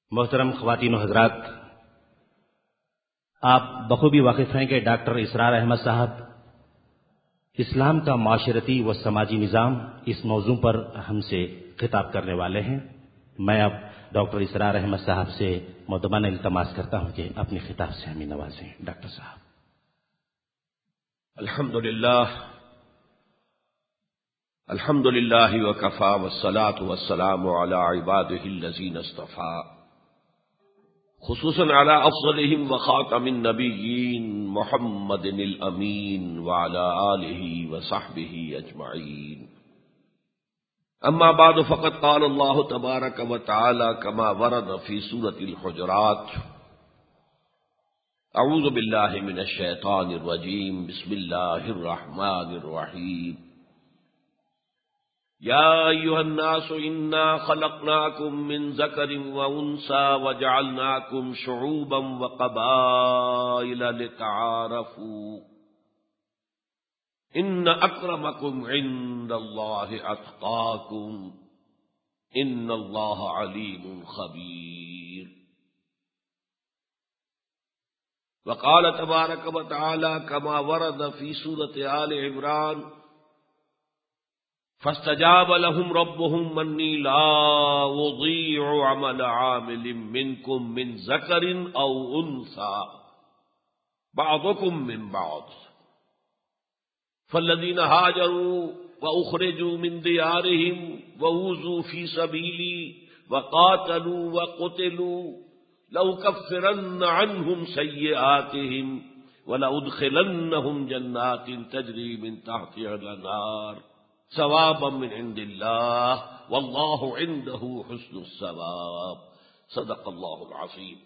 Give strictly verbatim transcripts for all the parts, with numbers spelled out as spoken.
محترم خواتین و حضرات، آپ بخوبی واقف ہیں کہ ڈاکٹر اسرار احمد صاحب اسلام کا معاشرتی و سماجی نظام اس موضوع پر ہم سے خطاب کرنے والے ہیں۔ میں اب ڈاکٹر اسرار احمد صاحب سے مؤدبانہ التماس کرتا ہوں کہ اپنے خطاب سے ہمیں نوازیں۔ ڈاکٹر صاحب۔ الحمدللہ الحمدللہ وکفی والصلاة والسلام علی عباده الذین اصطفی، خصوصاً علی افضلهم وخاتم النبیین محمد الامین وعلی آلہ وصحبہ اجمعین۔ اما بعد فقد قال اللہ تبارک وتعالی کما ورد فی سورة الحجرات، اعوذ باللہ من الشیطان الرجیم، بسم اللہ الرحمن الرحیم۔ یا ایھا الناس انا خلقناکم من ذکر وانثی وجعلناکم شعوبا وقبائل لتعارفوا ان اکرمکم عند اللہ اتقاکم ان اللہ علیم خبیر۔ وقال تبارک وتعالی کما ورد فی سورة آل عمران، فاستجاب لهم ربهم انی لا اضیع عمل عامل منکم من ذکر او انثی بعضکم من بعض، فالذین ہاجروا واخرجوا من دیارہم وأوذوا فی سبیلی وقاتلوا وقتلوا لأکفرن عنہم سیئاتہم ولأدخلنہم جنات تجری من تحتها الانہار ثوابا من عند اللہ واللہ عنده حسن الثواب، صدق اللہ العظیم۔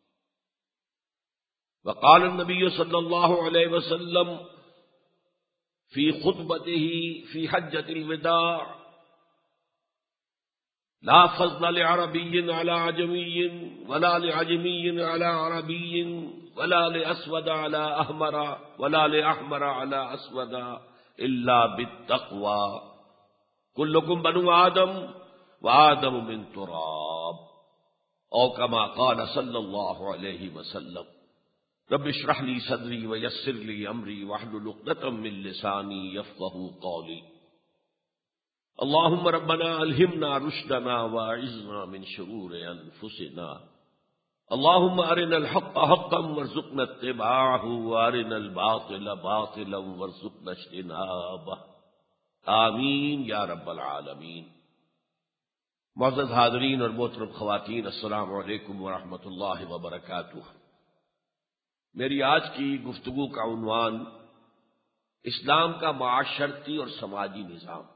وقال النبی صلی اللہ علیہ وسلم فی خطبته فی حجۃ الوداع، لا فضل لعربی علی عجمی ولا لعجمی علی عربی ولا لاسود علی احمر ولا لاحمر علی اسود الا بالتقوی، کلکم بنو آدم وآدم من تراب، او کما قال صلی اللہ علیہ وسلم۔ رب اشرح لی صدری ویسر لی امری واحلل عقدۃ من لسانی یفقہوا قولی۔ اللہم ربنا الہمنا رشدنا واعذنا من شرور انفسنا، اللہم ارنا الحق حقا وارزقنا اتباعہ وارنا الباطل باطلا وارزقنا اجتنابہ، آمین یا رب العالمین۔ معزز حاضرین اور محترم خواتین، السلام علیکم ورحمۃ اللہ وبرکاتہ۔ میری آج کی گفتگو کا عنوان اسلام کا معاشرتی اور سماجی نظام۔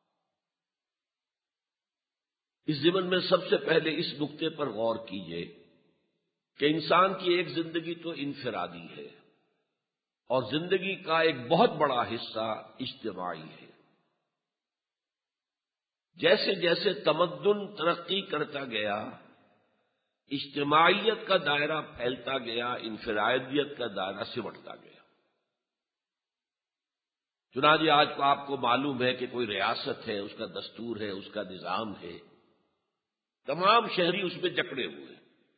اس ضمن میں سب سے پہلے اس نقطے پر غور کیجیے کہ انسان کی ایک زندگی تو انفرادی ہے اور زندگی کا ایک بہت بڑا حصہ اجتماعی ہے۔ جیسے جیسے تمدن ترقی کرتا گیا، اجتماعیت کا دائرہ پھیلتا گیا، انفرادیت کا دائرہ سمٹتا گیا۔ چنانچہ آج کو آپ کو معلوم ہے کہ کوئی ریاست ہے، اس کا دستور ہے، اس کا نظام ہے، تمام شہری اس میں جکڑے ہوئے ہیں،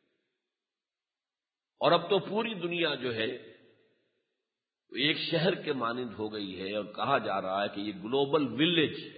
اور اب تو پوری دنیا جو ہے ایک شہر کے مانند ہو گئی ہے، اور کہا جا رہا ہے کہ یہ گلوبل ولیج ہے،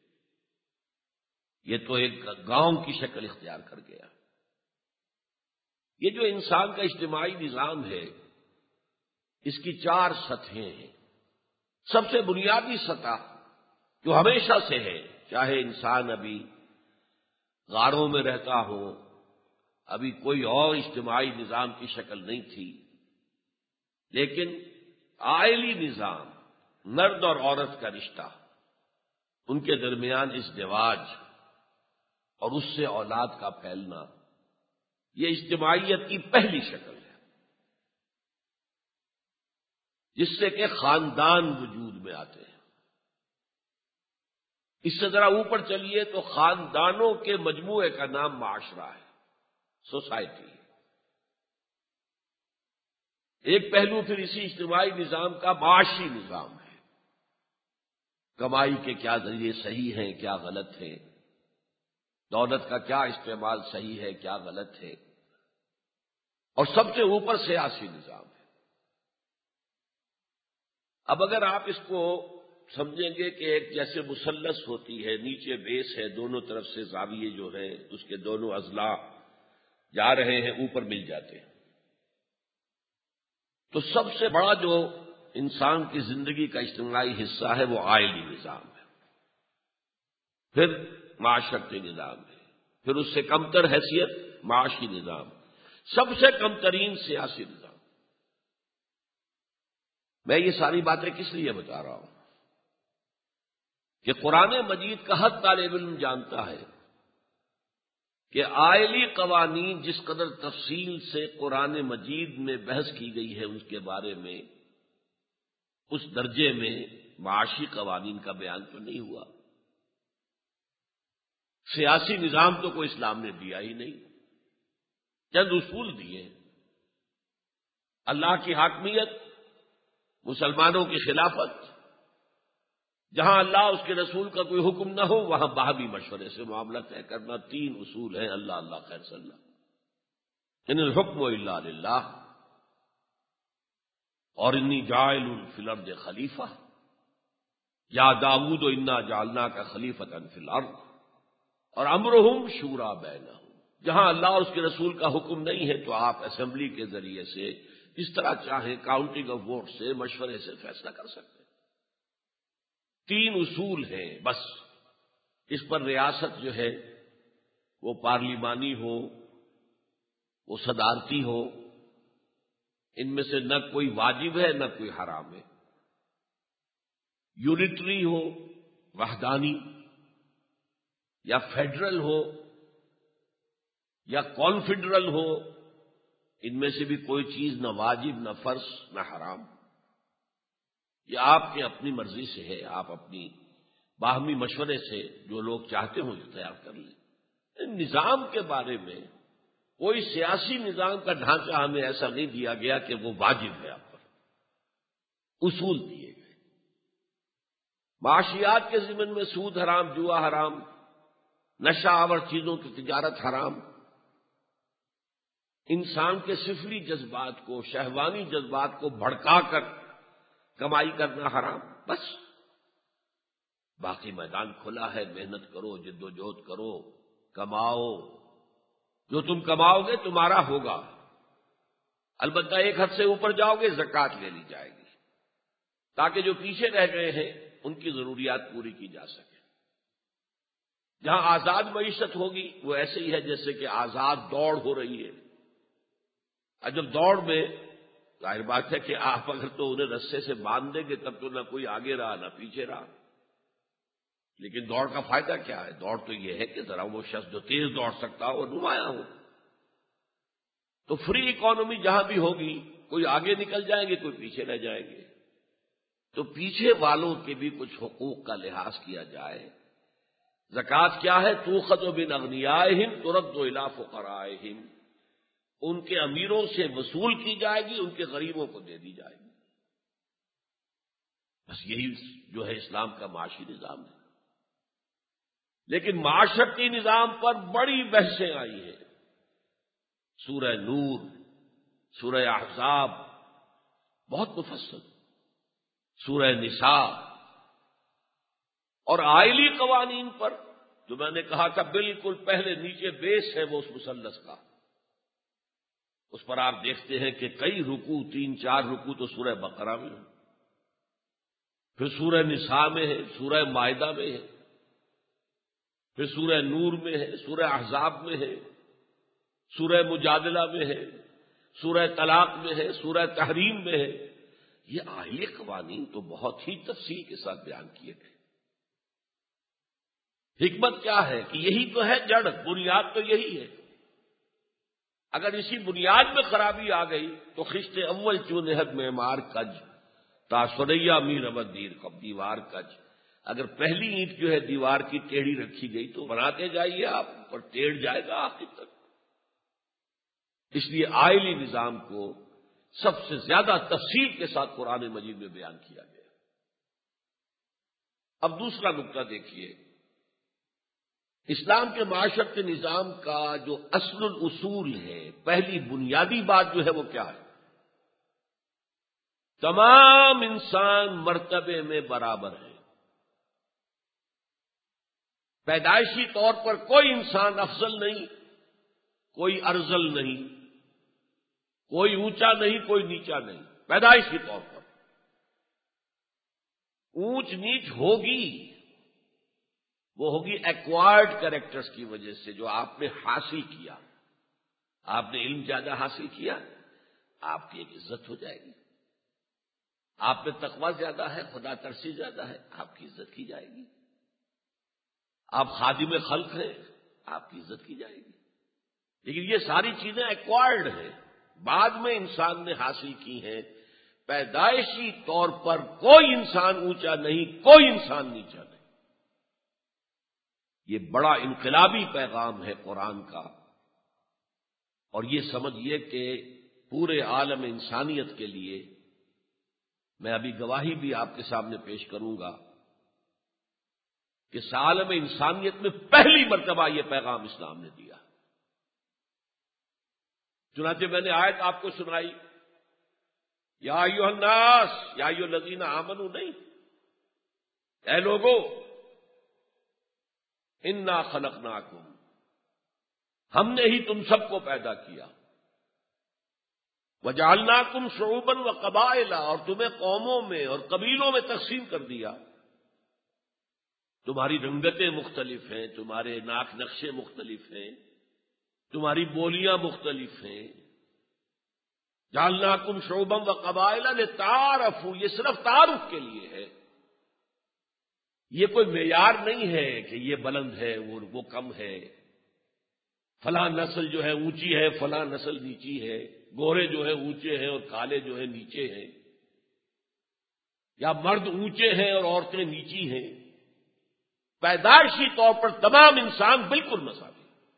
یہ تو ایک گاؤں کی شکل اختیار کر گیا۔ یہ جو انسان کا اجتماعی نظام ہے، اس کی چار سطحیں ہیں۔ سب سے بنیادی سطح جو ہمیشہ سے ہے، چاہے انسان ابھی غاروں میں رہتا ہو، ابھی کوئی اور اجتماعی نظام کی شکل نہیں تھی، لیکن عائلی نظام، مرد اور عورت کا رشتہ، ان کے درمیان ازدواج اور اس سے اولاد کا پھیلنا، یہ اجتماعیت کی پہلی شکل ہے، جس سے کہ خاندان وجود میں آتے ہیں۔ اس سے ذرا اوپر چلیے تو خاندانوں کے مجموعے کا نام معاشرہ ہے، سوسائٹی۔ ایک پہلو پھر اسی اجتماعی نظام کا معاشی نظام ہے، کمائی کے کیا ذریعے صحیح ہیں، کیا غلط ہیں، دولت کا کیا استعمال صحیح ہے، کیا غلط ہے، اور سب سے اوپر سیاسی نظام ہے۔ اب اگر آپ اس کو سمجھیں گے کہ ایک جیسے مثلث ہوتی ہے، نیچے بیس ہے، دونوں طرف سے زاویے جو ہیں اس کے دونوں اضلاع جا رہے ہیں، اوپر مل جاتے ہیں، تو سب سے بڑا جو انسان کی زندگی کا اجتماعی حصہ ہے وہ آئلی نظام ہے، پھر معاشرتی نظام ہے، پھر اس سے کمتر حیثیت معاشی نظام، سب سے کم ترین سیاسی نظام۔ میں یہ ساری باتیں کس لیے بتا رہا ہوں کہ قرآن مجید کا ہر طالب علم جانتا ہے کہ آئلی قوانین جس قدر تفصیل سے قرآن مجید میں بحث کی گئی ہے اس کے بارے میں، اس درجے میں معاشی قوانین کا بیان تو نہیں ہوا۔ سیاسی نظام تو کوئی اسلام نے دیا ہی نہیں، چند اصول دیے، اللہ کی حاکمیت، مسلمانوں کی خلافت، جہاں اللہ اس کے رسول کا کوئی حکم نہ ہو وہاں باہمی مشورے سے معاملہ طے کرنا، تین اصول ہیں، اللہ اللہ خیر صلی اللہ، ان الحکم الا للہ، اور انی جاعل فی الارض خلیفہ، یا داؤد انا جعلناک خلیفۃ فی الارض، اور امرہم شورا بینہم، جہاں اللہ اور اس کے رسول کا حکم نہیں ہے تو آپ اسمبلی کے ذریعے سے اس طرح چاہیں کاؤنٹنگ آف ووٹ سے، مشورے سے فیصلہ کر سکتے ہیں۔ تین اصول ہیں بس، اس پر ریاست جو ہے وہ پارلیمانی ہو، وہ صدارتی ہو، ان میں سے نہ کوئی واجب ہے نہ کوئی حرام ہے، یونٹری ہو، وحدانی، یا فیڈرل ہو یا کانفیڈرل ہو، ان میں سے بھی کوئی چیز نہ واجب نہ فرض نہ حرام، یہ آپ کے اپنی مرضی سے ہے، آپ اپنی باہمی مشورے سے جو لوگ چاہتے ہوں یہ تیار کر لیں۔ نظام کے بارے میں کوئی سیاسی نظام کا ڈھانچہ ہمیں ایسا نہیں دیا گیا کہ وہ واجب ہے آپ پر، اصول دیے گئے۔ معاشیات کے ضمن میں سود حرام، جوا حرام، نشہ آور چیزوں کی تجارت حرام، انسان کے سفلی جذبات کو، شہوانی جذبات کو بھڑکا کر کمائی کرنا حرام، بس باقی میدان کھلا ہے، محنت کرو، جد و جہد کرو، کماؤ، جو تم کماؤ گے تمہارا ہوگا، البتہ ایک حد سے اوپر جاؤ گے زکوٰۃ لے لی جائے گی تاکہ جو پیچھے رہ گئے ہیں ان کی ضروریات پوری کی جا سکے۔ جہاں آزاد معیشت ہوگی وہ ایسے ہی ہے جیسے کہ آزاد دوڑ ہو رہی ہے، اور جب دوڑ میں ظاہر بات ہے کہ آپ اگر تو انہیں رسے سے باندھ دیں گے تب تو نہ کوئی آگے رہا نہ پیچھے رہا، لیکن دوڑ کا فائدہ کیا ہے؟ دوڑ تو یہ ہے کہ ذرا وہ شخص جو تیز دوڑ سکتا ہو وہ نمایاں ہو۔ تو فری اکانومی جہاں بھی ہوگی کوئی آگے نکل جائیں گے کوئی پیچھے رہ جائیں گے، تو پیچھے والوں کے بھی کچھ حقوق کا لحاظ کیا جائے۔ زکوٰۃ کیا ہے؟ تؤخذ من اغنیائہم ترد الی فقرائہم، ان کے امیروں سے وصول کی جائے گی، ان کے غریبوں کو دے دی جائے گی، بس یہی جو ہے اسلام کا معاشی نظام ہے۔ لیکن معاشرتی نظام پر بڑی بحثیں آئی ہیں، سورہ نور، سورہ احزاب بہت مفصل، سورہ نساء، اور آئلی قوانین پر جو میں نے کہا تھا بالکل پہلے نیچے بیس ہے وہ اس مثلث کا، اس پر آپ دیکھتے ہیں کہ کئی رکوع، تین چار رکوع تو سورہ بقرہ میں ہیں، پھر سورہ نساء میں ہے، سورہ مائدہ میں ہے، پھر سورہ نور میں ہے، سورہ احزاب میں ہے، سورہ مجادلہ میں ہے، سورہ طلاق میں ہے، سورہ تحریم میں ہے۔ یہ آئلی قوانین تو بہت ہی تفصیل کے ساتھ بیان کیے گئے۔ حکمت کیا ہے کہ یہی تو ہے جڑ، بنیاد تو یہی ہے۔ اگر اسی بنیاد میں خرابی آ گئی تو خشت اول چونہد معمار کج تا سریا می ربت دیر کب دیوار کج، اگر پہلی اینٹ جو ہے دیوار کی ٹیڑھی رکھی گئی تو بناتے جائیے آپ، پر ٹیڑھ جائے گا آخر تک۔ اس لیے آئلی نظام کو سب سے زیادہ تفصیل کے ساتھ قرآن مجید میں بیان کیا گیا۔ اب دوسرا نقطہ دیکھیے اسلام کے معاشرت کے نظام کا جو اصل الاصول ہے، پہلی بنیادی بات جو ہے وہ کیا ہے؟ تمام انسان مرتبے میں برابر ہیں۔ پیدائشی طور پر کوئی انسان افضل نہیں، کوئی ارذل نہیں، کوئی اونچا نہیں، کوئی نیچا نہیں، پیدائشی طور پر۔ اونچ نیچ ہوگی، وہ ہوگی ایکوائرڈ کریکٹرز کی وجہ سے، جو آپ نے حاصل کیا۔ آپ نے علم زیادہ حاصل کیا، آپ کی ایک عزت ہو جائے گی۔ آپ میں تقویٰ زیادہ ہے، خدا ترسی زیادہ ہے، آپ کی عزت کی جائے گی۔ آپ خادم خلق ہیں، آپ کی عزت کی جائے گی۔ لیکن یہ ساری چیزیں ایکوائرڈ ہیں، بعد میں انسان نے حاصل کی ہیں۔ پیدائشی طور پر کوئی انسان اونچا نہیں، کوئی انسان نیچا نہیں۔ یہ بڑا انقلابی پیغام ہے قرآن کا، اور یہ سمجھیے کہ پورے عالم انسانیت کے لیے، میں ابھی گواہی بھی آپ کے سامنے پیش کروں گا کہ عالم انسانیت میں پہلی مرتبہ یہ پیغام اسلام نے دیا۔ چنانچہ میں نے آیت آپ کو سنائی، یا ایھا الناس، یا ایھا الذین آمنوا نہیں، اے لوگو، انا خلقناکم، ہم نے ہی تم سب کو پیدا کیا، وجعلناکم شعوبا وقبائل، اور تمہیں قوموں میں اور قبیلوں میں تقسیم کر دیا۔ تمہاری رنگتیں مختلف ہیں، تمہارے ناک نقشے مختلف ہیں، تمہاری بولیاں مختلف ہیں۔ جعلناکم شعوبا وقبائل لتعارفوا، یہ صرف تعارف کے لیے ہے، یہ کوئی معیار نہیں ہے کہ یہ بلند ہے وہ وہ کم ہے، فلاں نسل جو ہے اونچی ہے، فلاں نسل نیچی ہے، گورے جو ہے اونچے ہیں اور کالے جو ہے نیچے ہیں، یا مرد اونچے ہیں اور عورتیں نیچی ہیں۔ پیدائشی طور پر تمام انسان بالکل مساوی۔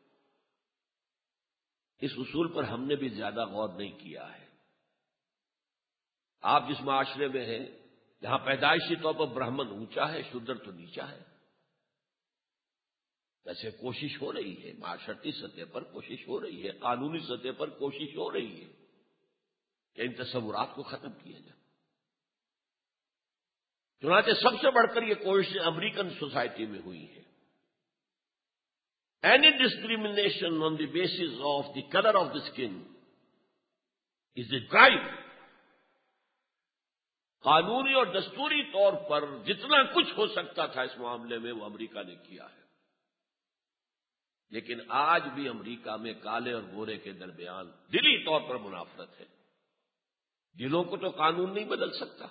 اس اصول پر ہم نے بھی زیادہ غور نہیں کیا ہے۔ آپ جس معاشرے میں ہیں، جہاں پیدائشی طور پر برہمن اونچا ہے، شودر تو نیچا ہے، ویسے کوشش ہو رہی ہے، معاشرتی سطح پر کوشش ہو رہی ہے، قانونی سطح پر کوشش ہو رہی ہے کہ ان تصورات کو ختم کیا جائے۔ چنانچہ سب سے بڑھ کر یہ کوشش امریکن سوسائٹی میں ہوئی ہے۔ Any discrimination on the basis of the colour of the skin is a crime. قانونی اور دستوری طور پر جتنا کچھ ہو سکتا تھا اس معاملے میں، وہ امریکہ نے کیا ہے۔ لیکن آج بھی امریکہ میں کالے اور گورے کے درمیان دلی طور پر منافرت ہے۔ دلوں کو تو قانون نہیں بدل سکتا،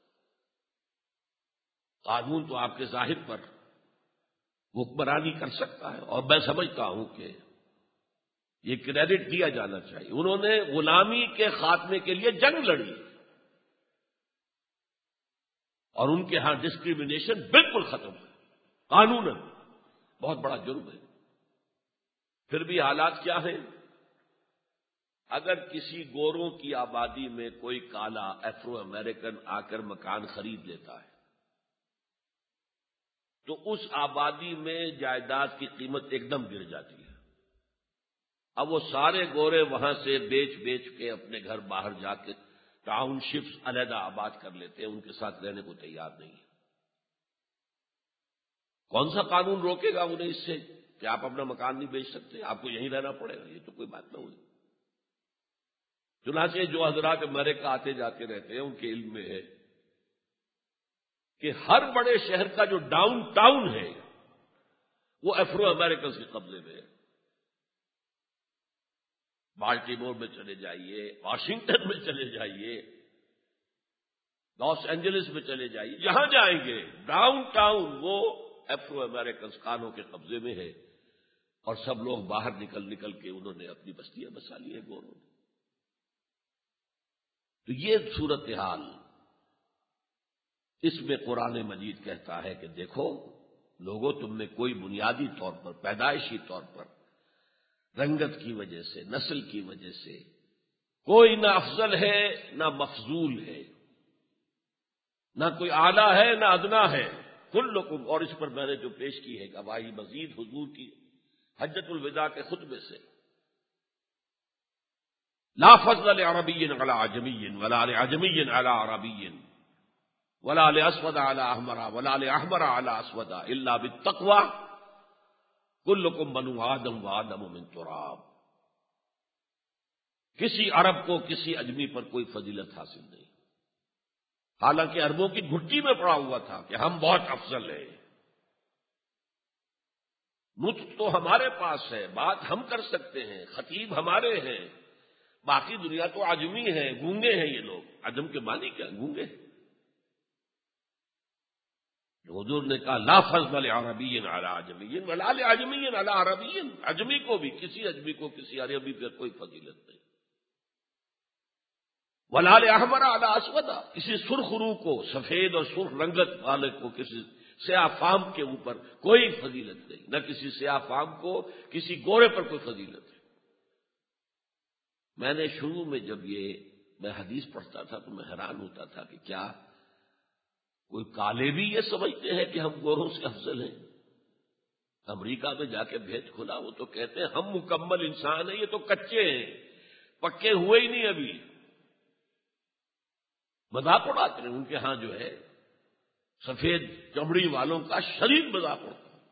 قانون تو آپ کے ظاہر پر حکمرانی کر سکتا ہے، اور میں سمجھتا ہوں کہ یہ کریڈٹ دیا جانا چاہیے۔ انہوں نے غلامی کے خاتمے کے لیے جنگ لڑی، اور ان کے ہاں ڈسکریمنیشن بالکل ختم ہے، قانوناً بہت بڑا جرم ہے۔ پھر بھی حالات کیا ہیں؟ اگر کسی گوروں کی آبادی میں کوئی کالا افرو امریکن آ کر مکان خرید لیتا ہے تو اس آبادی میں جائیداد کی قیمت ایک دم گر جاتی ہے۔ اب وہ سارے گورے وہاں سے بیچ بیچ کے اپنے گھر باہر جا کے ٹاؤن شپس علیحدہ آباد کر لیتے ہیں، ان کے ساتھ رہنے کو تیار نہیں ہے۔ کون سا قانون روکے گا انہیں اس سے کہ آپ اپنا مکان نہیں بیچ سکتے، آپ کو یہیں رہنا پڑے گا؟ یہ تو کوئی بات نہ ہوئی۔ چنانچہ جو حضرات امریکہ آتے جاتے رہتے ہیں، ان کے علم میں ہے کہ ہر بڑے شہر کا جو ڈاؤن ٹاؤن ہے وہ افرو امریکنز کے قبضے میں ہے۔ بالٹیمور میں چلے جائیے، واشنگٹن میں چلے جائیے، لاس اینجلس میں چلے جائیے، جہاں جائیں گے ڈاؤن ٹاؤن وہ افرو امریکنز کانوں کے قبضے میں ہے، اور سب لوگ باہر نکل نکل کے انہوں نے اپنی بستیاں بسا لی ہیں گوروں نے۔ تو یہ صورتحال، اس میں قرآن مجید کہتا ہے کہ دیکھو لوگوں، تم میں کوئی بنیادی طور پر، پیدائشی طور پر، رنگت کی وجہ سے، نسل کی وجہ سے کوئی نہ افضل ہے نہ مفضول ہے، نہ کوئی اعلیٰ ہے نہ ادنا ہے، کلکم، اور اس پر میں نے جو پیش کی ہے گواہی مزید حضور کی حجۃ الوداع کے خطبے سے، لا فضل لعربی علی عجمی ولا لعجمی علی عربی ولا لاسود علی احمر ولا لاحمر علی اسود الا بالتقوی کلکم بنو آدم وآدم من تراب۔ کسی عرب کو کسی اجمی پر کوئی فضیلت حاصل نہیں، حالانکہ عربوں کی گھٹی میں پڑا ہوا تھا کہ ہم بہت افضل ہیں، نطق تو ہمارے پاس ہے، بات ہم کر سکتے ہیں، خطیب ہمارے ہیں، باقی دنیا تو عجمی ہے، گونگے ہیں یہ لوگ۔ عجم کے معنی کیا؟ گونگے ہیں۔ حضور نے کہا لا فضل لعربی علی عجمی ولا لعجمی علی عربی، عجمی کو بھی کسی اجمی کو کسی عربی پر کوئی فضیلت نہیں، ولا لاحمر علی اسود، کسی سرخ روح کو سفید اور سرخ رنگت والے کو کسی سیاہ فام کے اوپر کوئی فضیلت نہیں، نہ کسی سیاہ فام کو کسی گورے پر کوئی فضیلت ہے۔ میں نے شروع میں جب یہ میں حدیث پڑھتا تھا تو میں حیران ہوتا تھا کہ کیا کوئی کالے بھی یہ سمجھتے ہیں کہ ہم گوروں سے افضل ہیں؟ امریکہ میں جا کے بھید کھلا، وہ تو کہتے ہیں ہم مکمل انسان ہیں، یہ تو کچے ہیں، پکے ہوئے ہی نہیں ابھی، مذاق اڑاتے ہیں۔ ان کے ہاں جو ہے سفید چمڑی والوں کا شدید مذاق اڑتا ہے۔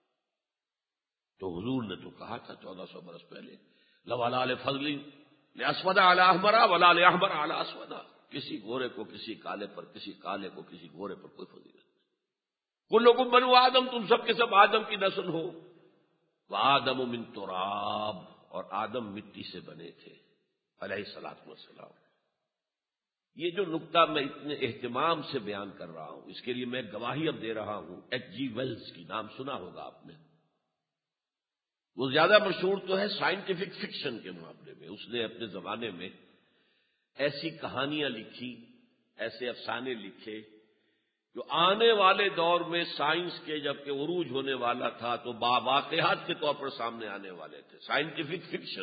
تو حضور نے تو کہا تھا چودہ سو برس پہلے لولا لفضل لاسود علی احمر ولا لاحمر علی اسود، کسی گورے کو کسی کالے پر، کسی کالے کو کسی گورے پر کوئی فضیلت نہیں۔ کلکم بنو آدم، تم سب کے سب آدم کی نسل ہو، وآدم من تراب، اور آدم مٹی سے بنے تھے علیہ الصلوۃ والسلام۔ یہ جو نقطہ میں اتنے اہتمام سے بیان کر رہا ہوں، اس کے لیے میں گواہی اب دے رہا ہوں ایچ جی ویلز کی، نام سنا ہوگا آپ نے۔ وہ زیادہ مشہور تو ہے سائنٹیفک فکشن کے معاملے میں، اس نے اپنے زمانے میں ایسی کہانیاں لکھی، ایسے افسانے لکھے جو آنے والے دور میں سائنس کے جبکہ عروج ہونے والا تھا تو باواقعات کے طور پر سامنے آنے والے تھے۔ سائنٹیفک فکشن،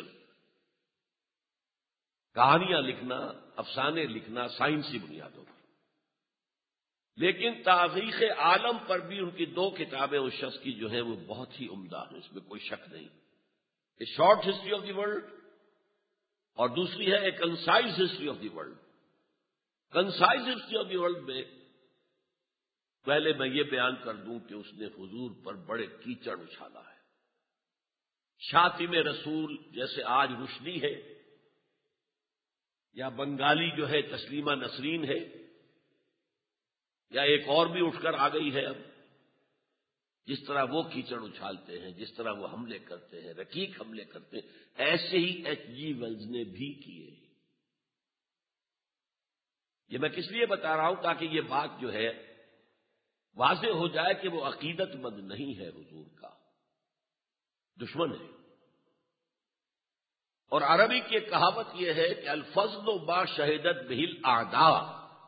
کہانیاں لکھنا، افسانے لکھنا سائنسی بنیادوں پر۔ لیکن تاریخ عالم پر بھی ان کی دو کتابیں اس شخص کی جو ہیں وہ بہت ہی عمدہ ہیں، اس میں کوئی شک نہیں۔ A short history of the world, اور دوسری ہے a concise history of the world. Concise history of the world میں پہلے میں یہ بیان کر دوں کہ اس نے حضور پر بڑے کیچڑ اچھالا ہے۔ شاطم رسول جیسے آج روشنی ہے، یا بنگالی جو ہے تسلیمہ نسرین ہے، یا ایک اور بھی اٹھ کر آ گئی ہے اب، جس طرح وہ کیچڑ اچھالتے ہیں، جس طرح وہ حملے کرتے ہیں، رقیق حملے کرتے ہیں، ایسے ہی ایچ جی ویلز نے بھی کیے۔ یہ میں کس لیے بتا رہا ہوں؟ تاکہ یہ بات جو ہے واضح ہو جائے کہ وہ عقیدت مند نہیں ہے، حضور کا دشمن ہے۔ اور عربی کی ایک کہاوت یہ ہے کہ الفضل ما شہدت بہ الاعداء،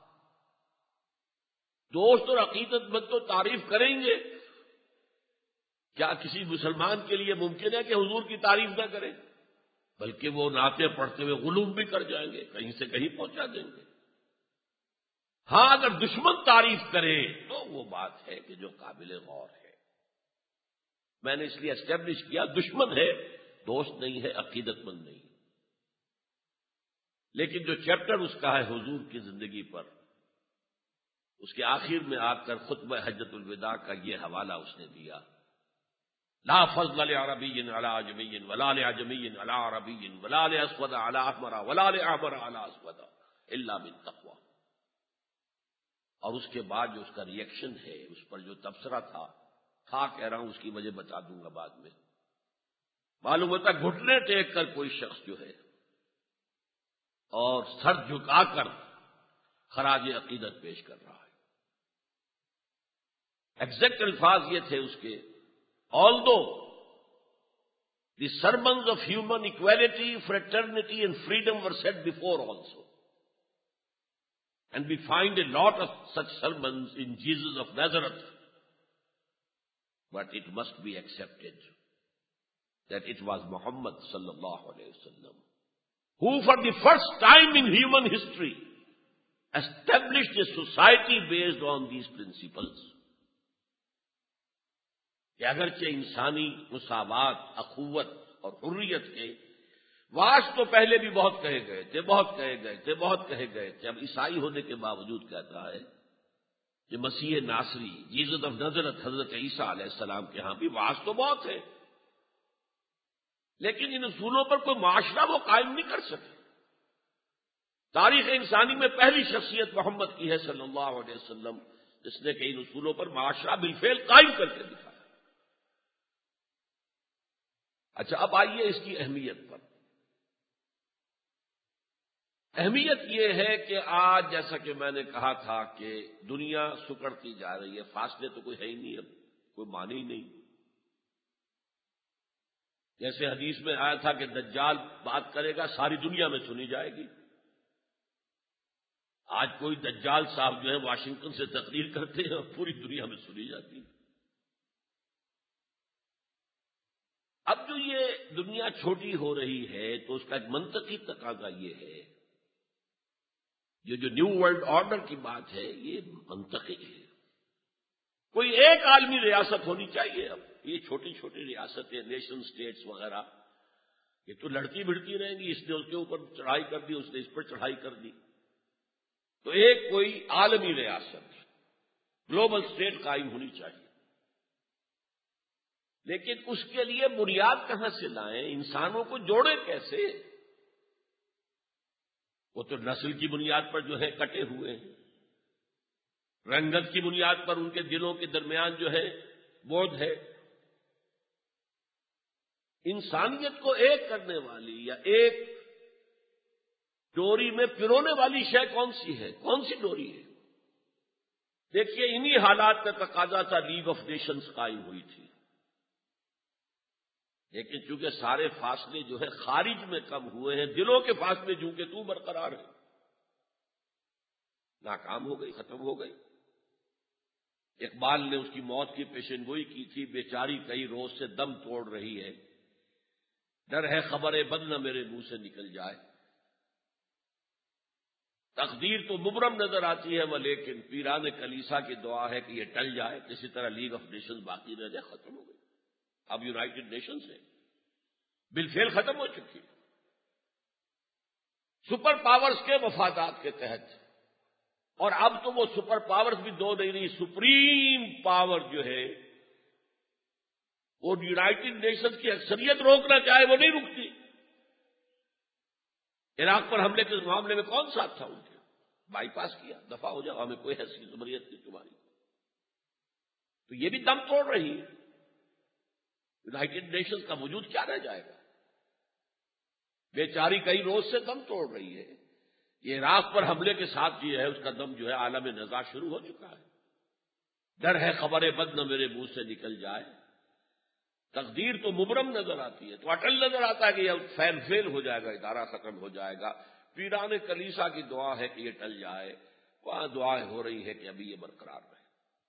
دوست اور عقیدت مند تو تعریف کریں گے، کیا کسی مسلمان کے لیے ممکن ہے کہ حضور کی تعریف نہ کریں؟ بلکہ وہ نعتیں پڑھتے ہوئے غلوم بھی کر جائیں گے، کہیں سے کہیں پہنچا دیں گے۔ ہاں اگر دشمن تعریف کرے تو وہ بات ہے کہ جو قابل غور ہے۔ میں نے اس لیے اسٹیبلش کیا دشمن ہے، دوست نہیں ہے، عقیدت مند نہیں۔ لیکن جو چیپٹر اس کا ہے حضور کی زندگی پر، اس کے آخر میں آ کر خطبہ حجۃ الوداع کا یہ حوالہ اس نے دیا، لا فضل لعربی علی عجمی ولا لعجمی علی عربی ولا لاسود علی احمر ولا لاحمر علی اسود الا بالتقوی۔ اور اس کے بعد جو اس کا ری ایکشن ہے، اس پر جو تبصرہ تھا تھا کہہ رہا ہوں، اس کی وجہ بتا دوں گا بعد میں۔ معلوم ہوتا گھٹنے ٹیک کر کوئی شخص جو ہے اور سر جھکا کر خراج عقیدت پیش کر رہا ہے۔ ایگزیکٹ الفاظ یہ تھے اس کے، although the sermons of human equality, fraternity and freedom were said before also, and we find a lot of such sermons in Jesus of Nazareth, but it must be accepted that it was Muhammad sallallahu alayhi wasallam who for the first time in human history established a society based on these principles. کہ اگرچہ انسانی مساوات، اخوت اور حریت کے wash تو پہلے بھی بہت کہے گئے تھے بہت کہے گئے تھے بہت کہے گئے تھے اب عیسائی ہونے کے باوجود کہتا ہے کہ مسیح ناصری جیزس آف نازریت حضرت عیسیٰ علیہ السلام کے ہاں بھی واش تو بہت ہے، لیکن ان اصولوں پر کوئی معاشرہ وہ قائم نہیں کر سکے۔ تاریخ انسانی میں پہلی شخصیت محمد کی ہے صلی اللہ علیہ وسلم، جس نے کہ ان اصولوں پر معاشرہ بالفعل قائم کر کے دکھایا۔ اچھا، اب آئیے اس کی اہمیت پر۔ اہمیت یہ ہے کہ آج جیسا کہ میں نے کہا تھا کہ دنیا سکڑتی جا رہی ہے، فاصلے تو کوئی ہے ہی نہیں، اب کوئی معنی ہی نہیں۔ جیسے حدیث میں آیا تھا کہ دجال بات کرے گا ساری دنیا میں سنی جائے گی، آج کوئی دجال صاحب جو ہے واشنگٹن سے تقریر کرتے ہیں اور پوری دنیا میں سنی جاتی ہے۔ اب جو یہ دنیا چھوٹی ہو رہی ہے تو اس کا ایک منطقی تقاضا یہ ہے، یہ جو نیو ورلڈ آرڈر کی بات ہے یہ منطقی ہے۔ کوئی ایک عالمی ریاست ہونی چاہیے۔ اب یہ چھوٹی چھوٹی ریاستیں، نیشن سٹیٹس وغیرہ، یہ تو لڑتی بھڑتی رہیں گی، اس نے اس کے اوپر چڑھائی کر دی، اس نے اس پر چڑھائی کر دی، تو ایک کوئی عالمی ریاست، گلوبل اسٹیٹ قائم ہونی چاہیے۔ لیکن اس کے لیے بنیاد کہاں سے لائیں؟ انسانوں کو جوڑے کیسے؟ وہ تو نسل کی بنیاد پر جو ہے کٹے ہوئے ہیں، رنگت کی بنیاد پر ان کے دلوں کے درمیان جو ہے بودھ ہے۔ انسانیت کو ایک کرنے والی یا ایک ڈوری میں پرونے والی شے کون سی ہے؟ کون سی ڈوری ہے؟ دیکھیے، انہی حالات کا تقاضا تھا لیگ آف نیشنز قائم ہوئی تھی، لیکن چونکہ سارے فاصلے جو ہے خارج میں کم ہوئے ہیں، دلوں کے فاصلے چونکہ تو برقرار ہے، ناکام ہو گئی، ختم ہو گئی۔ اقبال نے اس کی موت کی پیشن گوئی کی تھی، بیچاری کئی روز سے دم توڑ رہی ہے، ڈر ہے خبر بد نہ میرے منہ سے نکل جائے۔ تقدیر تو مبرم نظر آتی ہے وہ، لیکن پیران کلیسا کی دعا ہے کہ یہ ٹل جائے، کسی طرح لیگ آف نیشنز باقی رہ جائے، ختم ہو گئی۔ اب یونائٹڈ نیشنز ہے، بالفعل ختم ہو چکی، سپر پاورز کے مفادات کے تحت۔ اور اب تو وہ سپر پاورز بھی دو نہیں رہی، سپریم پاور جو ہے وہ یونائٹڈ نیشنز کی اکثریت روکنا چاہے وہ نہیں رکتی۔ عراق پر حملے کے معاملے میں کون ساتھ تھا ان کے؟ بائی پاس کیا، دفاع ہو جاؤ، ہمیں کوئی حیثیت جمہوریت کی تمہاری۔ تو یہ بھی دم توڑ رہی ہے، یونائٹڈ نیشنز کا وجود کیا رہ جائے گا؟ بیچاری کئی روز سے دم توڑ رہی ہے۔ یہ عراق پر حملے کے ساتھ یہ ہے، اس کا دم جو ہے عالم نزاع شروع ہو چکا ہے۔ ڈر ہے خبر بد نہ میرے منہ سے نکل جائے، تقدیر تو مبرم نظر آتی ہے، تو اٹل نظر آتا ہے کہ یہ فیل فیل ہو جائے گا، ادارہ ختم ہو جائے گا۔ پیران کلیسا کی دعا ہے کہ یہ ٹل جائے، وہاں دعائیں ہو رہی ہے کہ ابھی یہ برقرار رہے۔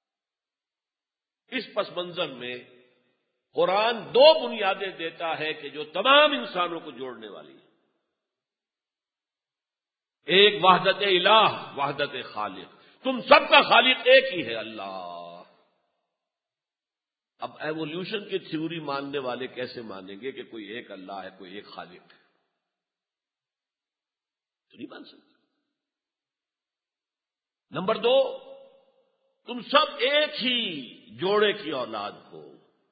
اس پس منظر میں قرآن دو بنیادیں دیتا ہے کہ جو تمام انسانوں کو جوڑنے والی ہے۔ ایک وحدت الہ، وحدت خالق، تم سب کا خالق ایک ہی ہے، اللہ۔ اب ایوولوشن کی تھیوری ماننے والے کیسے مانیں گے کہ کوئی ایک اللہ ہے، کوئی ایک خالق ہے؟ تو نہیں مان سکتے۔ نمبر دو، تم سب ایک ہی جوڑے کی اولاد ہو۔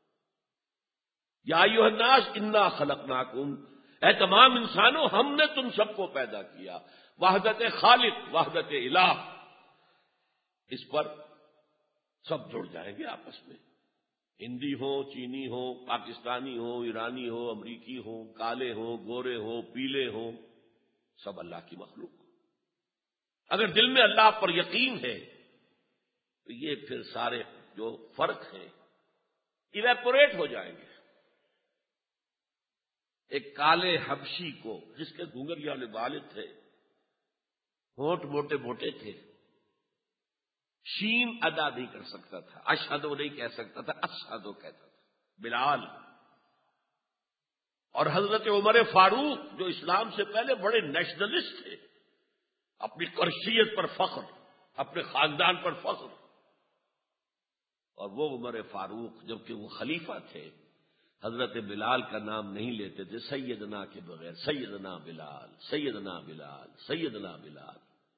یا ایھا الناس انا خلقناکم، اے تمام انسانوں ہم نے تم سب کو پیدا کیا۔ وحدت خالق، وحدت الہ، اس پر سب جڑ جائیں گے آپس میں، ہندی ہو، چینی ہو، پاکستانی ہو، ایرانی ہو، امریکی ہو، کالے ہو، گورے ہو، پیلے ہو، سب اللہ کی مخلوق۔ اگر دل میں اللہ پر یقین ہے تو یہ پھر سارے جو فرق ہیں ایویپوریٹ ہو جائیں گے۔ ایک کالے حبشی کو جس کے گھنگریا والے بال تھے، ہونٹ موٹے موٹے تھے، شین ادا نہیں کر سکتا تھا، اشہدو نہیں کہہ سکتا تھا، اشہدو کہتا تھا، بلال۔ اور حضرت عمر فاروق جو اسلام سے پہلے بڑے نیشنلسٹ تھے، اپنی قرشیت پر فخر، اپنے خاندان پر فخر، اور وہ عمر فاروق جبکہ وہ خلیفہ تھے، حضرت بلال کا نام نہیں لیتے تھے سیدنا کے بغیر، سیدنا بلال، سیدنا بلال، سیدنا بلال۔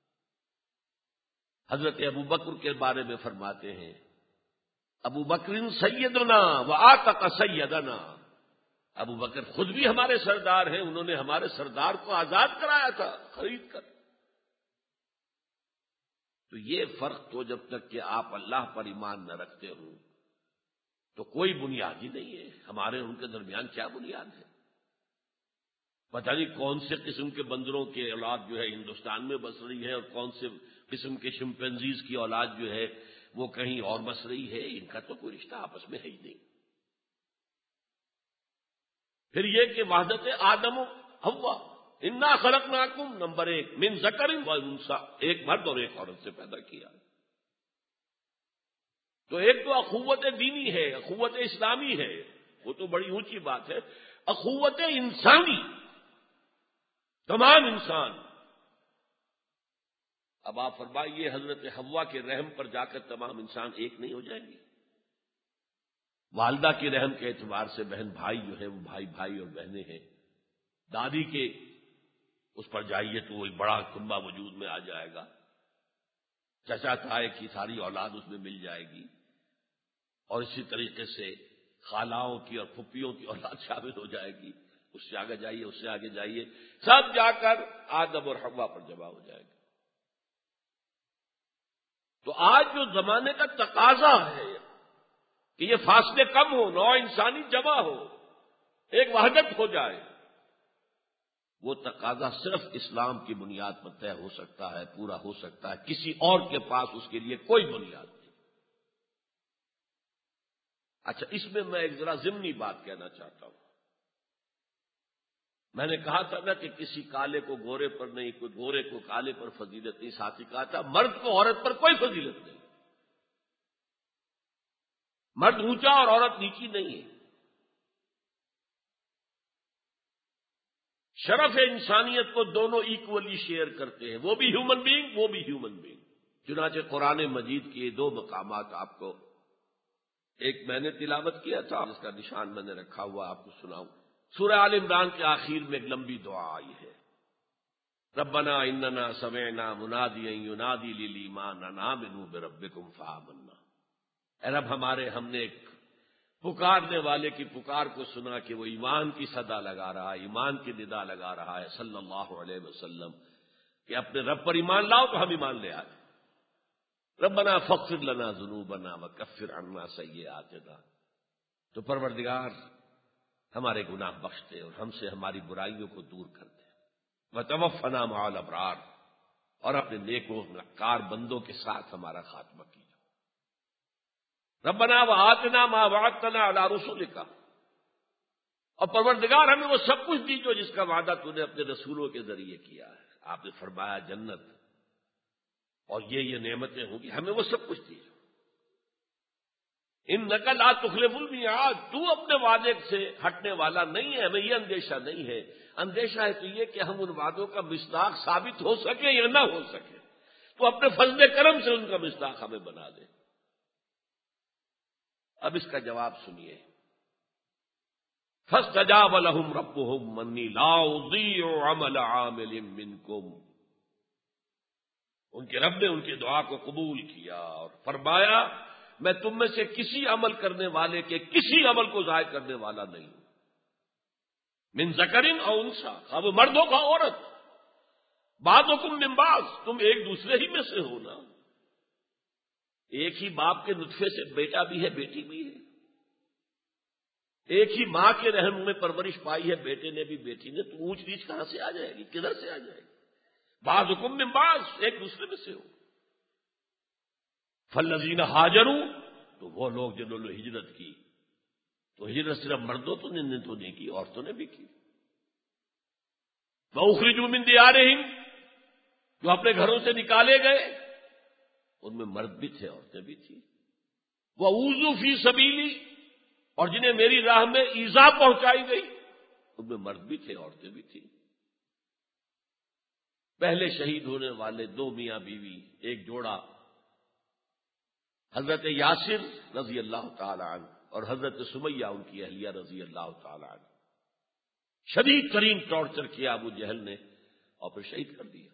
حضرت ابو بکر کے بارے میں فرماتے ہیں ابو بکر سیدنا وآتق سیدنا، ابو بکر خود بھی ہمارے سردار ہیں، انہوں نے ہمارے سردار کو آزاد کرایا تھا خرید کر۔ تو یہ فرق تو جب تک کہ آپ اللہ پر ایمان نہ رکھتے ہوں تو کوئی بنیاد ہی نہیں ہے۔ ہمارے ان کے درمیان کیا بنیاد ہے؟ پتہ نہیں کون سے قسم کے بندروں کے اولاد جو ہے ہندوستان میں بس رہی ہے اور کون سے قسم کے شمپینزیز کی اولاد جو ہے وہ کہیں اور بس رہی ہے، ان کا تو کوئی رشتہ آپس میں ہے ہی نہیں۔ پھر یہ کہ وحدت آدم و حوا، انا خلقناکم نمبر ایک من ذکر و انثی، ایک مرد اور ایک عورت سے پیدا کیا۔ تو ایک تو اخوت دینی ہے، اخوت اسلامی ہے، وہ تو بڑی اونچی بات ہے۔ اخوت انسانی، تمام انسان۔ اب آپ فرمائیے حضرت حوا کے رحم پر جا کر تمام انسان ایک نہیں ہو جائیں گے؟ والدہ کے رحم کے اعتبار سے بہن بھائی جو ہے وہ بھائی بھائی اور بہنیں ہیں، دادی کے اس پر جائیے تو وہ ایک بڑا کنبہ وجود میں آ جائے گا، چچا تائے کی ساری اولاد اس میں مل جائے گی، اور اسی طریقے سے خالاؤں کی اور پھپھیوں کی اولاد شامل ہو جائے گی، اس سے آگے جائیے اس سے آگے جائیے، سب جا کر آدم اور حوا پر جمع ہو جائے گا۔ تو آج جو زمانے کا تقاضا ہے کہ یہ فاصلے کم ہو، نوع انسانی جمع ہو، ایک وحدت ہو جائے، وہ تقاضا صرف اسلام کی بنیاد پر طے ہو سکتا ہے، پورا ہو سکتا ہے، کسی اور کے پاس اس کے لیے کوئی بنیاد نہیں۔ اچھا، اس میں میں ایک ذرا ضمنی بات کہنا چاہتا ہوں۔ میں نے کہا تھا نا کہ کسی کالے کو گورے پر نہیں، کوئی گورے کو کالے پر فضیلت نہیں، ساتھ ہی کہا تھا مرد کو عورت پر کوئی فضیلت نہیں، مرد اونچا اور عورت نیچی نہیں ہے۔ شرف انسانیت کو دونوں ایکولی شیئر کرتے ہیں، وہ بھی ہیومن بینگ، وہ بھی ہیومن بینگ۔ چنانچہ قرآن مجید کے دو مقامات آپ کو، ایک میں نے تلاوت کیا تھا جس کا نشان میں نے رکھا ہوا آپ کو سناؤں۔ سورہ آل عمران کے آخر میں ایک لمبی دعا آئی ہے، ربنا اننا سمعنا منادیا ینادی للایمان ان آمنوا بربکم فآمنا۔ اے رب ہمارے، ہم نے ایک پکارنے والے کی پکار کو سنا کہ وہ ایمان کی صدا لگا رہا ہے، ایمان کی ندا لگا رہا ہے صلی اللہ علیہ وسلم کہ اپنے رب پر ایمان لاؤ، تو ہم ایمان لے آئے۔ ربنا فاغفر لنا ذنوبنا وکفر عنا سیئاتنا، تو پروردگار ہمارے گناہ بخش دے اور ہم سے ہماری برائیوں کو دور کر دے، وتوفنا مع الابرار، اور اپنے نیک و کار بندوں کے ساتھ ہمارا خاتمہ کیجیے۔ ربنا وآتنا ما وعدتنا علی رسلک، اور پروردگار ہمیں وہ سب کچھ دیجو جس کا وعدہ تو نے اپنے رسولوں کے ذریعے کیا ہے۔ آپ نے فرمایا جنت اور یہ یہ نعمتیں ہوں گی، ہمیں وہ سب کچھ دیجو۔ انک لا تخلف المیعاد، تو اپنے وعدے سے ہٹنے والا نہیں ہے، ہمیں یہ اندیشہ نہیں ہے۔ اندیشہ ہے تو یہ کہ ہم ان وعدوں کا مصداق ثابت ہو سکے یا نہ ہو سکے، تو اپنے فضل کرم سے ان کا مصداق ہمیں بنا دے۔ اب اس کا جواب سنیے، فاستجاب لهم ربهم انی لا اضیع عمل عامل منکم، ان کے رب نے ان کی دعا کو قبول کیا اور فرمایا میں تم میں سے کسی عمل کرنے والے کے کسی عمل کو ضائع کرنے والا نہیں ہوں۔ من ذکر او انثی، خواہ وہ مرد ہو خواہ عورت، بعضکم من بعض، تم ایک دوسرے ہی میں سے ہو نا، ایک ہی باپ کے نطفے سے بیٹا بھی ہے بیٹی بھی ہے، ایک ہی ماں کے رحم میں پرورش پائی ہے بیٹے نے بھی بیٹی نے، تو اونچ نیچ کہاں سے آ جائے گی، کدھر سے آ جائے گی؟ بعضکم من بعض، ایک دوسرے میں سے ہو۔ فالذین ہاجروا، تو وہ لوگ جنہوں نے ہجرت کی، تو ہجرت صرف مردوں تو نے تو نہیں کی، عورتوں نے بھی کی۔ وَأُخْرِجُوا مِن دِيَارِهِمْ، جو اپنے گھروں سے نکالے گئے، ان میں مرد بھی تھے عورتیں بھی تھیں۔ وَأُوذُوا فِي سَبِيلِي، اور جنہیں میری راہ میں ایذا پہنچائی گئی، ان میں مرد بھی تھے عورتیں بھی تھیں۔ پہلے شہید ہونے والے دو میاں بیوی، ایک جوڑا حضرت یاسر رضی اللہ تعالی عنہ اور حضرت سمیہ ان کی اہلیہ رضی اللہ تعالی عنہ، شدید ترین ٹارچر کیا ابو جہل نے اور پھر شہید کر دیا۔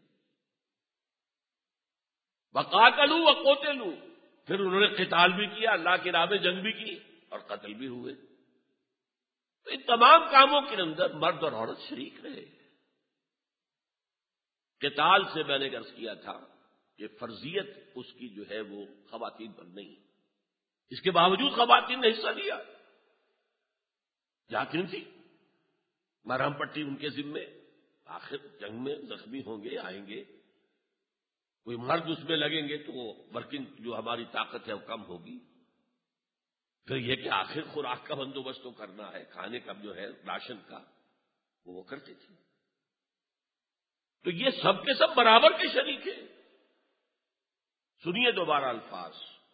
وقاتلوا وقتلوا، پھر انہوں نے قتال بھی کیا، اللہ کی راہ میں جنگ بھی کی اور قتل بھی ہوئے۔ تو ان تمام کاموں کے اندر مرد اور عورت شریک رہے۔ قتال سے میں نے عرض کیا تھا کہ فرضیت اس کی جو ہے وہ خواتین پر نہیں، اس کے باوجود خواتین نے حصہ لیا، یقین تھی مرہم پٹی ان کے ذمے، آخر جنگ میں زخمی ہوں گے، آئیں گے، کوئی مرد اس میں لگیں گے تو وہ ورکنگ جو ہماری طاقت ہے وہ کم ہوگی۔ پھر یہ کہ آخر خوراک کا بندوبست تو کرنا ہے، کھانے کا جو ہے راشن کا وہ وہ کرتے تھے۔ تو یہ سب کے سب برابر کے شریک ہیں۔ سنیے دوبارہ الفاظ،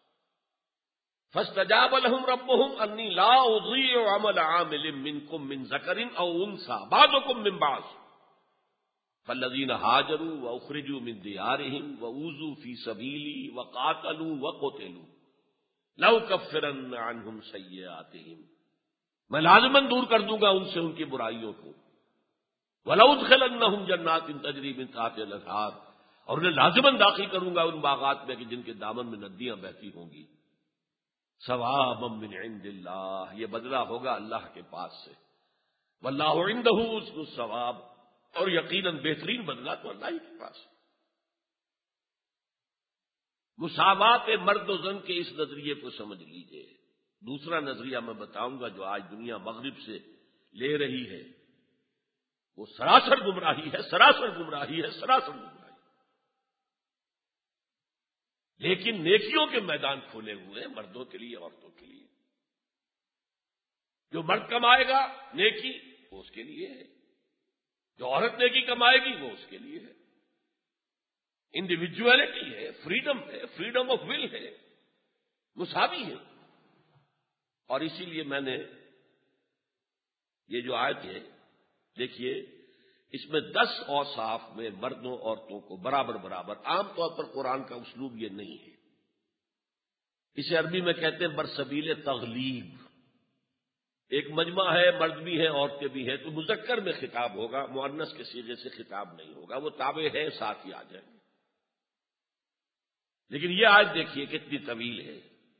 فاستجاب لهم ربهم انی لا اضیع عمل عامل منکم من ذکر او انثى بعضکم من بعض فالذین هاجروا واخرجوا من دیارهم واوذوا فی سبیلی وقاتلوا وقتلوا لأکفرن عنهم سیئاتهم، میں لازماً دور کر دوں گا ان سے ان کی برائیوں کو، وَلَأُدْخِلَنَّهُمْ جَنَّاتٍ تَجْرِي مِن تَحْتِهَا الْأَنْهَارُ، اور انہیں لازماً داخل کروں گا ان باغات میں کہ جن کے دامن میں ندیاں بہتی ہوں گی۔ ثوابا من عند اللہ، یہ بدلہ ہوگا اللہ کے پاس سے، واللہ عنده حسن الثواب، اور یقیناً بہترین بدلہ تو اللہ ہی کے پاس ہے۔ مساوات مرد و زن کے اس نظریے کو سمجھ لیجئے۔ دوسرا نظریہ میں بتاؤں گا جو آج دنیا مغرب سے لے رہی ہے، وہ سراسر گمراہی ہے، سراسر گمراہی ہے، سراسر گمراہی۔ لیکن نیکیوں کے میدان کھولے ہوئے ہیں مردوں کے لیے، عورتوں کے لیے۔ جو مرد کمائے گا نیکی وہ اس کے لیے ہے، جو عورت نیکی کمائے گی وہ اس کے لیے ہے۔ انڈیویجویلٹی ہے، فریڈم ہے، فریڈم آف ول ہے، مساوی ہے۔ اور اسی لیے میں نے یہ جو آیت ہے دیکھیے، اس میں دس اوصاف میں مردوں عورتوں کو برابر برابر، عام طور پر قرآن کا اسلوب یہ نہیں ہے، اسے عربی میں کہتے ہیں برسبیل تغلیب۔ ایک مجمع ہے، مرد بھی ہے عورتیں بھی ہیں، تو مذکر میں خطاب ہوگا، مؤنث کے صیغے سے خطاب نہیں ہوگا، وہ تابع ہے ساتھ ہی آ جائیں گے۔ لیکن یہ آج دیکھیے کتنی طویل ہے،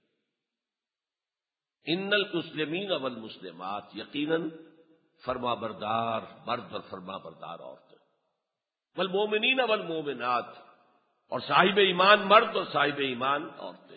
ان المسلمین والمسلمات، یقیناً فرما بردار مرد اور فرما بردار عورتیں، والمومنین والمومنات، اور صاحب ایمان مرد اور صاحب ایمان عورتیں،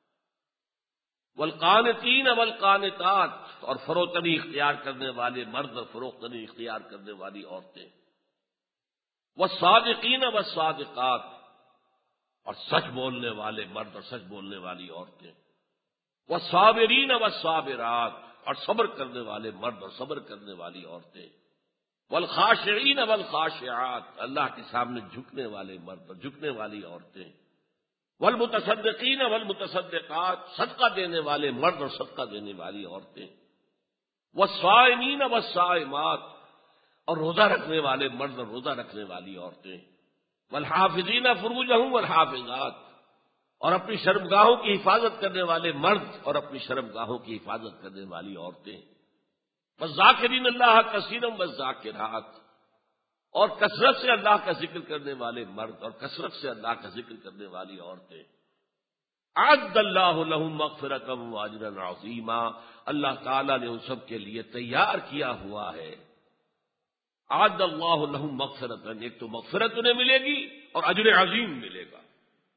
والقانتین والقانتات، اور فروتنی اختیار کرنے والے مرد اور فروختنی اختیار کرنے والی عورتیں، والصادقین والصادقات، اور سچ بولنے والے مرد اور سچ بولنے والی عورتیں، والصابرین والصابرات، اور صبر کرنے والے مرد اور صبر کرنے والی عورتیں، والخاشعین والخاشعات، اللہ کے سامنے جھکنے والے مرد اور جھکنے والی عورتیں، والمتصدقین والمتصدقات، صدقہ دینے والے مرد اور صدقہ دینے والی عورتیں، والصائمین والصائمات، اور روزہ رکھنے والے مرد اور روزہ رکھنے والی عورتیں، والحافظین فروجہم والحافظات، اور اپنی شرمگاہوں کی حفاظت کرنے والے مرد اور اپنی شرمگاہوں کی حفاظت کرنے والی عورتیں، والذاکرین اللہ کثیرا والذاکرات، اور کثرت سے اللہ کا ذکر کرنے والے مرد اور کثرت سے اللہ کا ذکر کرنے والی عورتیں۔ اعد اللہ لہم مغفرۃ واجرا عظیما، اللہ تعالیٰ نے ان سب کے لیے تیار کیا ہوا ہے، اعد اللہ لہم مغفرۃ، ایک تو مغفرت انہیں ملے گی اور اجر عظیم ملے گا۔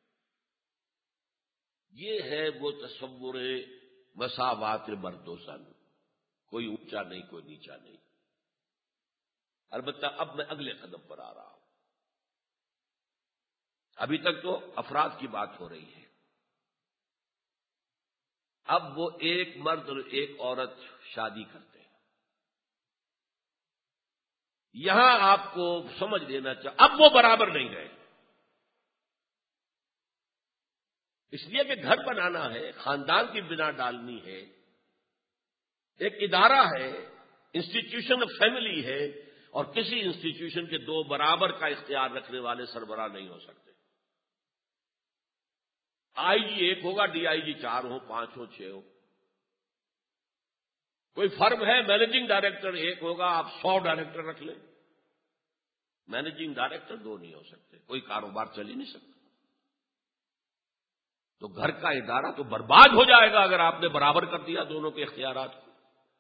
یہ ہے وہ تصور مساوات مرد و زن، کوئی اونچا نہیں کوئی نیچا نہیں۔ البتہ اب میں اگلے قدم پر آ رہا ہوں، ابھی تک تو افراد کی بات ہو رہی ہے، اب وہ ایک مرد اور ایک عورت شادی کرتے ہیں۔ یہاں آپ کو سمجھ لینا چاہیے اب وہ برابر نہیں رہے، اس لیے کہ گھر بنانا ہے، خاندان کی بنا ڈالنی ہے، ایک ادارہ ہے، انسٹیٹیوشن آف فیملی ہے، اور کسی انسٹیٹیوشن کے دو برابر کا اختیار رکھنے والے سربراہ نہیں ہو سکتے۔ آئی جی ایک ہوگا، ڈی آئی جی چار ہو، پانچ ہو، چھ ہو. کوئی فرم ہے مینیجنگ ڈائریکٹر ایک ہوگا، آپ سو ڈائریکٹر رکھ لیں. مینیجنگ ڈائریکٹر دو نہیں ہو سکتے، کوئی کاروبار چل ہی نہیں سکتا. تو گھر کا ادارہ تو برباد ہو جائے گا اگر آپ نے برابر کر دیا دونوں کے اختیارات کو.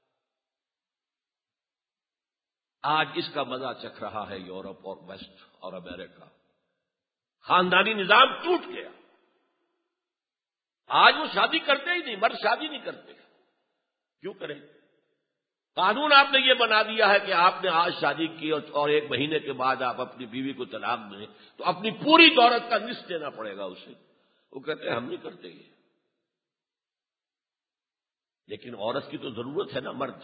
آج اس کا مزہ چکھ رہا ہے یورپ اور ویسٹ اور امریکہ. خاندانی نظام ٹوٹ گیا. آج وہ شادی کرتے ہی نہیں، مرد شادی نہیں کرتے. کیوں کریں؟ قانون آپ نے یہ بنا دیا ہے کہ آپ نے آج شادی کی اور ایک مہینے کے بعد آپ اپنی بیوی کو طلاق دیں تو اپنی پوری دولت کا نصف دینا پڑے گا اسے. وہ کہتے ہیں ہم نہیں کرتے یہ. لیکن عورت کی تو ضرورت ہے نا، مرد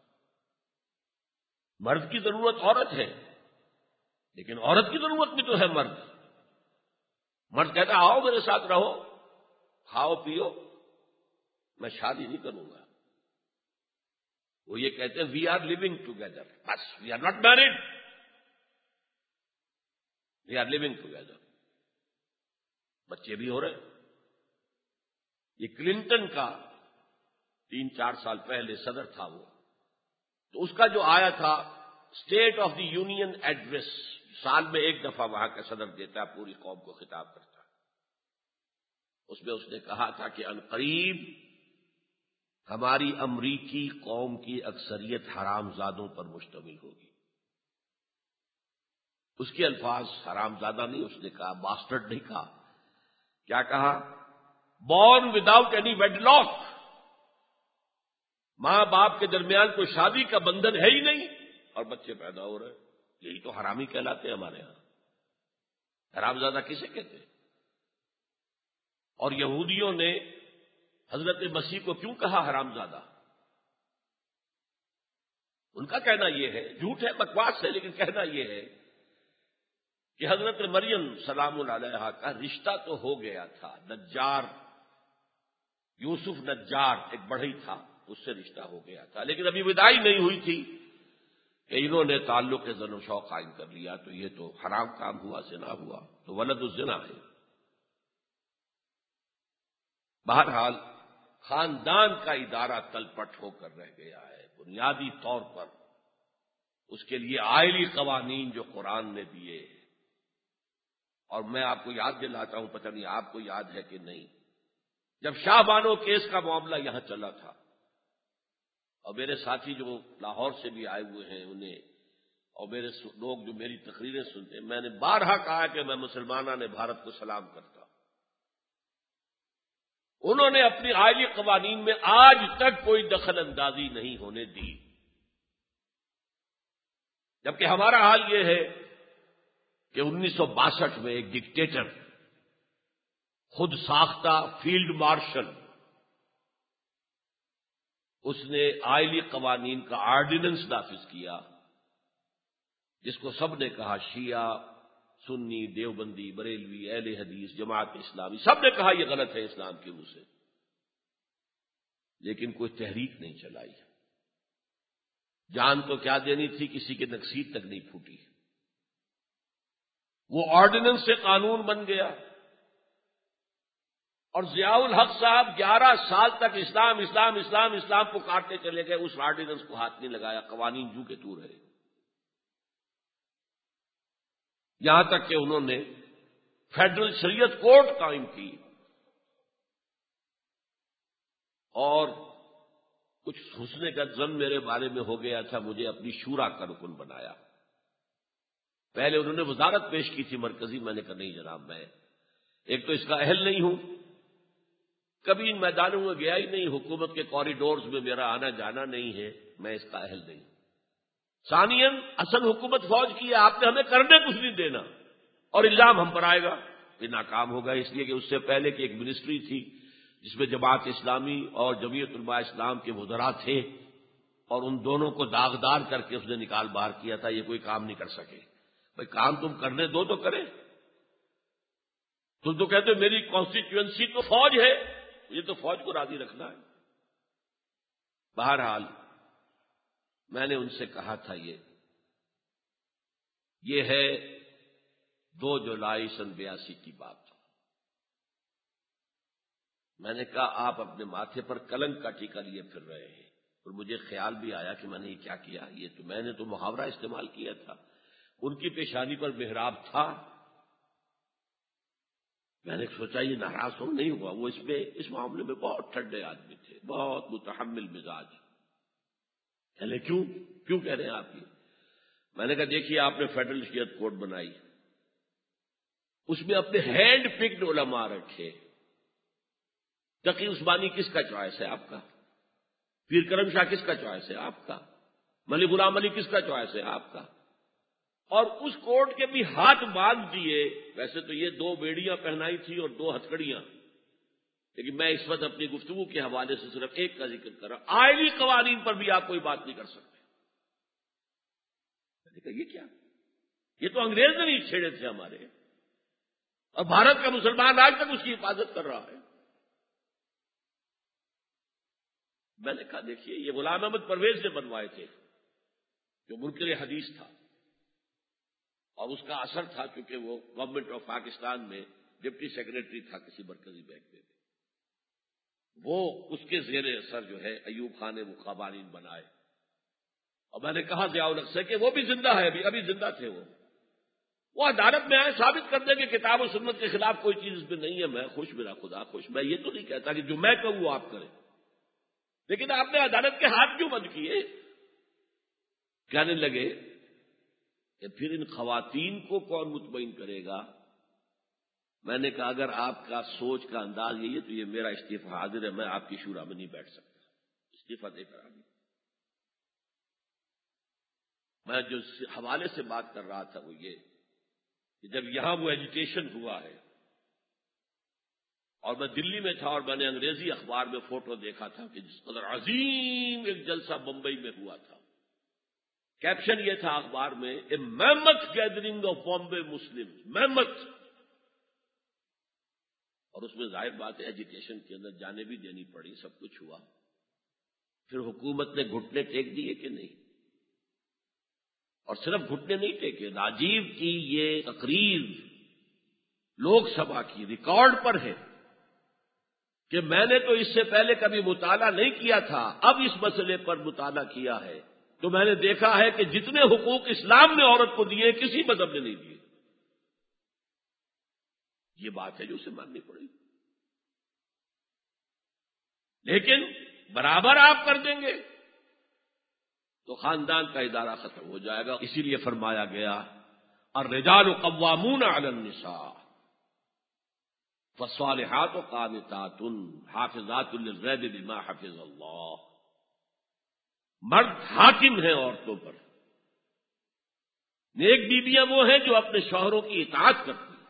مرد کی ضرورت عورت ہے، لیکن عورت کی ضرورت بھی تو ہے مرد. مرد کہتا ہے آؤ میرے ساتھ رہو، کھاؤ پیو، میں شادی نہیں کروں گا. وہ یہ کہتے ہیں وی آر لیونگ ٹوگیدر، بس we are not married, we are living together. بچے بھی ہو رہے. یہ کلنٹن کا تین چار سال پہلے صدر تھا وہ، تو اس کا جو آیا تھا state of the union address, سال میں ایک دفعہ وہاں کا صدر دیتا ہے، پوری قوم کو خطاب کرتا ہے. اس میں اس نے کہا تھا کہ عنقریب ہماری امریکی قوم کی اکثریت حرام زادوں پر مشتمل ہوگی. اس کے الفاظ حرام زادہ نہیں، اس نے کہا باسٹرڈ نہیں کہا. کیا کہا؟ Born without any wedlock. ماں باپ کے درمیان کوئی شادی کا بندھن ہے ہی نہیں اور بچے پیدا ہو رہے. یہی تو حرامی کہلاتے ہیں ہمارے ہاں. حرام زادہ کسے کہتے ہیں؟ اور یہودیوں نے حضرت مسیح کو کیوں کہا حرام زادہ؟ ان کا کہنا یہ ہے، جھوٹ ہے بکواس ہے، لیکن کہنا یہ ہے کہ حضرت مریم سلام علیہا کا رشتہ تو ہو گیا تھا. نجار یوسف نجار ایک بڑھئی تھا، اس سے رشتہ ہو گیا تھا، لیکن ابھی وداعی نہیں ہوئی تھی کہ انہوں نے تعلق زن و شوق قائم کر لیا. تو یہ تو حرام کام ہوا، زنا ہوا، تو ولد الزنا ہے. بہرحال خاندان کا ادارہ تلپٹ ہو کر رہ گیا ہے. بنیادی طور پر اس کے لیے آئلی قوانین جو قرآن نے دیے، اور میں آپ کو یاد دلاتا ہوں، پتہ نہیں آپ کو یاد ہے کہ نہیں، جب شاہ بانو کیس کا معاملہ یہاں چلا تھا، اور میرے ساتھی جو لاہور سے بھی آئے ہوئے ہیں انہیں، اور میرے لوگ جو میری تقریریں سنتے ہیں، میں نے بارہا کہا کہ میں مسلمانہ نے بھارت کو سلام کرتا. انہوں نے اپنی آئلی قوانین میں آج تک کوئی دخل اندازی نہیں ہونے دی، جبکہ ہمارا حال یہ ہے کہ انیس سو باسٹھ میں ایک ڈکٹیٹر، خود ساختہ فیلڈ مارشل، اس نے آئلی قوانین کا آرڈیننس نافذ کیا، جس کو سب نے کہا، شیعہ، سنی، دیوبندی، بریلوی، اہل حدیث، جماعت اسلامی، سب نے کہا یہ غلط ہے اسلام کے منہ سے، لیکن کوئی تحریک نہیں چلائی. جان تو کیا دینی تھی، کسی کے نکسیر تک نہیں پھوٹی. وہ آرڈیننس سے قانون بن گیا، اور ضیاء الحق صاحب گیارہ سال تک اسلام اسلام اسلام اسلام کو کاٹتے چلے گئے، اس آرڈیننس کو ہاتھ نہیں لگایا. قوانین جو کے تو رہے، یہاں تک کہ انہوں نے فیڈرل شریعت کورٹ قائم کی، اور کچھ حسن کا ظن میرے بارے میں ہو گیا تھا، مجھے اپنی شورا کا رکن بنایا. پہلے انہوں نے وزارت پیش کی تھی مرکزی، میں نے کہا نہیں جناب، میں ایک تو اس کا اہل نہیں ہوں، کبھی ان میدانوں میں گیا ہی نہیں، حکومت کے کوریڈورز میں میرا آنا جانا نہیں ہے، میں اس کا اہل نہیں ہوں. ثانیاً اصل حکومت فوج کی ہے، آپ نے ہمیں کرنے کچھ نہیں دینا، اور الزام ہم پر آئے گا کہ ناکام ہوگا. اس لیے کہ اس سے پہلے کی ایک منسٹری تھی جس میں جماعت اسلامی اور جمعیت علماء اسلام کے وزراء تھے، اور ان دونوں کو داغدار کر کے اس نے نکال باہر کیا تھا. یہ کوئی کام نہیں کر سکے. بھائی کام تم کرنے دو تو کرے. تم تو کہتے ہو میری کانسٹیٹوئنسی تو فوج ہے، یہ تو فوج کو راضی رکھنا ہے. بہرحال میں نے ان سے کہا تھا یہ یہ ہے دو جولائی سن بیاسی کی بات. میں نے کہا آپ اپنے ماتھے پر کلنک کا ٹیکا لیے پھر رہے ہیں، اور مجھے خیال بھی آیا کہ میں نے یہ کیا کیا، یہ تو میں نے تو محاورہ استعمال کیا تھا، ان کی پیشانی پر محراب تھا، میں نے سوچا یہ ناراض ہو نہیں ہوا، وہ اس میں اس معاملے میں بہت ٹھنڈے آدمی تھے، بہت متحمل مزاج۔ چلے کیوں کیوں کہہ رہے ہیں آپ یہ؟ میں نے کہا دیکھیے آپ نے فیڈرل شریعت کوڈ بنائی، اس میں اپنے ہینڈ پکڈ علماء رکھے، تقی عثمانی کس کا چوائس ہے آپ کا؟ پیر کرم شاہ کس کا چوائس ہے آپ کا؟ ملک غلام علی کس کا چوائس ہے آپ کا؟ اور اس کوٹ کے بھی ہاتھ باندھ دیے، ویسے تو یہ دو بیڑیاں پہنائی تھی اور دو ہتھکڑیاں، لیکن میں اس وقت اپنی گفتگو کے حوالے سے صرف ایک کا ذکر کر رہا، آئلی قوانین پر بھی آپ کوئی بات نہیں کر سکتے۔ میں نے کہا یہ کیا؟ یہ تو انگریز نے نہیں چھیڑے تھے ہمارے، اور بھارت کا مسلمان آج تک اس کی حفاظت کر رہا ہے۔ میں نے کہا دیکھیے یہ غلام احمد پرویز نے بنوائے تھے، جو منکر حدیث تھا، اور اس کا اثر تھا کیونکہ وہ گورنمنٹ آف پاکستان میں ڈپٹی سیکرٹری تھا کسی مرکزی بینک میں، وہ اس کے زیر اثر جو ہے ایوب خان نے وہ قوانین بنائے، اور میں نے کہا ضیاء الحق سے کہ وہ بھی زندہ ہے، ابھی ابھی زندہ تھے وہ وہ عدالت میں آئے ثابت کر دیں کہ کتاب و سنت کے خلاف کوئی چیز اس میں نہیں ہے، میں خوش، میرا خدا خوش۔ میں یہ تو نہیں کہتا کہ جو میں کہوں وہ آپ کریں، لیکن آپ نے عدالت کے ہاتھ کیوں بند کیے؟ کہنے لگے کہ پھر ان خواتین کو کون مطمئن کرے گا؟ میں نے کہا اگر آپ کا سوچ کا انداز یہی ہے تو یہ میرا استعفی حاضر ہے، میں آپ کی شورا میں نہیں بیٹھ سکتا، استعفی دے کر آگے۔ میں جو حوالے سے بات کر رہا تھا وہ یہ کہ جب یہاں وہ ایجیٹیشن ہوا ہے، اور میں دلی میں تھا اور میں نے انگریزی اخبار میں فوٹو دیکھا تھا کہ جس قدر عظیم ایک جلسہ بمبئی میں ہوا تھا، کیپشن یہ تھا اخبار میں، a mammoth gathering of Bombay Muslim, mammoth, اور اس میں ظاہر بات ہے ایجیٹیشن کے اندر جانیں بھی دینی پڑی، سب کچھ ہوا، پھر حکومت نے گھٹنے ٹیک دیے کہ نہیں؟ اور صرف گھٹنے نہیں ٹیکے، راجیو کی یہ تقریر لوک سبھا کی ریکارڈ پر ہے کہ میں نے تو اس سے پہلے کبھی مطالعہ نہیں کیا تھا، اب اس مسئلے پر مطالعہ کیا ہے تو میں نے دیکھا ہے کہ جتنے حقوق اسلام نے عورت کو دیے کسی مذہب نے نہیں دیے۔ یہ بات ہے جو اسے ماننی پڑے گی، لیکن برابر آپ کر دیں گے تو خاندان کا ادارہ ختم ہو جائے گا۔ اسی لیے فرمایا گیا الرجال قوامون علی النساء فالصالحات قانتات حافظات للغیب بما حفظ اللہ، مرد حاکم ہیں عورتوں پر، نیک بیویاں وہ ہیں جو اپنے شوہروں کی اطاعت کرتی ہیں۔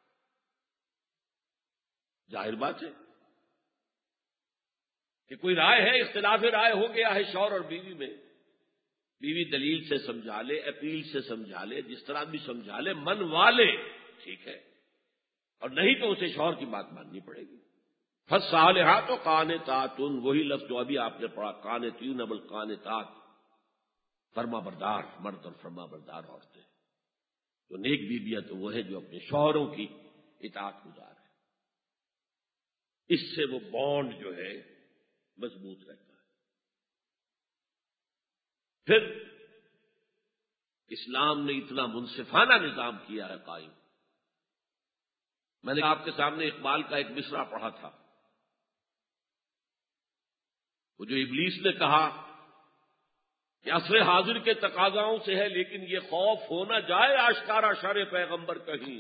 ظاہر بات ہے کہ کوئی رائے ہے، اختلاف رائے ہو گیا ہے شوہر اور بیوی میں، بیوی دلیل سے سمجھا لے، اپیل سے سمجھا لے، جس طرح بھی سمجھا لے، من والے ٹھیک ہے، اور نہیں تو اسے شوہر کی بات ماننی پڑے گی۔ فالصالحات قانتات، وہی لفظ جو ابھی آپ نے پڑھا، قانتین بل قانتات، فرما بردار مرد اور فرما بردار عورتیں، تو نیک بیویاں تو وہ ہے جو اپنے شوہروں کی اطاعت گزار ہے، اس سے وہ بانڈ جو ہے مضبوط رہتا ہے۔ پھر اسلام نے اتنا منصفانہ نظام کیا ہے قائم۔ میں نے آپ کے سامنے اقبال کا ایک مصرع پڑھا تھا، وہ جو ابلیس نے کہا کہ عصر حاضر کے تقاضاؤں سے ہے لیکن یہ خوف ہو نہ جائے آشکارا شر پیغمبر کہیں،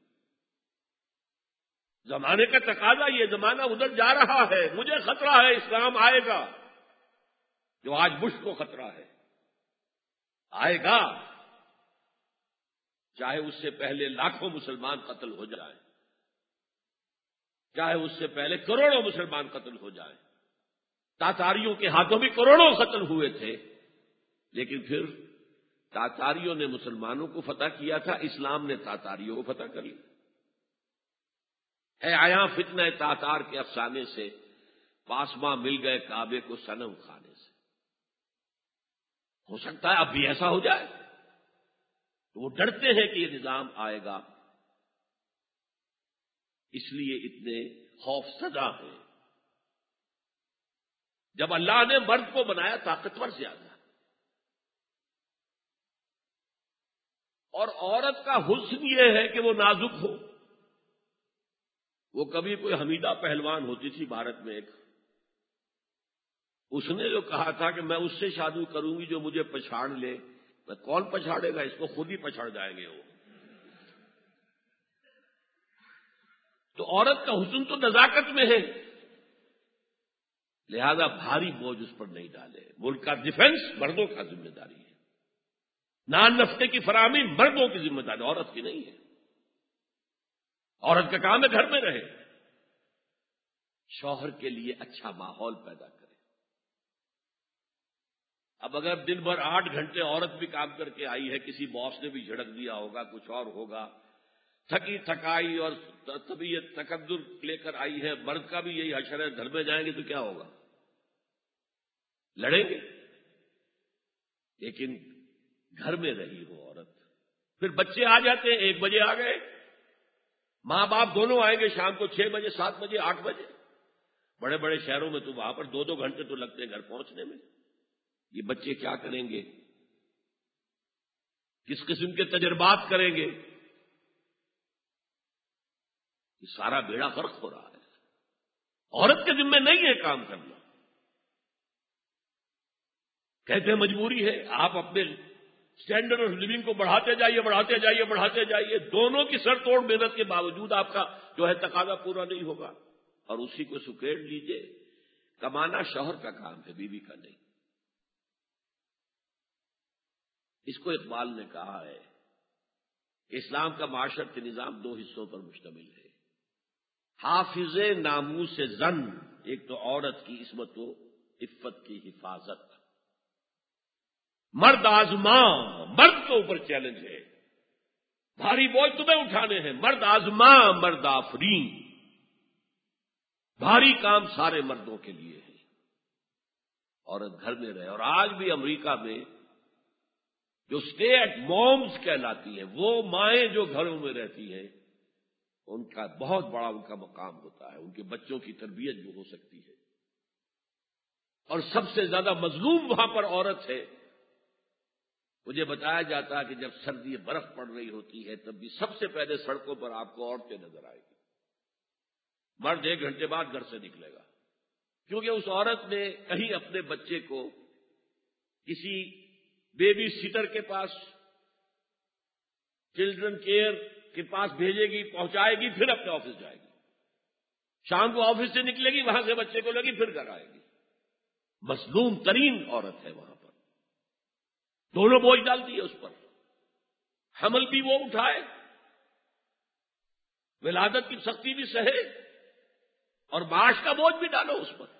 زمانے کا تقاضا یہ، زمانہ ادھر جا رہا ہے، مجھے خطرہ ہے اسلام آئے گا، جو آج بش کو خطرہ ہے، آئے گا چاہے اس سے پہلے لاکھوں مسلمان قتل ہو جائیں، چاہے اس سے پہلے کروڑوں مسلمان قتل ہو جائیں۔ تاتاریوں کے ہاتھوں بھی کروڑوں قتل ہوئے تھے، لیکن پھر تاتاریوں نے مسلمانوں کو فتح کیا تھا، اسلام نے تاتاریوں کو فتح کر لیا۔ اے آیا فتنہ تاتار کے افسانے سے، پاسماں مل گئے کعبے کو صنم کھانے سے۔ ہو سکتا ہے اب بھی ایسا ہو جائے، تو وہ ڈرتے ہیں کہ یہ نظام آئے گا، اس لیے اتنے خوف زدہ ہیں۔ جب اللہ نے مرد کو بنایا طاقتور زیادہ، اور عورت کا حسن یہ ہے کہ وہ نازک ہو. وہ کبھی کوئی حمیدہ پہلوان ہوتی تھی بھارت میں ایک، اس نے جو کہا تھا کہ میں اس سے شادی کروں گی جو مجھے پچھاڑ لے. میں کون پچھاڑے گا اس کو، خود ہی پچھاڑ جائیں گے وہ. تو عورت کا حسن تو نزاکت میں ہے، لہذا بھاری بوجھ اس پر نہیں ڈالے. ملک کا ڈیفنس مردوں کا ذمہ داری ہے، نان نفقے کی فراہمی مردوں کی ذمہ داری، عورت کی نہیں ہے. عورت کا کام ہے گھر میں رہے، شوہر کے لیے اچھا ماحول پیدا کرے. اب اگر دن بھر آٹھ گھنٹے عورت بھی کام کر کے آئی ہے، کسی باس نے بھی جھڑک دیا ہوگا، کچھ اور ہوگا، تھکی تھکائی اور طبیعت تقدر لے کر آئی ہے، مرد کا بھی یہی حشر ہے، گھر میں جائیں گے تو کیا ہوگا؟ لڑیں گے. لیکن گھر میں رہی ہو عورت، پھر بچے آ جاتے ہیں، ایک بجے آ گئے، ماں باپ دونوں آئیں گے شام کو چھ بجے، سات بجے، آٹھ بجے. بڑے بڑے شہروں میں تو وہاں پر دو دو گھنٹے تو لگتے ہیں گھر پہنچنے میں. یہ بچے کیا کریں گے؟ کس قسم کے تجربات کریں گے؟ یہ سارا بیڑا غرق ہو رہا ہے. عورت کے ذمہ نہیں ہے کام کرنا. کہتے ہیں مجبوری ہے. آپ اپنے اسٹینڈرڈ آف لیونگ کو بڑھاتے جائیے بڑھاتے جائیے بڑھاتے جائیے، دونوں کی سر توڑ محنت کے باوجود آپ کا جو ہے تقاضا پورا نہیں ہوگا، اور اسی کو سکیڑ لیجیے. کمانا شوہر کا کام ہے، بیوی کا نہیں. اس کو اقبال نے کہا ہے کہ اسلام کا معاشرتی نظام دو حصوں پر مشتمل ہے. حافظ ناموس زن، ایک تو عورت کی عصمت و عفت کی حفاظت. مرد آزما، مرد کے اوپر چیلنج ہے، بھاری بوجھ تمہیں اٹھانے ہیں. مرد آزما مرد آفرین، بھاری کام سارے مردوں کے لیے ہے. عورت گھر میں رہے. اور آج بھی امریکہ میں جو اسٹے ایٹ مومز کہلاتی ہیں، وہ مائیں جو گھروں میں رہتی ہیں، ان کا بہت بڑا ان کا مقام ہوتا ہے. ان کے بچوں کی تربیت جو ہو سکتی ہے. اور سب سے زیادہ مظلوم وہاں پر عورت ہے. مجھے بتایا جاتا ہے کہ جب سردی برف پڑ رہی ہوتی ہے تب بھی سب سے پہلے سڑکوں پر آپ کو عورتیں نظر آئے گی. مرد ایک گھنٹے بعد گھر سے نکلے گا، کیونکہ اس عورت نے کہیں اپنے بچے کو کسی بیبی سیٹر کے پاس، چلڈرن کیئر کے پاس بھیجے گی، پہنچائے گی، پھر اپنے آفس جائے گی. شام کو آفس سے نکلے گی، وہاں سے بچے کو لے گی، پھر گھر آئے گی. مظلوم ترین عورت ہے وہاں پر. دونوں بوجھ ڈالتی ہے اس پر. حمل بھی وہ اٹھائے، ولادت کی سختی بھی سہے، اور معاش کا بوجھ بھی ڈالو اس پر.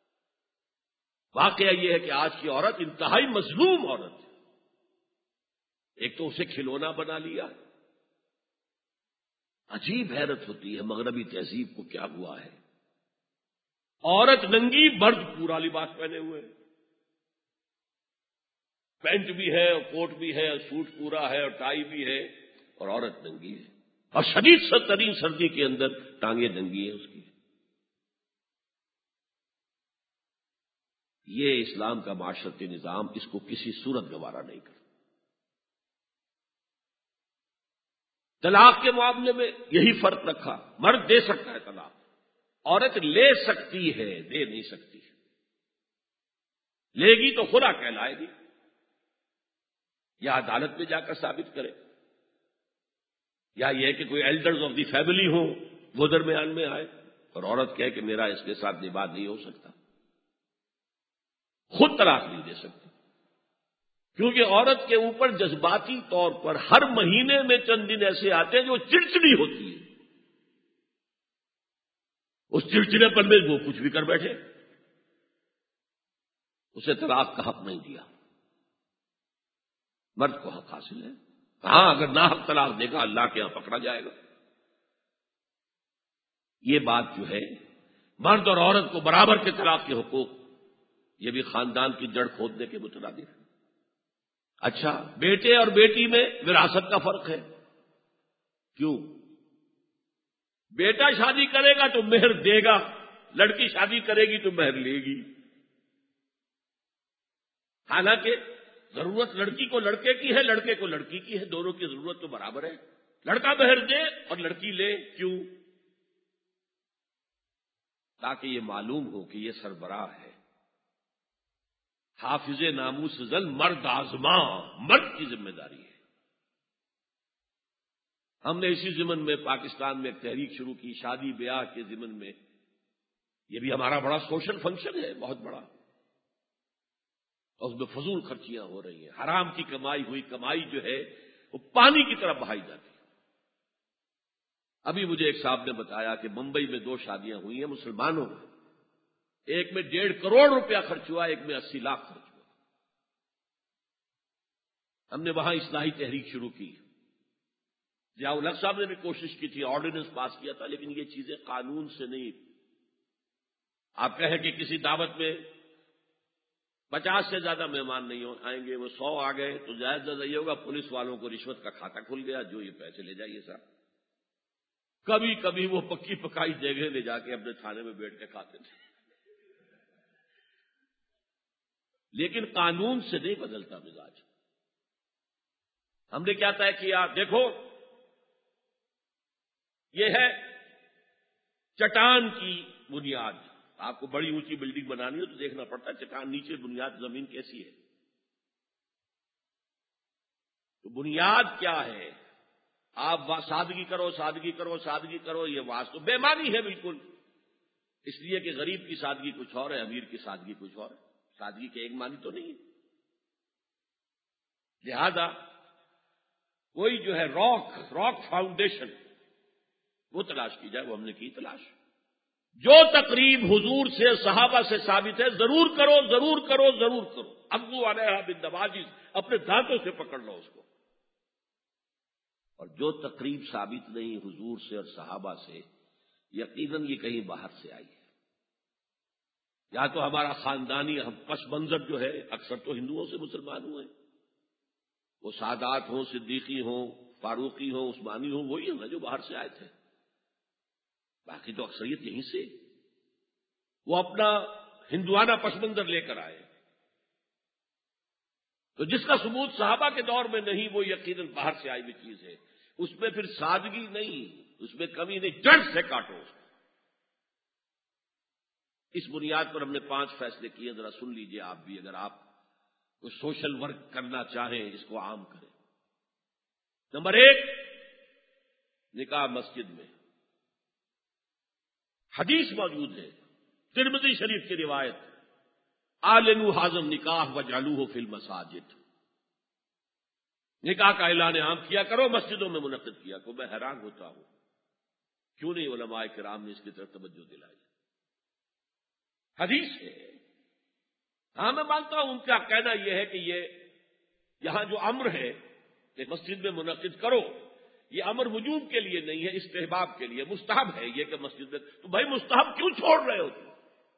واقعہ یہ ہے کہ آج کی عورت انتہائی مظلوم عورت ہے. ایک تو اسے کھلونا بنا لیا. عجیب حیرت ہوتی ہے مغربی تہذیب کو کیا ہوا ہے. عورت ننگی، مرد پورا لباس پہنے ہوئے، پینٹ بھی ہے اور کوٹ بھی ہے اور سوٹ پورا ہے اور ٹائی بھی ہے، اور عورت ننگی ہے. اور شدید ست ترین سردی کے اندر ٹانگیں ننگی ہیں اس کی. یہ اسلام کا معاشرتی نظام اس کو کسی صورت گوارا نہیں کرتا. طلاق کے معاملے میں یہی فرق رکھا. مرد دے سکتا ہے طلاق، عورت لے سکتی ہے، دے نہیں سکتی. لے گی تو خلا کہلائے گی، یا عدالت میں جا کر ثابت کرے، یا یہ کہ کوئی ایلڈرز آف دی فیملی ہو وہ درمیان میں آئے اور عورت کہے کہ میرا اس کے ساتھ نباہ نہیں ہو سکتا. خود طلاق نہیں دے سکتی، کیونکہ عورت کے اوپر جذباتی طور پر ہر مہینے میں چند دن ایسے آتے ہیں جو چڑچڑی ہوتی ہے. اس چڑچڑے پر میں وہ کچھ بھی کر بیٹھے، اسے طلاق کا حق نہیں دیا. مرد کو حق حاصل ہے. ہاں اگر نہ حق طلاق دے گا اللہ کے یہاں پکڑا جائے گا. یہ بات جو ہے مرد اور عورت کو برابر کے طلاق کے حقوق، یہ بھی خاندان کی جڑ کھودنے کے مترادف ہے. اچھا، بیٹے اور بیٹی میں وراثت کا فرق ہے. کیوں؟ بیٹا شادی کرے گا تو مہر دے گا، لڑکی شادی کرے گی تو مہر لے گی. حالانکہ ضرورت لڑکی کو لڑکے کی ہے، لڑکے کو لڑکی کی ہے، دونوں کی ضرورت تو برابر ہے. لڑکا مہر دے اور لڑکی لے، کیوں؟ تاکہ یہ معلوم ہو کہ یہ سربراہ ہے، حافظ ناموس زن، مرد آزماں، مرد کی ذمہ داری ہے. ہم نے اسی ضمن میں پاکستان میں ایک تحریک شروع کی، شادی بیاہ کے ضمن میں. یہ بھی ہمارا بڑا سوشل فنکشن ہے، بہت بڑا. اور اس میں فضول خرچیاں ہو رہی ہیں، حرام کی کمائی ہوئی کمائی جو ہے وہ پانی کی طرح بہائی جاتی ہے. ابھی مجھے ایک صاحب نے بتایا کہ ممبئی میں دو شادیاں ہوئی ہیں مسلمانوں میں، ایک میں ڈیڑھ کروڑ روپیہ خرچ ہوا، ایک میں اسی لاکھ خرچ ہوا. ہم نے وہاں اصلاحی تحریک شروع کی. ضیاء الحق صاحب نے بھی کوشش کی تھی، آرڈیننس پاس کیا تھا، لیکن یہ چیزیں قانون سے نہیں. آپ کہیں کہ کسی دعوت میں پچاس سے زیادہ مہمان نہیں آئیں گے، وہ سو آ گئے تو زیادہ زیادہ یہ ہوگا پولیس والوں کو رشوت کا کھاتا کھل گیا، جو یہ پیسے لے جائیے صاحب. کبھی کبھی وہ پکی پکائی جگہ لے جا کے اپنے تھانے میں بیٹھ کے کھاتے تھے. لیکن قانون سے نہیں بدلتا مزاج. ہم نے کیا طے کیا؟ دیکھو یہ ہے چٹان کی بنیاد. آپ کو بڑی اونچی بلڈنگ بنانی ہو تو دیکھنا پڑتا ہے چٹان نیچے بنیاد زمین کیسی ہے. تو بنیاد کیا ہے؟ آپ سادگی کرو، سادگی کرو، سادگی کرو. یہ واسطہ بے معنی ہے بالکل. اس لیے کہ غریب کی سادگی کچھ اور ہے، امیر کی سادگی کچھ اور ہے. سادگی کے ایک معنی تو نہیں ہے. لہذا کوئی جو ہے راک راک فاؤنڈیشن وہ تلاش کی جائے. وہ ہم نے کی تلاش. جو تقریب حضور سے صحابہ سے ثابت ہے ضرور کرو، ضرور کرو، ضرور کرو. ابو علیہ بالنواجذ، اپنے دانتوں سے پکڑ لو اس کو. اور جو تقریب ثابت نہیں حضور سے اور صحابہ سے، یقیناً یہ کہیں باہر سے آئی ہے. یا تو ہمارا خاندانی ہم پس منظر جو ہے، اکثر تو ہندوؤں سے مسلمان ہوئے، وہ سادات ہوں، صدیقی ہوں، فاروقی ہوں، عثمانی ہوں، وہی ہیں جو باہر سے آئے تھے. باقی تو اکثریت یہیں سے. وہ اپنا ہندوانہ پس منظر لے کر آئے. تو جس کا ثبوت صحابہ کے دور میں نہیں، وہ یقیناً باہر سے آئی ہوئی چیز ہے. اس میں پھر سادگی نہیں، اس میں کمی نہیں، جڑ سے کاٹو اس کو. اس بنیاد پر ہم نے پانچ فیصلے کیے، ذرا سن لیجئے آپ بھی، اگر آپ کوئی سوشل ورک کرنا چاہیں اس کو عام کریں. نمبر ایک، نکاح مسجد میں. حدیث موجود ہے، ترمذی شریف کی روایت، اعلنوا ھذا النکاح وجعلوہ فی المساجد. نکاح کا اعلان عام کیا کرو، مسجدوں میں منعقد کیا کرو. میں حیران ہوتا ہوں کیوں نہیں علماء کرام نے اس کی طرف توجہ دلائی. حدیث ہے. ہاں میں مانتا ہوں ان کا کہنا یہ ہے کہ یہ یہاں جو امر ہے کہ مسجد میں منعقد کرو، یہ امر وجوب کے لیے نہیں ہے، استحباب کے لیے. مستحب ہے یہ کہ مسجد میں. تو بھائی مستحب کیوں چھوڑ رہے ہو تم؟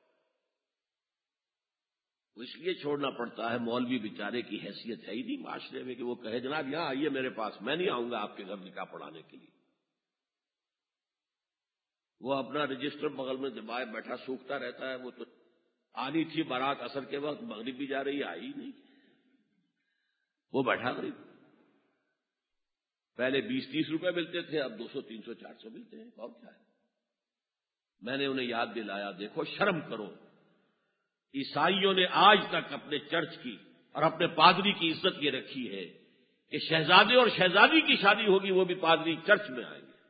وہ اس لیے چھوڑنا پڑتا ہے، مولوی بیچارے کی حیثیت ہے ہی نہیں معاشرے میں کہ وہ کہے جناب یہاں آئیے میرے پاس، میں نہیں آؤں گا آپ کے گھر نکاح پڑھانے کے لیے. وہ اپنا رجسٹر بغل میں دبائے بیٹھا سوکھتا رہتا ہے. وہ تو آنی تھی بارات عصر کے وقت، مغرب بھی جا رہی ہے، آئی نہیں. وہ بیٹھا غریب. پہلے بیس تیس روپے ملتے تھے، اب دو سو تین سو چار سو ملتے ہیں. اور کیا ہے؟ میں نے انہیں یاد دلایا، دیکھو شرم کرو. عیسائیوں نے آج تک اپنے چرچ کی اور اپنے پادری کی عزت یہ رکھی ہے کہ شہزادے اور شہزادی کی شادی ہوگی وہ بھی پادری چرچ میں آئیں گے.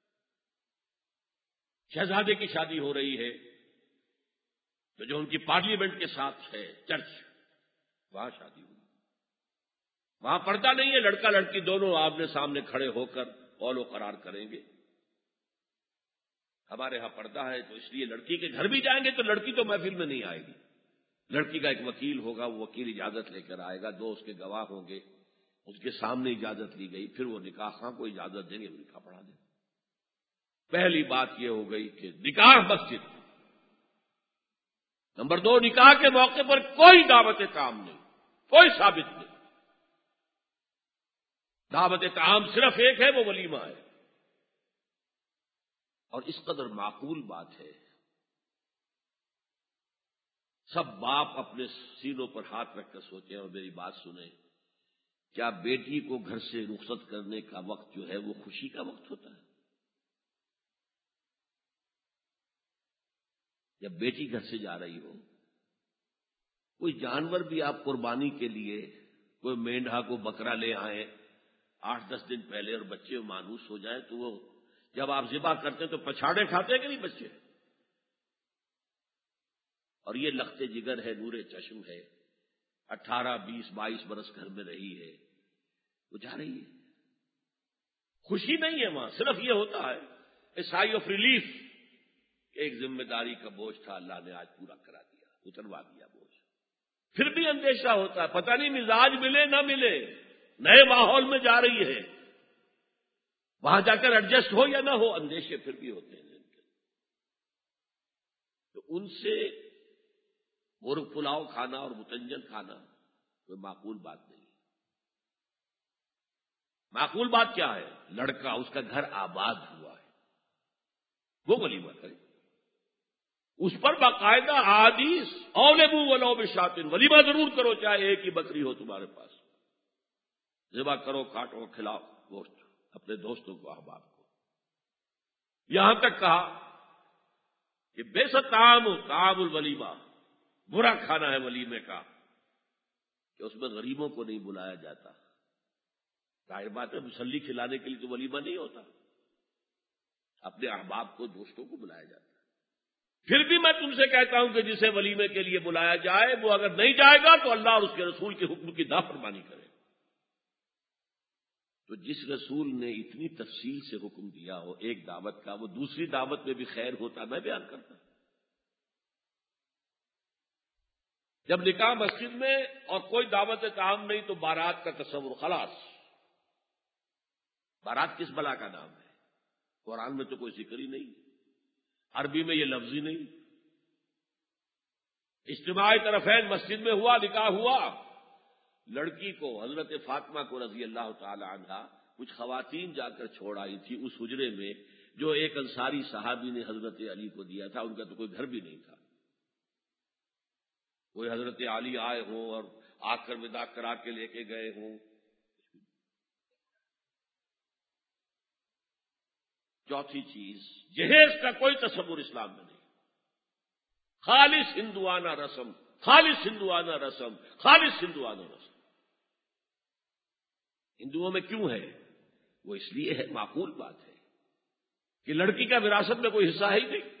شہزادے کی شادی ہو رہی ہے تو جو ان کی پارلیمنٹ کے ساتھ ہے چرچ، وہاں شادی ہوگی. وہاں پردہ نہیں ہے، لڑکا لڑکی دونوں آمنے سامنے کھڑے ہو کر قول و قرار کریں گے. ہمارے ہاں پردہ ہے تو اس لیے لڑکی کے گھر بھی جائیں گے تو لڑکی تو محفل میں نہیں آئے گی. لڑکی کا ایک وکیل ہوگا، وہ وکیل اجازت لے کر آئے گا، دو اس کے گواہ ہوں گے، اس کے سامنے اجازت لی گئی، پھر وہ نکاح خواہ کو اجازت دیں گے، وہ نکاح پڑھا دیں. پہلی بات یہ ہو گئی کہ نکاح مسجد. نمبر دو، نکاح کے موقع پر کوئی دعوت طعام نہیں، کوئی ثابت نہیں. دعوت طعام صرف ایک ہے، وہ ولیمہ ہے. اور اس قدر معقول بات ہے. سب باپ اپنے سینوں پر ہاتھ رکھ کر سوچیں اور میری بات سنیں، کیا بیٹی کو گھر سے رخصت کرنے کا وقت جو ہے وہ خوشی کا وقت ہوتا ہے؟ جب بیٹی گھر سے جا رہی ہو، کوئی جانور بھی آپ قربانی کے لیے کوئی مینڈھا کو بکرا لے آئیں آٹھ دس دن پہلے اور بچے مانوس ہو جائیں تو وہ جب آپ ذبح کرتے ہیں تو پچھاڑے کھاتے ہیں کہ نہیں بچے؟ اور یہ لخت جگر ہے، نور چشم ہے، اٹھارہ بیس بائیس برس گھر میں رہی ہے، وہ جا رہی ہے، خوشی نہیں ہے وہاں، صرف یہ ہوتا ہے اے سائی آف ریلیف، ایک ذمہ داری کا بوجھ تھا، اللہ نے آج پورا کرا دیا، اتروا دیا بوجھ۔ پھر بھی اندیشہ ہوتا ہے، پتہ نہیں مزاج ملے نہ ملے، نئے ماحول میں جا رہی ہے، وہاں جا کر ایڈجسٹ ہو یا نہ ہو، اندیشے پھر بھی ہوتے ہیں۔ تو ان سے مرغ پلاؤ کھانا اور متنجن کھانا کوئی معقول بات نہیں۔ معقول بات کیا ہے؟ لڑکا، اس کا گھر آباد ہوا ہے، وہ ولیمہ کرے، اس پر باقاعدہ حدیث اولبو ولو بشاتن، ولیمہ ضرور کرو چاہے ایک ہی بکری ہو تمہارے پاس، ذبح کرو، کاٹو، کھلاؤ گوشت اپنے دوستوں کو، احباب کو۔ یہاں تک کہا کہ بے ستام تعام الولیمہ، برا کھانا ہے ولیمے کا کہ اس میں غریبوں کو نہیں بلایا جاتا۔ ظاہر بات ہے مسلی کھلانے کے لیے تو ولیمہ نہیں ہوتا، اپنے احباب کو، دوستوں کو بلایا جاتا ہے۔ پھر بھی میں تم سے کہتا ہوں کہ جسے ولیمے کے لیے بلایا جائے وہ اگر نہیں جائے گا تو اللہ اور اس کے رسول کے حکم کی نافرمانی کرے۔ تو جس رسول نے اتنی تفصیل سے حکم دیا ہو ایک دعوت کا، وہ دوسری دعوت میں بھی خیر ہوتا، میں بیان کرتا۔ جب نکاح مسجد میں اور کوئی دعوت طعام نہیں تو بارات کا تصور، خلاص۔ بارات کس بلا کا نام ہے؟ قرآن میں تو کوئی ذکر ہی نہیں، عربی میں یہ لفظ ہی نہیں۔ اجتماعی طرفین مسجد میں ہوا، نکاح ہوا، لڑکی کو، حضرت فاطمہ کو رضی اللہ تعالی عنہا، کچھ خواتین جا کر چھوڑ آئی تھی اس حجرے میں جو ایک انصاری صحابی نے حضرت علی کو دیا تھا، ان کا تو کوئی گھر بھی نہیں تھا۔ کوئی حضرت علی آئے ہوں اور آ کر وداع کرا کے لے کے گئے ہوں۔ چوتھی چیز، جہیز کا کوئی تصور اسلام میں نہیں، خالص ہندوانہ رسم، خالص ہندوانہ رسم، خالص ہندوانہ رسم۔ ہندوؤں میں کیوں ہے؟ وہ اس لیے ہے، معقول بات ہے کہ لڑکی کا وراثت میں کوئی حصہ ہے ہی نہیں،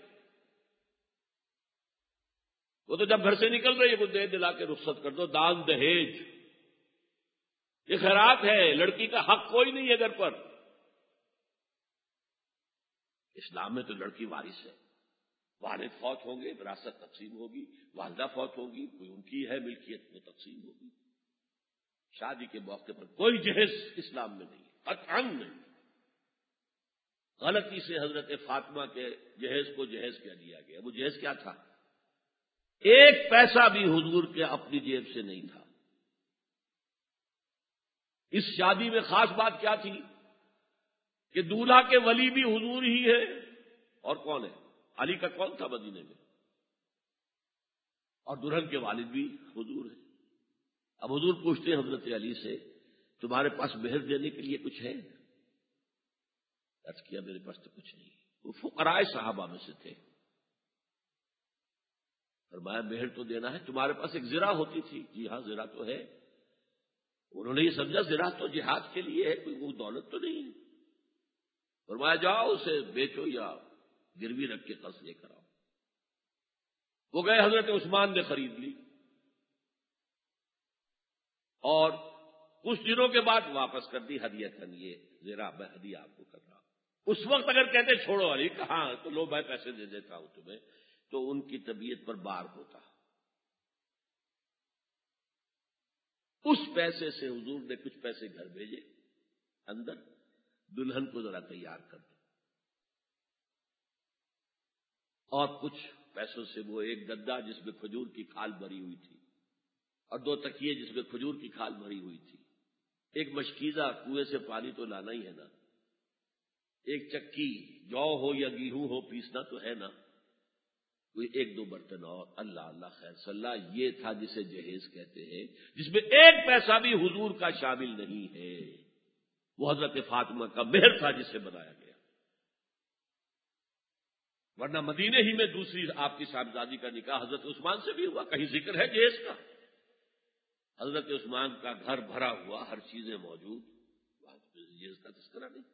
وہ تو جب گھر سے نکل رہی ہے وہ دے دلا کے رخصت کر دو، دان دہیج یہ خیرات ہے، لڑکی کا حق کوئی نہیں ہے گھر پر۔ اسلام میں تو لڑکی وارث ہے، والد فوت ہوں گے وراثت تقسیم ہوگی، والدہ فوت ہوگی کوئی ان کی ہے ملکیت وہ تقسیم ہوگی۔ شادی کے موقع پر کوئی جہیز اسلام میں نہیں، قطعاً نہیں۔ غلطی سے حضرت فاطمہ کے جہیز کو جہیز کیا دیا گیا، وہ جہیز کیا تھا؟ ایک پیسہ بھی حضور کے اپنی جیب سے نہیں تھا۔ اس شادی میں خاص بات کیا تھی کہ دولہا کے ولی بھی حضور ہی ہے، اور کون ہے؟ علی کا کون تھا مدینے میں؟ اور دلہن کے والد بھی حضور ہے۔ اب حضور پوچھتے ہیں حضرت علی سے، تمہارے پاس مہر دینے کے لیے کچھ ہے؟ عرض کیا میرے پاس تو کچھ نہیں۔ وہ فقراء صحابہ میں سے تھے۔ فرمایا مہر تو دینا ہے، تمہارے پاس ایک زرہ ہوتی تھی؟ جی ہاں زرہ تو ہے۔ انہوں نے یہ سمجھا زرہ تو جہاد کے لیے ہے، کوئی وہ دولت تو نہیں ہے۔ فرمایا جاؤ اسے بیچو یا گروی رکھ کے قرض لے کر آؤ۔ وہ گئے، حضرت عثمان نے خرید لی اور کچھ دنوں کے بعد واپس کر دی ہدیۃً، یہ زرہ میں ہدیہ آپ کو کر رہا ہوں۔ اس وقت اگر کہتے چھوڑو علی، کہاں تو لو میں پیسے دے دیتا ہوں تمہیں، تو ان کی طبیعت پر بار ہوتا۔ اس پیسے سے حضور نے کچھ پیسے گھر بھیجے، اندر دلہن کو ذرا تیار کر دو، اور کچھ پیسوں سے وہ ایک گدا جس میں کھجور کی کھال بھری ہوئی تھی، اور دو تکیے جس میں کھجور کی کھال بھری ہوئی تھی، ایک مشکیزہ، کنویں سے پانی تو لانا ہی ہے نا، ایک چکی، جو ہو یا گیہوں ہو پیسنا تو ہے نا، کوئی ایک دو برتن اور، اللہ اللہ خیر صلی اللہ، یہ تھا جسے جہیز کہتے ہیں، جس میں ایک پیسہ بھی حضور کا شامل نہیں ہے۔ وہ حضرت فاطمہ کا مہر تھا جسے بنایا گیا، ورنہ مدینے ہی میں دوسری آپ کی صاحبزادی کا نکاح حضرت عثمان سے بھی ہوا، کہیں ذکر ہے جہیز کا؟ حضرت عثمان کا گھر بھرا ہوا، ہر چیزیں موجود، جہیز کا تذکرہ نہیں۔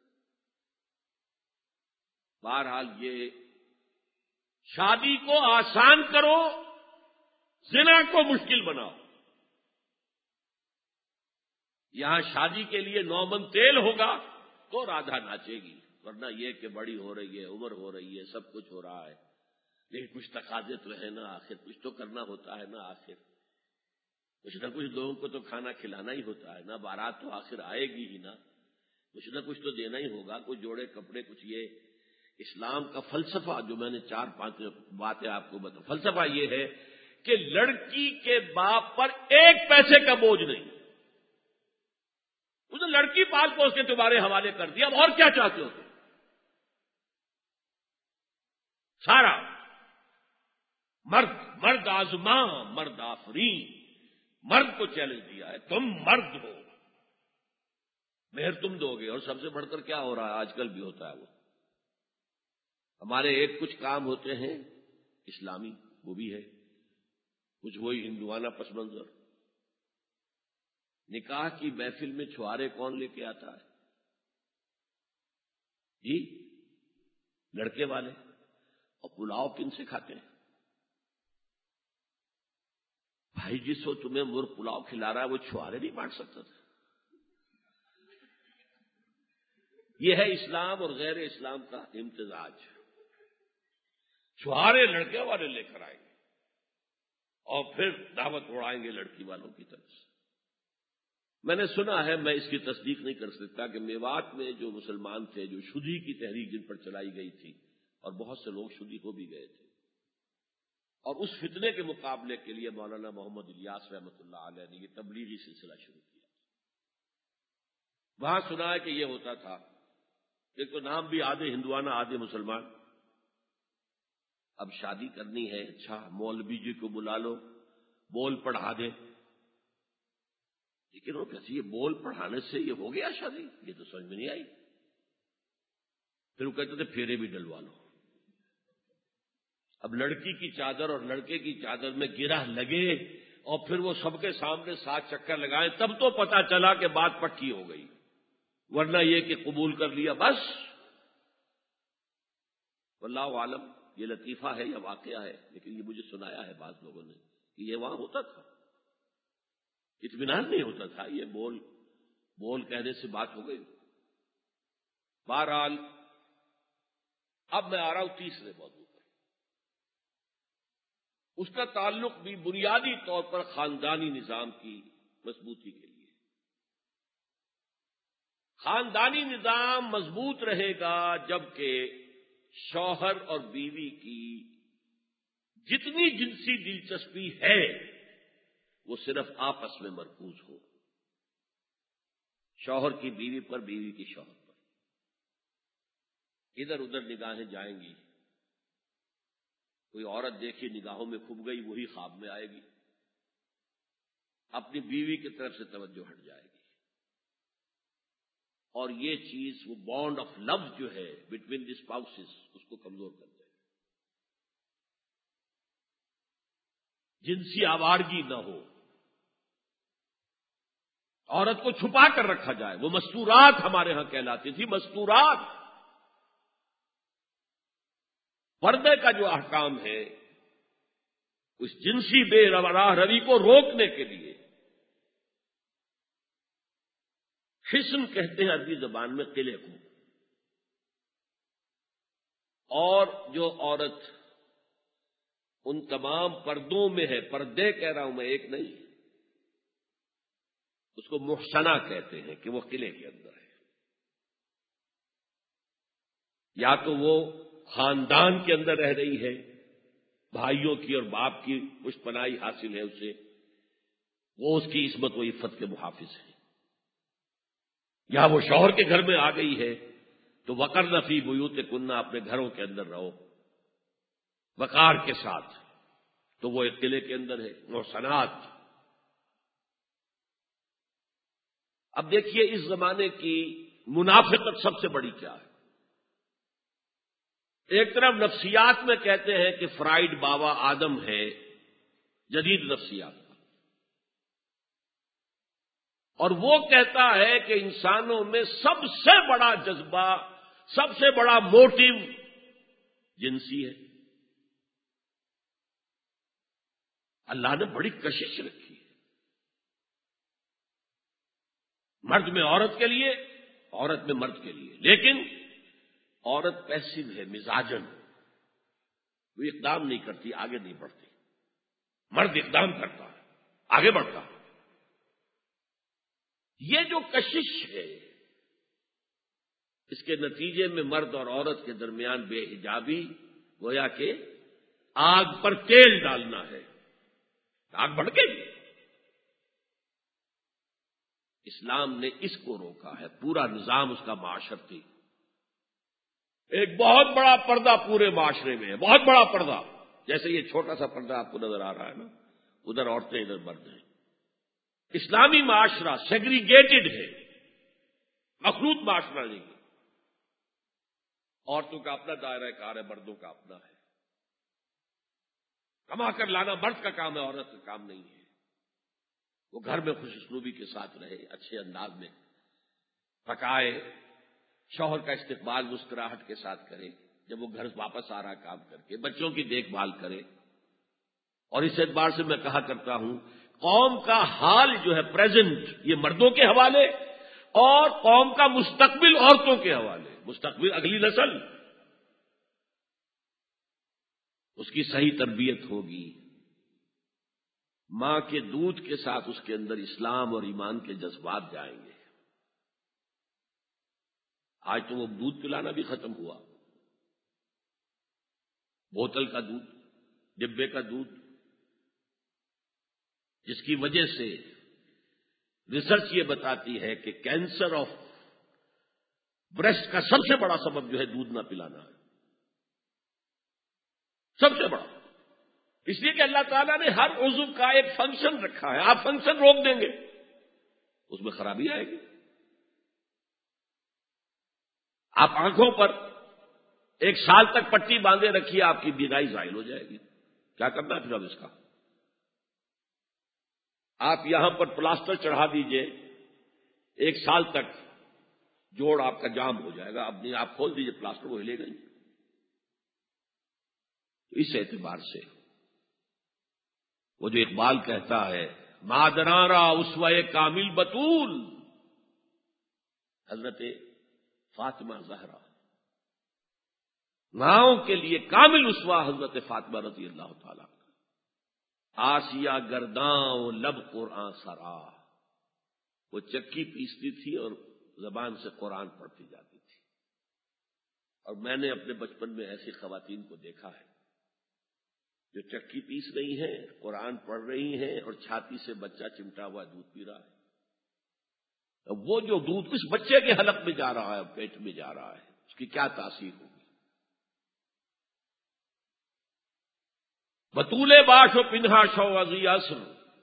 بہرحال یہ شادی کو آسان کرو، زنا کو مشکل بناؤ۔ یہاں شادی کے لیے نو من تیل ہوگا تو رادھا ناچے گی، ورنہ یہ کہ بڑی ہو رہی ہے، عمر ہو رہی ہے، سب کچھ ہو رہا ہے، لیکن کچھ تقاضے تو ہے نا، آخر کچھ تو کرنا ہوتا ہے نا، آخر کچھ نہ کچھ لوگوں کو تو کھانا کھلانا ہی ہوتا ہے نا، بارات تو آخر آئے گی ہی نا، کچھ نہ کچھ تو دینا ہی ہوگا، کچھ جوڑے کپڑے، کچھ یہ اسلام کا فلسفہ جو میں نے چار پانچ باتیں آپ کو بتا، فلسفہ یہ ہے کہ لڑکی کے باپ پر ایک پیسے کا بوجھ نہیں، اس نے لڑکی پال پوس کے تمہارے حوالے کر دیا، اب اور کیا چاہتے ہو تم؟ سارا مرد مرد آزماں مرد آفرین، مرد کو چیلنج دیا ہے، تم مرد ہو، مہر تم دو گے، اور سب سے بڑھ کر کیا ہو رہا ہے آج کل بھی ہوتا ہے، وہ ہمارے ایک کچھ کام ہوتے ہیں اسلامی، وہ بھی ہے کچھ وہی ہندوانہ پس منظر۔ نکاح کی محفل میں چھوارے کون لے کے آتا ہے؟ جی لڑکے والے، اور پلاؤ کن سے کھاتے ہیں؟ بھائی جس وہ تمہیں مر پلاؤ کھلا رہا ہے وہ چھوارے نہیں بانٹ سکتا تھا؟ یہ ہے اسلام اور غیر اسلام کا امتزاج۔ چھوارے لڑکے والے لے کر آئیں گے اور پھر دعوت اڑائیں گے لڑکی والوں کی طرف سے۔ میں نے سنا ہے، میں اس کی تصدیق نہیں کر سکتا، کہ میوات میں جو مسلمان تھے، جو شدی کی تحریک جن پر چلائی گئی تھی، اور بہت سے لوگ شدی ہو بھی گئے تھے، اور اس فتنے کے مقابلے کے لیے مولانا محمد الیاس رحمۃ اللہ علیہ نے یہ تبلیغی سلسلہ شروع کیا۔ وہاں سنا ہے کہ یہ ہوتا تھا، ایک تو نام بھی آدھے ہندوانہ آدھے مسلمان، اب شادی کرنی ہے، اچھا مولوی جی کو بلا لو، بول پڑھا دے، لیکن وہ کہتے یہ بول پڑھانے سے یہ ہو گیا شادی؟ یہ تو سمجھ میں نہیں آئی۔ پھر وہ کہتے تھے پھیرے بھی ڈلوا لو۔ اب لڑکی کی چادر اور لڑکے کی چادر میں گرہ لگے اور پھر وہ سب کے سامنے سات چکر لگائیں، تب تو پتا چلا کہ بات پکی ہو گئی، ورنہ یہ کہ قبول کر لیا بس۔ واللہ عالم یہ لطیفہ ہے یا واقعہ ہے، لیکن یہ مجھے سنایا ہے بعض لوگوں نے کہ یہ وہاں ہوتا تھا، اطمینان نہیں ہوتا تھا، یہ بول بول کہنے سے بات ہو گئی۔ بہرحال اب میں آ رہا ہوں تیسرے موضوع پر، اس کا تعلق بھی بنیادی طور پر خاندانی نظام کی مضبوطی کے لیے۔ خاندانی نظام مضبوط رہے گا جبکہ شوہر اور بیوی کی جتنی جنسی دلچسپی ہے وہ صرف آپس میں مرکوز ہو، شوہر کی بیوی پر، بیوی کی شوہر پر۔ ادھر ادھر نگاہیں جائیں گی، کوئی عورت دیکھی نگاہوں میں کھب گئی، وہی خواب میں آئے گی، اپنی بیوی کی طرف سے توجہ ہٹ جائے گی، اور یہ چیز وہ بانڈ آف لو جو ہے بٹوین دی اسپاؤسز اس کو کمزور کر دے گا۔ جنسی آوارگی نہ ہو، عورت کو چھپا کر رکھا جائے، وہ مستورات ہمارے ہاں کہلاتی تھی، مستورات۔ پردے کا جو احکام ہے اس جنسی بے راہ روی کو روکنے کے لیے، حسن کہتے ہیں عربی زبان میں قلعے کو، اور جو عورت ان تمام پردوں میں ہے، پردے کہہ رہا ہوں میں، ایک نہیں، اس کو محسنہ کہتے ہیں کہ وہ قلعے کے اندر ہے، یا تو وہ خاندان کے اندر رہ رہی ہے، بھائیوں کی اور باپ کی پشت پناہی حاصل ہے اسے، وہ اس کی عصمت و عفت کے محافظ ہیں، یا وہ شوہر کے گھر میں آ گئی ہے تو وقرن فی بیوتکن، اپنے گھروں کے اندر رہو، وقار کے ساتھ، تو وہ ایک قلعے کے اندر ہے، محسنات۔ اب دیکھیے اس زمانے کی منافقت سب سے بڑی کیا ہے۔ ایک طرف نفسیات میں کہتے ہیں کہ فرائیڈ بابا آدم ہے، جدید نفسیات کا، اور وہ کہتا ہے کہ انسانوں میں سب سے بڑا جذبہ، سب سے بڑا موٹیو جنسی ہے۔ اللہ نے بڑی کشش رکھی ہے، مرد میں عورت کے لیے، عورت میں مرد کے لیے، لیکن عورت پیسو ہے، مزاجن، وہ اقدام نہیں کرتی، آگے نہیں بڑھتی۔ مرد اقدام کرتا ہے، آگے بڑھتا ہے۔ یہ جو کشش ہے، اس کے نتیجے میں مرد اور عورت کے درمیان بے حجابی گویا کہ آگ پر تیل ڈالنا ہے، آگ بڑھ گئی۔ اسلام نے اس کو روکا ہے، پورا نظام اس کا معاشرتی، ایک بہت بڑا پردہ پورے معاشرے میں ہے، بہت بڑا پردہ، جیسے یہ چھوٹا سا پردہ آپ کو نظر آ رہا ہے نا، ادھر عورتیں ادھر مرد ہیں۔ اسلامی معاشرہ سیگریگیٹڈ ہے، مخلوط معاشرہ نہیں ہے۔ عورتوں کا اپنا دائرہ کار ہے، مردوں کا اپنا ہے۔ کما کر لانا مرد کا کام ہے، عورت کا کام نہیں ہے۔ وہ گھر میں خوش اسلوبی کے ساتھ رہے، اچھے انداز میں پکائے، شوہر کا استقبال مسکراہٹ کے ساتھ کرے، جب وہ گھر واپس آ رہا کام کر کے، بچوں کی دیکھ بھال کرے۔ اور اس اعتبار سے میں کہا کرتا ہوں، قوم کا حال جو ہے پریزنٹ، یہ مردوں کے حوالے، اور قوم کا مستقبل عورتوں کے حوالے۔ مستقبل اگلی نسل، اس کی صحیح تربیت ہوگی، ماں کے دودھ کے ساتھ اس کے اندر اسلام اور ایمان کے جذبات جائیں گے۔ آج تو وہ دودھ پلانا بھی ختم ہوا، بوتل کا دودھ، ڈبے کا دودھ، جس کی وجہ سے ریسرچ یہ بتاتی ہے کہ کینسر آف بریسٹ کا سب سے بڑا سبب جو ہے دودھ نہ پلانا ہے، سب سے بڑا۔ اس لیے کہ اللہ تعالیٰ نے ہر عضو کا ایک فنکشن رکھا ہے، آپ فنکشن روک دیں گے اس میں خرابی آئے گی۔ آپ آنکھوں پر ایک سال تک پٹی باندھے رکھیے، آپ کی بینائی زائل ہو جائے گی، کیا کرنا ہے پھر اب اس کا؟ آپ یہاں پر پلاسٹر چڑھا دیجئے، ایک سال تک جوڑ آپ کا جام ہو جائے گا، اپنی آپ کھول دیجئے پلاسٹر، وہ ہلے گا ہی۔ اس اعتبار سے وہ جو اقبال کہتا ہے، مادرارا اسوہ کامل بطول، حضرت فاطمہ زہرا، ماؤں کے لیے کامل اسوہ حضرت فاطمہ رضی اللہ تعالی، آسیہ گرداں لب قرآن سرا، وہ چکی پیستی تھی اور زبان سے قرآن پڑھتی جاتی تھی۔ اور میں نے اپنے بچپن میں ایسی خواتین کو دیکھا ہے جو چکی پیس رہی ہیں، قرآن پڑھ رہی ہیں، اور چھاتی سے بچہ چمٹا ہوا دودھ پی رہا ہے۔ اب وہ جو دودھ اس بچے کے حلق میں جا رہا ہے، پیٹ میں جا رہا ہے، اس کی کیا تاثیر ہوگی؟ بطولے باش و پنہا شو ازی عصر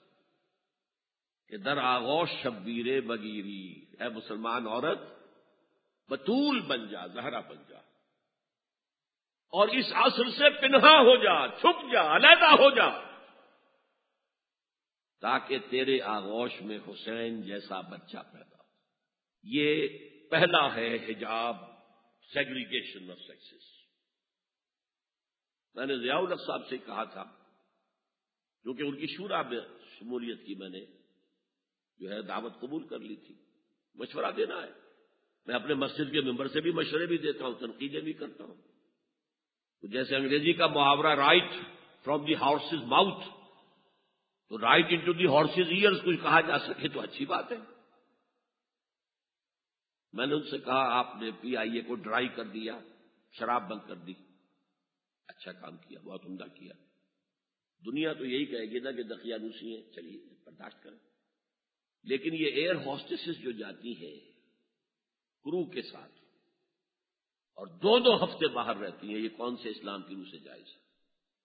کہ در آغوش شبیر بگیری، اے مسلمان عورت بطول بن جا، زہرا بن جا، اور اس عصر سے پنہا ہو جا، چھپ جا، علیحدہ ہو جا، تاکہ تیرے آغوش میں حسین جیسا بچہ پیدا ہو۔ یہ پہلا ہے حجاب، سیگریگیشن آف سیکسز۔ میں نے ضیاء الحق صاحب سے کہا تھا، کیونکہ ان کی شورا میں شمولیت کی میں نے جو ہے دعوت قبول کر لی تھی، مشورہ دینا ہے۔ میں اپنے مسجد کے ممبر سے بھی مشورے بھی دیتا ہوں، تنقیدیں بھی کرتا ہوں۔ تو جیسے انگریزی کا محاورہ right from the horse's mouth, تو right into the horse's ears کچھ کہا جا سکے تو اچھی بات ہے۔ میں نے ان سے کہا آپ نے پی آئی اے کو ڈرائی کر دیا، شراب بند کر دی، اچھا کام کیا، بہت عمدہ کیا۔ دنیا تو یہی کہے گی نا کہ دقیانوسی ہیں، چلیے برداشت کریں، لیکن یہ ایئر ہوسٹسز جو جاتی ہیں کرو کے ساتھ اور دو دو ہفتے باہر رہتی ہیں، یہ کون سے اسلام کی روح سے جائز ہے؟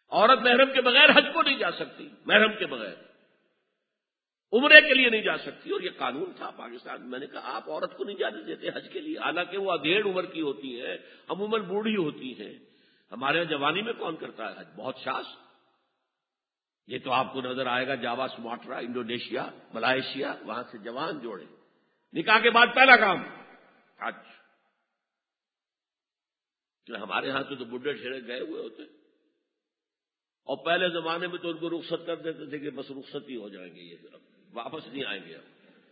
عورت محرم کے بغیر حج کو نہیں جا سکتی، محرم کے بغیر عمرے کے لیے نہیں جا سکتی، اور یہ قانون تھا پاکستان میں۔ میں نے کہا آپ عورت کو نہیں جانے دیتے حج کے لیے، حالانکہ وہ ادھیڑ عمر کی ہوتی ہے، عموماً بوڑھی ہوتی ہیں۔ ہمارے یہاں جوانی میں کون کرتا ہے حج؟ بہت شاش۔ یہ تو آپ کو نظر آئے گا جاوا، سماٹرا، انڈونیشیا، ملائیشیا، وہاں سے جوان جوڑے نکاح کے بعد پہلا کام حج۔ کہ ہمارے ہاں تو بڈھے ٹھہرے گئے ہوئے ہوتے، اور پہلے زمانے میں تو ان کو رخصت کر دیتے تھے کہ بس رخصت ہی ہو جائیں گے، یہ واپس نہیں آئیں گے اب۔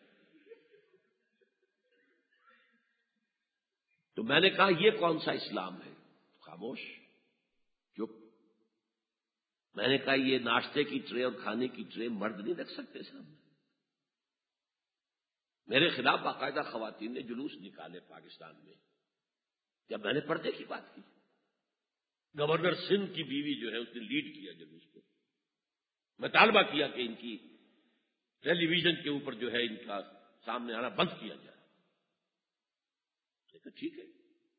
تو میں نے کہا یہ کون سا اسلام ہے؟ خاموش، چپ۔ میں نے کہا یہ ناشتے کی ٹرے اور کھانے کی ٹرے مرد نہیں رکھ سکتے سامنے؟ میرے خلاف باقاعدہ خواتین نے جلوس نکالے پاکستان میں جب میں نے پردے کی بات کی۔ گورنر سندھ کی بیوی جو ہے اس نے لیڈ کیا جلوس کو، مطالبہ کیا کہ ان کی ٹیلی ویژن کے اوپر جو ہے ان کا سامنے آنا بند کیا جائے۔ لیکن ٹھیک ہے،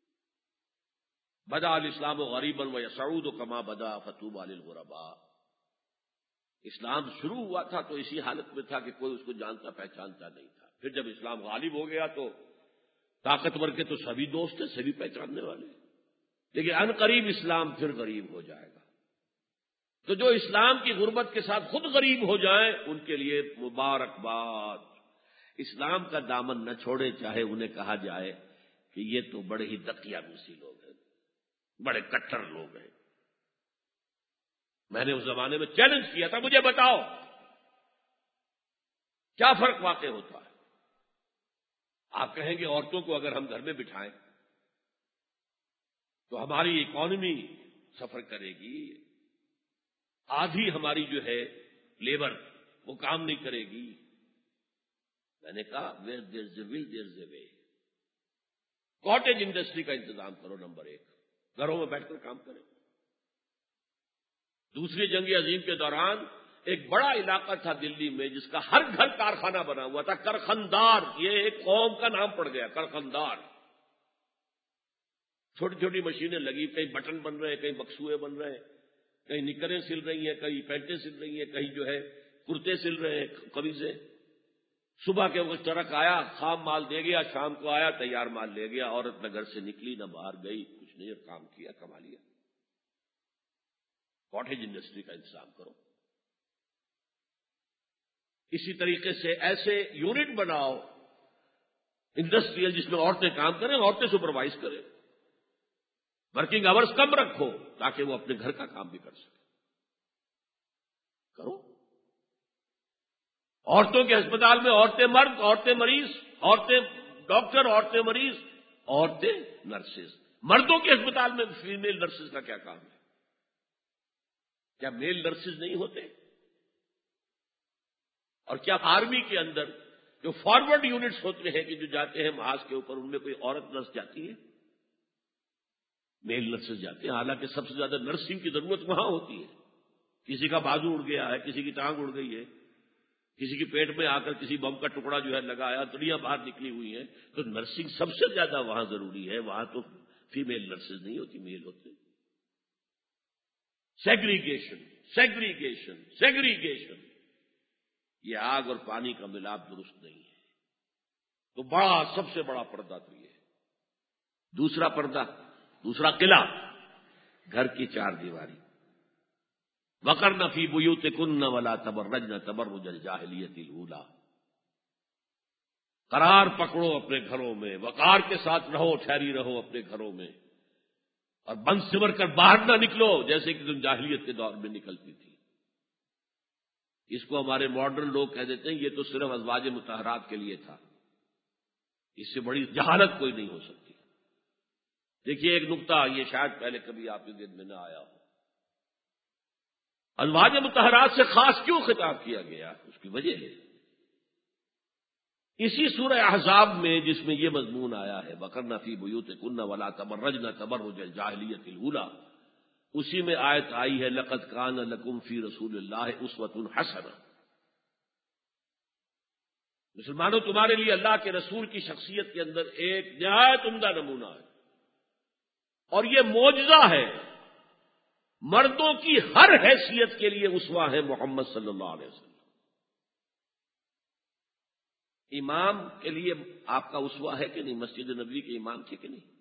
بدا الاسلام غریبا ویسعود کما بدا فطوبی للغرباء۔ اسلام شروع ہوا تھا تو اسی حالت میں تھا کہ کوئی اس کو جانتا پہچانتا نہیں تھا، پھر جب اسلام غالب ہو گیا تو طاقتور کے تو سبھی دوست ہیں، سبھی پہچاننے والے، لیکن ان قریب اسلام پھر غریب ہو جائے گا۔ تو جو اسلام کی غربت کے ساتھ خود غریب ہو جائیں ان کے لیے مبارکباد۔ اسلام کا دامن نہ چھوڑے، چاہے انہیں کہا جائے کہ یہ تو بڑے ہی دقیانوسی لوگ ہیں، بڑے کٹر لوگ ہیں۔ میں نے اس زمانے میں چیلنج کیا تھا، مجھے بتاؤ کیا فرق واقع ہوتا ہے؟ آپ کہیں گے عورتوں کو اگر ہم گھر میں بٹھائیں تو ہماری اکانومی سفر کرے گی، آدھی ہماری جو ہے لیبر وہ کام نہیں کرے گی۔ میں نے کہا where there is a will there is a way. Cottage industry کا انتظام کرو، نمبر ایک، گھروں میں بیٹھ کر کام کریں۔ دوسری جنگ عظیم کے دوران ایک بڑا علاقہ تھا دلی میں جس کا ہر گھر کارخانہ بنا ہوا تھا، کرخندار، یہ ایک قوم کا نام پڑ گیا، کرخندار۔ چھوٹی چھوٹی مشینیں لگی، کہیں بٹن بن رہے ہیں، کہیں بکسوئے بن رہے ہیں، کہیں نکریں سل رہی ہیں، کہیں پینٹیں سل رہی ہیں، کہیں جو ہے کرتے سل رہے ہیں، قمیضیں۔ صبح کے وقت ٹرک آیا، خام مال دے گیا، شام کو آیا، تیار مال لے گیا۔ عورت نہ گھر سے نکلی نہ باہر گئی، کچھ نہیں، اور کام کیا، کما لیا۔ کاٹیج انڈسٹری کا انتظام کرو۔ اسی طریقے سے ایسے یونٹ بناؤ انڈسٹریل جس میں عورتیں کام کریں، عورتیں سپروائز کریں، ورکنگ آورز کم رکھو تاکہ وہ اپنے گھر کا کام بھی کر سکیں۔ کرو۔ عورتوں کے ہسپتال میں عورتیں مرد، عورتیں مریض، عورتیں ڈاکٹر، عورتیں مریض، عورتیں نرسز۔ مردوں کے ہسپتال میں فیمیل نرسز کا کیا کام ہے؟ کیا میل نرسز نہیں ہوتے؟ اور کیا آرمی کے اندر جو فارورڈ یونٹس ہوتے ہیں کہ جو جاتے ہیں محاذ کے اوپر، ان میں کوئی عورت نرس جاتی ہے؟ میل نرسز جاتے ہیں، حالانکہ سب سے زیادہ نرسنگ کی ضرورت وہاں ہوتی ہے۔ کسی کا بازو اڑ گیا ہے، کسی کی ٹانگ اڑ گئی ہے، کسی کے پیٹ میں آ کر کسی بم کا ٹکڑا جو ہے لگایا، دنیا باہر نکلی ہوئی ہے، تو نرسنگ سب سے زیادہ وہاں ضروری ہے۔ وہاں تو فیمیل نرسز نہیں ہوتی، میل ہوتے۔ سیگریگیشن سیگریگیشن سیگریگیشن یہ آگ اور پانی کا ملاپ درست نہیں ہے۔ تو بڑا سب سے بڑا پردہ تو یہ ہے۔ دوسرا پردہ، دوسرا قلعہ، گھر کی چار دیواری۔ وقرن فی بیوتکن ولا تبرجن تبرج الجاہلیۃ الاولی۔ قرار پکڑو اپنے گھروں میں، وقار کے ساتھ رہو، ٹھہری رہو اپنے گھروں میں، اور بند سمر کر باہر نہ نکلو جیسے کہ تم جاہلیت کے دور میں نکلتی تھی۔ اس کو ہمارے ماڈرن لوگ کہہ دیتے ہیں یہ تو صرف ازواج مطہرات کے لیے تھا، اس سے بڑی جہالت کوئی نہیں ہو سکتی۔ دیکھیے ایک نقطہ، یہ شاید پہلے کبھی آپ کے ذہن میں نہ آیا ہو، ازواج مطہرات سے خاص کیوں خطاب کیا گیا؟ اس کی وجہ ہے اسی سورہ احزاب میں جس میں یہ مضمون آیا ہے وَقَرْنَ فِي بُيُوتِكُنَّ وَلَا تَبَرَّجْنَ تَبَرُّجَ الْجَاهِلِيَّةِ الْأُولَىٰ، اسی میں آیت آئی ہے لَقَدْ كَانَ لَكُمْ فِي رَسُولِ اللَّهِ أُسْوَةٌ حَسَنَةٌ۔ مسلمانوں تمہارے لیے اللہ کے رسول کی شخصیت کے اندر ایک نہایت عمدہ نمونہ ہے، اور یہ معجزہ ہے مردوں کی ہر حیثیت کے لیے اسوہ ہے محمد صلی اللہ علیہ وسلم۔ امام کے لیے آپ کا اسوہ ہے کہ نہیں؟ مسجد نبوی کے امام تھے کہ نہیں؟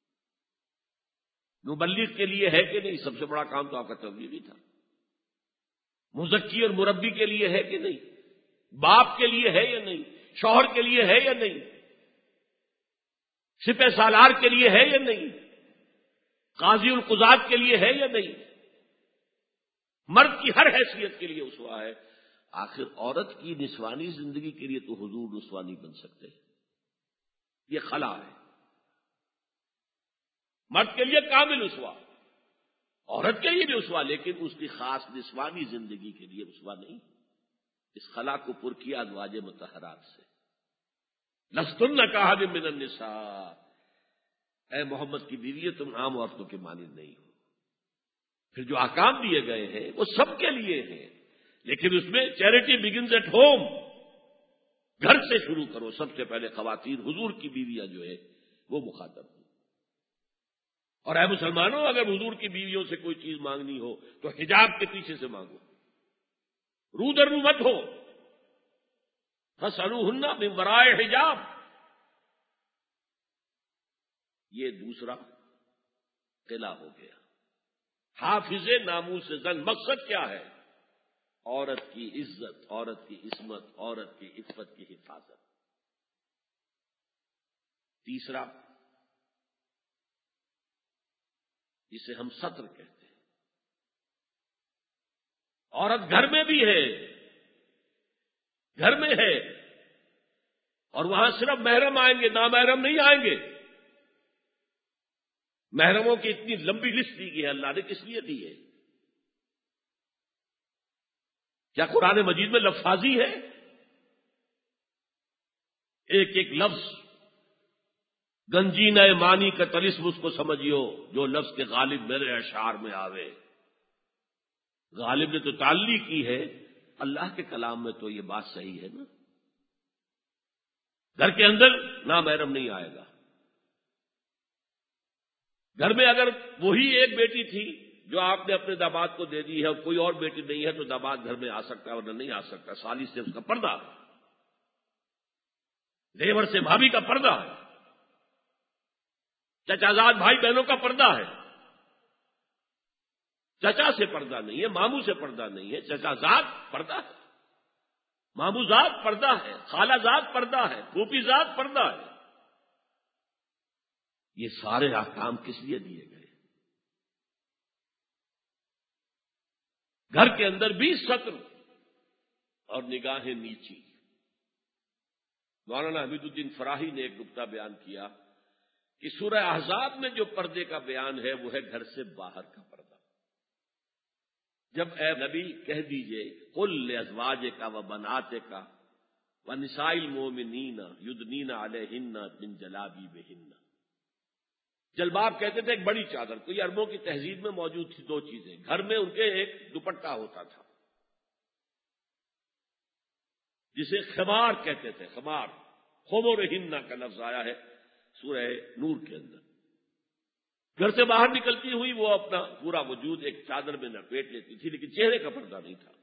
مبلغ کے لیے ہے کہ نہیں؟ سب سے بڑا کام تو آپ کا تبلیغی تھا۔ مزکی اور مربی کے لیے ہے کہ نہیں؟ باپ کے لیے ہے یا نہیں؟ شوہر کے لیے ہے یا نہیں؟ سپہ سالار کے لیے ہے یا نہیں؟ قاضی القضات کے لیے ہے یا نہیں؟ مرد کی ہر حیثیت کے لیے اسوہ ہے۔ آخر عورت کی نسوانی زندگی کے لیے تو حضور اسوہ نہیں بن سکتے، یہ خلا ہے۔ مرد کے لیے کامل اسوہ، عورت کے لیے بھی اسوہ، لیکن اس کی خاص نسوانی زندگی کے لیے اسوہ نہیں۔ اس خلا کو پر کیا ازواج مطہرات سے۔ لستن کاحد من النساء، اے محمد کی بیوی تم عام عورتوں کے مانند نہیں ہو۔ پھر جو احکام دیے گئے ہیں وہ سب کے لیے ہیں، لیکن اس میں چیریٹی بگنز ایٹ ہوم، گھر سے شروع کرو۔ سب سے پہلے خواتین حضور کی بیویاں جو ہے وہ مخاطب ہوں۔ اور اے مسلمانوں، اگر حضور کی بیویوں سے کوئی چیز مانگنی ہو تو حجاب کے پیچھے سے مانگو، رو در رو مت ہو۔ فَاسْأَلُوهُنَّ مِن وَرَاءِ حجاب، یہ دوسرا قلعہ ہو گیا۔ حافظ ناموس زن، مقصد کیا ہے؟ عورت کی عزت، عورت کی عصمت، عورت کی عفت کی حفاظت۔ تیسرا جسے ہم ستر کہتے ہیں، عورت گھر میں بھی ہے، گھر میں ہے، اور وہاں صرف محرم آئیں گے، نامحرم نہیں آئیں گے۔ محرموں کی اتنی لمبی لسٹ دی گئی ہے، اللہ نے کس لیے دی ہے؟ کیا قرآن مجید میں لفظی ہے؟ ایک ایک لفظ گنجینہ معنی کا طلسم اس کو سمجھیو، جو لفظ کے غالب میرے اشعار میں آوے۔ غالب نے تو تعلیق کی ہے، اللہ کے کلام میں تو یہ بات صحیح ہے نا۔ گھر کے اندر نامحرم نہیں آئے گا۔ گھر میں اگر وہی ایک بیٹی تھی جو آپ نے اپنے داماد کو دے دی ہے اور کوئی اور بیٹی نہیں ہے تو داماد گھر میں آ سکتا ہے ورنہ نہیں آ سکتا۔ سالی سے اس کا پردہ، دیور سے بھابھی کا پردہ ہے، چچا زاد بھائی بہنوں کا پردہ ہے۔ چچا سے پردہ نہیں ہے، ماموں سے پردہ نہیں ہے، چچا زاد پردہ ہے، ماموں زاد پردہ ہے، خالہ زاد پردہ ہے، پھوپھی زاد پردہ ہے۔ یہ سارے احکام کس لیے دیے گئے؟ گھر کے اندر بھی ستر اور نگاہیں نیچی۔ مولانا حمید الدین فراہی نے ایک نکتہ بیان کیا کہ سورہ احزاب میں جو پردے کا بیان ہے وہ ہے گھر سے باہر کا پردہ۔ جب اے نبی کہہ دیجئے قل لازواجک و بناتک و نساء المؤمنین یدنین علیہن من جلابیبہن۔ جلباب کہتے تھے ایک بڑی چادر، کوئی عربوں کی تہذیب میں موجود تھی دو چیزیں، گھر میں ان کے ایک دوپٹہ ہوتا تھا جسے خمار کہتے تھے، خمار، خمرہن کا لفظ آیا ہے سورہ نور کے اندر۔ گھر سے باہر نکلتی ہوئی وہ اپنا پورا وجود ایک چادر میں لپیٹ لیتی تھی، لیکن چہرے کا پردہ نہیں تھا۔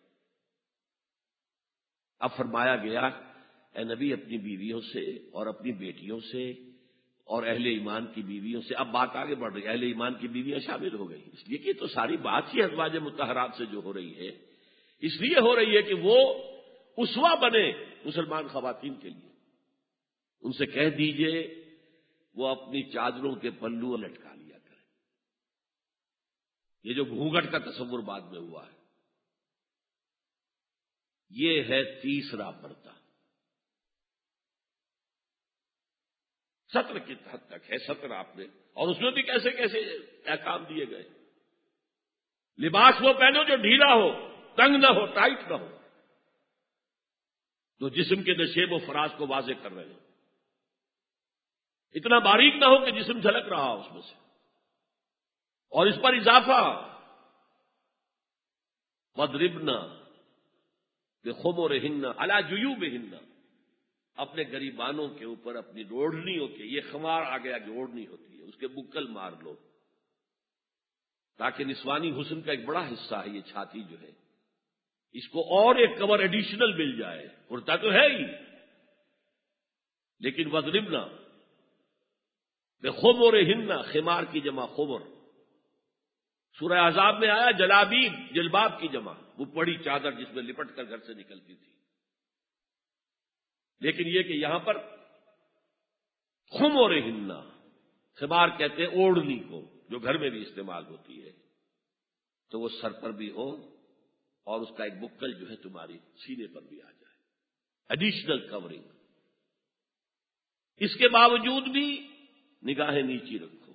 اب فرمایا گیا اے نبی اپنی بیویوں سے اور اپنی بیٹیوں سے اور اہل ایمان کی بیویوں سے، اب بات آگے بڑھ رہی ہے، اہل ایمان کی بیویاں شامل ہو گئی، اس لیے کہ تو ساری بات ہی ازواج مطہرات سے جو ہو رہی ہے، اس لیے ہو رہی ہے کہ وہ اسوہ بنے مسلمان خواتین کے لیے۔ ان سے کہہ دیجئے وہ اپنی چادروں کے پلو لٹکا لیا کریں۔ یہ جو گھونگھٹ کا تصور بعد میں ہوا ہے، یہ ہے تیسرا پردہ۔ ستر کی حد تک ہے ستر آپ نے، اور اس میں بھی کیسے کیسے احکام دیے گئے۔ لباس وہ پہنو جو ڈھیلا ہو، تنگ نہ ہو، ٹائٹ نہ ہو، جو جسم کے نشیب و فراز کو واضح کر رہے ہیں، اتنا باریک نہ ہو کہ جسم جھلک رہا ہو اس میں سے۔ اور اس پر اضافہ وَاضْرِبْنَ بِخُمُرِهِنَّ عَلَى جُيُوبِهِنَّ، اپنے گریبانوں کے اوپر اپنی روڑنیوں کے، یہ خمار آ گیا کہ اوڑھنی ہوتی ہے، اس کے بکل مار لو۔ تاکہ نسوانی حسن کا ایک بڑا حصہ ہے یہ چھاتی جو ہے، اس کو اور ایک کور ایڈیشنل مل جائے. کرتا تو ہے ہی، لیکن وضربنا بخمرہن، خمار کی جمع خمر. سورہ احزاب میں آیا جلابیب، جلباب کی جمع، وہ بڑی چادر جس میں لپٹ کر گھر سے نکلتی تھی. لیکن یہ کہ یہاں پر خمرہن، خمار کہتے ہیں اوڑھنی کو جو گھر میں بھی استعمال ہوتی ہے، تو وہ سر پر بھی ہو اور اس کا ایک بکل جو ہے تمہاری سینے پر بھی آ جائے، ایڈیشنل کورنگ. اس کے باوجود بھی نگاہیں نیچی رکھو،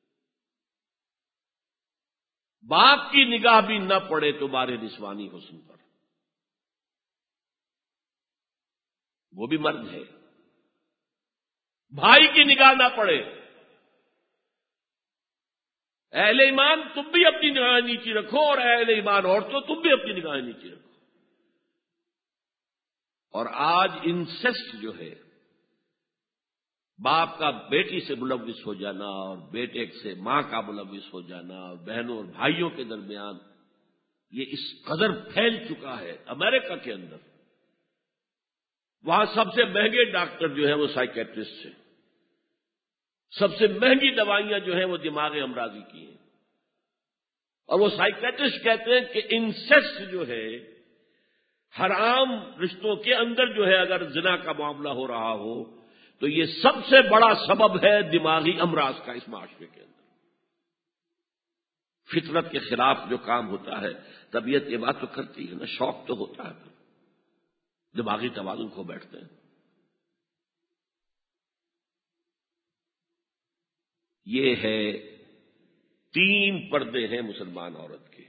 باپ کی نگاہ بھی نہ پڑے تمہارے نسوانی حسن پر، وہ بھی مرد ہے. بھائی کی نگاہ نہ پڑے. اہل ایمان تم بھی اپنی نگاہیں نیچی رکھو، اور اہل ایمان عورتوں تم بھی اپنی نگاہیں نیچی رکھو. اور آج انسیسٹ جو ہے، باپ کا بیٹی سے ملوث ہو جانا اور بیٹے سے ماں کا ملوث ہو جانا اور بہنوں اور بھائیوں کے درمیان، یہ اس قدر پھیل چکا ہے. امریکہ کے اندر وہاں سب سے مہنگے ڈاکٹر جو ہیں وہ سائیکیٹرسٹ ہیں، سب سے مہنگی دوائیاں جو ہیں وہ دماغ امراضی کی ہیں. اور وہ سائیکیٹرسٹ کہتے ہیں کہ انسیسٹ جو ہے، حرام رشتوں کے اندر جو ہے اگر زنا کا معاملہ ہو رہا ہو تو یہ سب سے بڑا سبب ہے دماغی امراض کا اس معاشرے کے اندر. فطرت کے خلاف جو کام ہوتا ہے، طبیعت یہ بات تو کرتی ہے نا، شوق تو ہوتا ہے، دماغی توازن کھو بیٹھتے ہیں. یہ ہے تین پردے ہیں مسلمان عورت کے،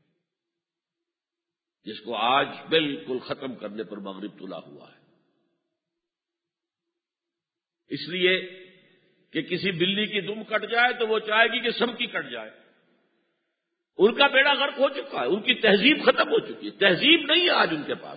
جس کو آج بالکل ختم کرنے پر مغرب تلا ہوا ہے. اس لیے کہ کسی بلی کی دم کٹ جائے تو وہ چاہے گی کہ سب کی کٹ جائے. ان کا بیڑا غرق ہو چکا ہے، ان کی تہذیب ختم ہو چکی ہے. تہذیب نہیں ہے آج ان کے پاس،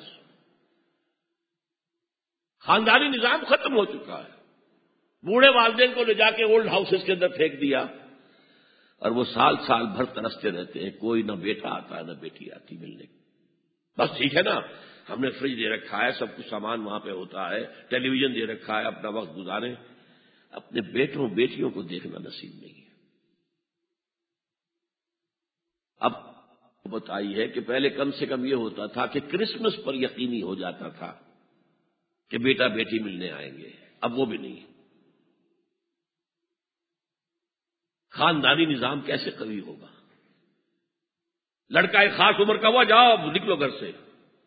خاندانی نظام ختم ہو چکا ہے. بوڑھے والدین کو لے جا کے اولڈ ہاؤسز کے اندر پھینک دیا، اور وہ سال سال بھر ترستے رہتے ہیں، کوئی نہ بیٹا آتا ہے نہ بیٹی آتی ملنے. بس ٹھیک ہے نا، ہم نے فریج دے رکھا ہے، سب کچھ سامان وہاں پہ ہوتا ہے، ٹیلی ویژن دے رکھا ہے، اپنا وقت گزاریں. اپنے بیٹوں بیٹیوں کو دیکھنا نصیب نہیں ہے. اب بتائی ہے کہ پہلے کم سے کم یہ ہوتا تھا کہ کرسمس پر یقینی ہو جاتا تھا کہ بیٹا بیٹی ملنے آئیں گے، اب وہ بھی نہیں ہے. خاندانی نظام کیسے قوی ہوگا؟ لڑکا ایک خاص عمر کا ہوا، جاؤ اب نکلو گھر سے،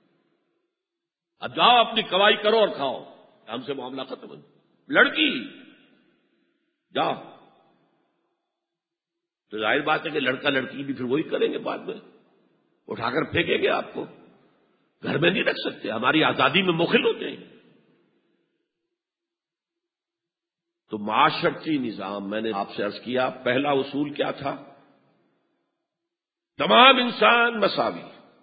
اب جاؤ اپنی کمائی کرو اور کھاؤ، ہم سے معاملہ ختم. لڑکی جاؤ، تو ظاہر بات ہے کہ لڑکا لڑکی بھی پھر وہی کریں گے، بعد میں اٹھا کر پھینکیں گے. آپ کو گھر میں نہیں رکھ سکتے، ہماری آزادی میں مخل ہوتے ہیں. تو معاشرتی نظام، میں نے آپ سے عرض کیا، پہلا اصول کیا تھا؟ تمام انسان مساوی.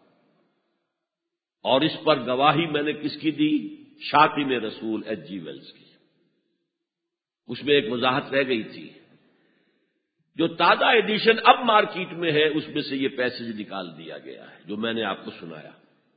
اور اس پر گواہی میں نے کس کی دی؟ شاطم رسول ایچ جی ویلز کی. اس میں ایک وضاحت رہ گئی تھی، جو تازہ ایڈیشن اب مارکیٹ میں ہے اس میں سے یہ پیسج نکال دیا گیا ہے جو میں نے آپ کو سنایا.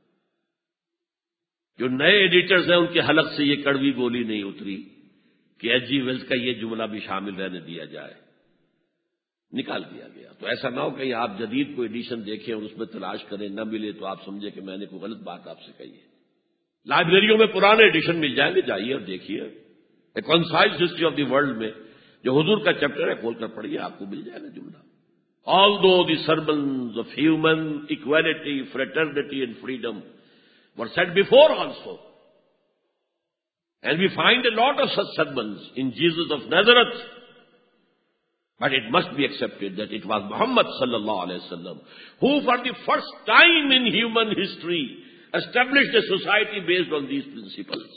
جو نئے ایڈیٹرز ہیں ان کے حلق سے یہ کڑوی گولی نہیں اتری کہ ایچ جی ویلز کا یہ جملہ بھی شامل رہنے دیا جائے، نکال دیا گیا. تو ایسا نہ ہو کہ آپ جدید کو ایڈیشن دیکھیں اور اس میں تلاش کریں، نہ ملے تو آپ سمجھیں کہ میں نے کوئی غلط بات آپ سے کہی ہے. لائبریریوں میں پرانے ایڈیشن مل جائیں گے، جائیے اور دیکھیے. A concise history of the world میں جو حضور کا چیپٹر ہے کھول کر پڑھیے، آپ کو مل جائے گا جملہ. Although the sermons of human equality, fraternity and freedom were said before also, and we find a lot of such sermons in Jesus of Nazareth, but it must be accepted that it was Muhammad sallallahu alayhi wa sallam who for the first time in human history established a society based on these principles.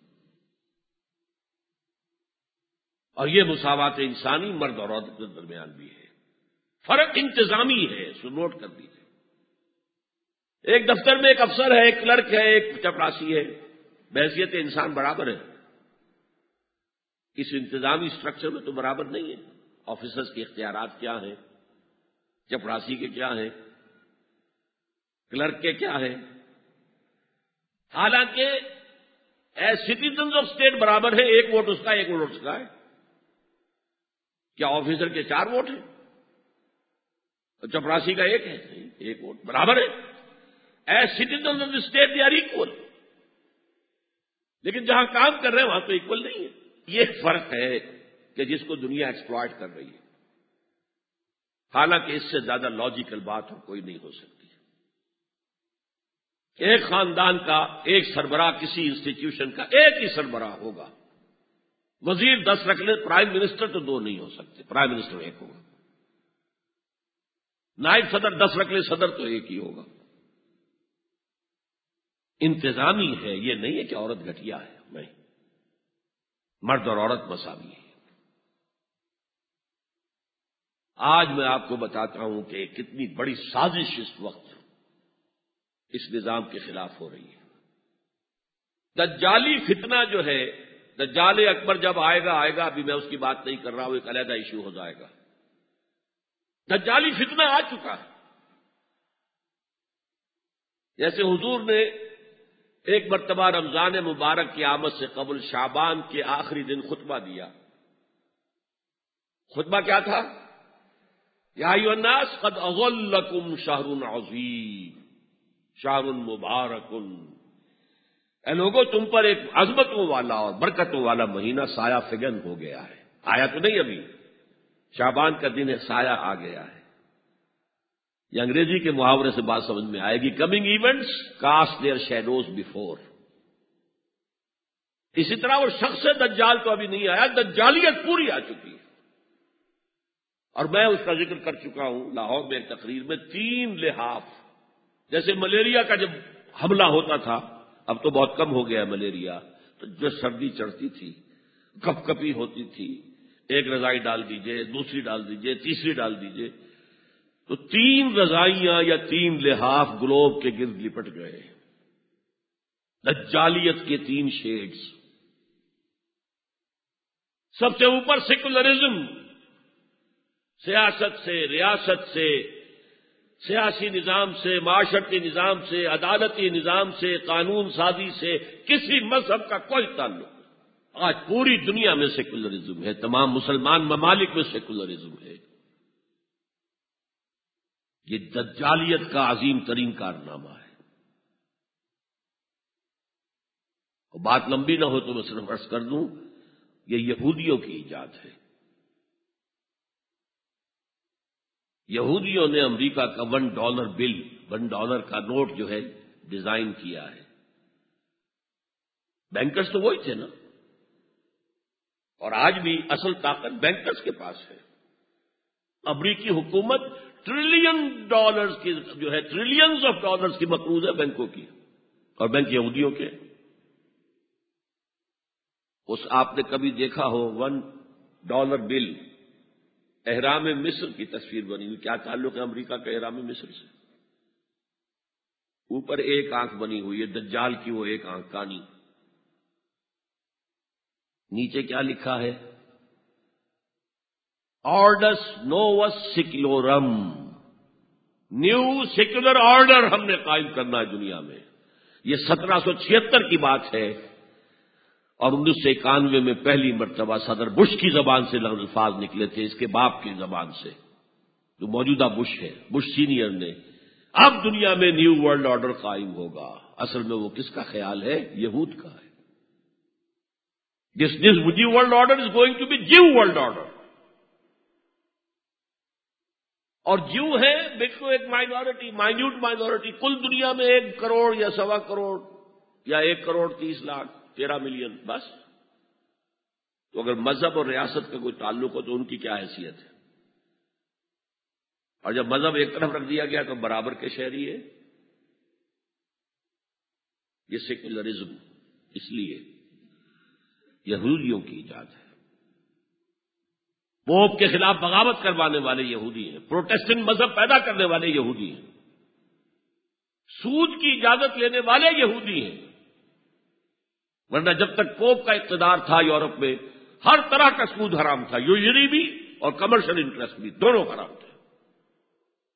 اور یہ مساوات انسانی مرد اور عورت کے درمیان بھی ہے. فرق انتظامی ہے، سو نوٹ کر دیجیے. ایک دفتر میں ایک افسر ہے، ایک کلرک ہے، ایک چپراسی ہے، بحیثیت انسان برابر ہے. اس انتظامی سٹرکچر میں تو برابر نہیں ہے. آفیسرز کے اختیارات کیا ہیں، چپراسی کے کیا ہیں، کلرک کے کیا ہیں، حالانکہ ایز سٹیزنز آف اسٹیٹ برابر ہے، ایک ووٹ اس کا ایک ووٹ اس کا ہے۔ کیا آفیسر کے چار ووٹ ہیں اور چپراسی کا ایک ہے؟ نہیں، ایک ووٹ برابر ہے۔ As citizens of the state they are equal, لیکن جہاں کام کر رہے ہیں وہاں تو ایکول نہیں ہے۔ یہ فرق ہے کہ جس کو دنیا ایکسپلائٹ کر رہی ہے، حالانکہ اس سے زیادہ لاجیکل بات اور کوئی نہیں ہو سکتی۔ ایک خاندان کا ایک سربراہ کسی انسٹیٹیوشن کا ایک ہی سربراہ ہوگا، وزیر دس رکھ لے، پرائم منسٹر تو دو نہیں ہو سکتے، پرائم منسٹر ایک ہوگا، نائب صدر دس رکھ لے، صدر تو ایک ہی ہوگا۔ انتظامی ہے، یہ نہیں ہے کہ عورت گھٹیا ہے، نہیں، مرد اور عورت مساوی ہے۔ آج میں آپ کو بتاتا ہوں کہ کتنی بڑی سازش اس وقت اس نظام کے خلاف ہو رہی ہے۔ دجالی فتنہ جو ہے، دجال اکبر جب آئے گا آئے گا ابھی میں اس کی بات نہیں کر رہا ہوں، ایک علیحدہ ایشو ہو جائے گا۔ دجالی فتنہ آ چکا ہے۔ جیسے حضور نے ایک مرتبہ رمضان مبارک کی آمد سے قبل شعبان کے آخری دن خطبہ دیا۔ خطبہ کیا تھا؟ یا ایھا الناس قد اظلکم شہر عظیم شہر مبارک، اے لوگوں تم پر ایک عظمتوں والا اور برکتوں والا مہینہ سایہ فگن ہو گیا ہے۔ آیا تو نہیں ابھی، شعبان کا دن ہے، سایہ آ گیا ہے۔ یہ انگریزی کے محاورے سے بات سمجھ میں آئے گی، coming events cast their shadows before. اسی طرح وہ شخص دجال تو ابھی نہیں آیا، دجالیت پوری آ چکی ہے۔ اور میں اس کا ذکر کر چکا ہوں لاہور میں ایک تقریر میں، تین لحاف، جیسے ملیریا کا جب حملہ ہوتا تھا، اب تو بہت کم ہو گیا ملیریا، تو جو سردی چڑھتی تھی، کپ کپی ہوتی تھی، ایک رضائی ڈال دیجئے، دوسری ڈال دیجئے، تیسری ڈال دیجئے، تو تین رضائیاں یا تین لحاف گلوب کے گرد لپٹ گئے۔ دجالیت کے تین شیڈز۔ سب سے اوپر سیکولرزم، سیاست سے، ریاست سے، سیاسی نظام سے، معاشرتی نظام سے، عدالتی نظام سے، قانون سازی سے کسی مذہب کا کوئی تعلق نہیں۔ آج پوری دنیا میں سیکولرزم ہے، تمام مسلمان ممالک میں سیکولرزم ہے۔ یہ دجالیت کا عظیم ترین کارنامہ ہے۔ اور بات لمبی نہ ہو تو میں صرف عرض کر دوں، یہ یہودیوں کی ایجاد ہے۔ یہودیوں نے امریکہ کا one dollar bill, one dollar کا نوٹ جو ہے ڈیزائن کیا ہے۔ بینکرز تو وہی تھے نا، اور آج بھی اصل طاقت بینکرز کے پاس ہے۔ امریکی حکومت ٹریلین ڈالرز کی جو ہے، ٹریلینز آف ڈالرز کی مقروض ہے بینکوں کی، اور بینک یہودیوں کے۔ اس آپ نے کبھی دیکھا ہو ون ڈالر بل، احرام مصر کی تصویر بنی ہوئی، کیا تعلق ہے امریکہ کا احرام مصر سے؟ اوپر ایک آنکھ بنی ہوئی ہے، دجال کی وہ ایک آنکھ کانی، نیچے کیا لکھا ہے؟ آرڈس نووس سیکولورم، نیو سیکولر آرڈر ہم نے قائم کرنا ہے دنیا میں۔ یہ سترہ سو چھہتر کی بات ہے، اور انیس سو اکانوے میں پہلی مرتبہ صدر بش کی زبان سے الفاظ نکلے تھے، اس کے باپ کی زبان سے، جو موجودہ بش ہے، بش سینئر نے، اب دنیا میں نیو ورلڈ آرڈر قائم ہوگا۔ اصل میں وہ کس کا خیال ہے؟ یہود کا ہے۔ This this new world order is going to be Jew world order. اور جیو ہے بالکل ایک مائنورٹی، مائنیوٹ مائنورٹی، کل دنیا میں ایک کروڑ یا سوا کروڑ یا ایک کروڑ تیس لاکھ تیرہ ملین بس۔ تو اگر مذہب اور ریاست کا کوئی تعلق ہو تو ان کی کیا حیثیت ہے؟ اور جب مذہب ایک طرف رکھ دیا گیا تو برابر کے شہری ہے۔ یہ سیکولرزم اس لیے یہودیوں کی ایجاد ہے۔ پوپ کے خلاف بغاوت کروانے والے یہودی ہیں، پروٹیسٹنٹ مذہب پیدا کرنے والے یہودی ہیں، سود کی اجازت لینے والے یہودی ہیں۔ ورنہ جب تک پوپ کا اقتدار تھا یورپ میں، ہر طرح کا سود حرام تھا، یوزری بھی اور کمرشل انٹرسٹ بھی، دونوں حرام تھے۔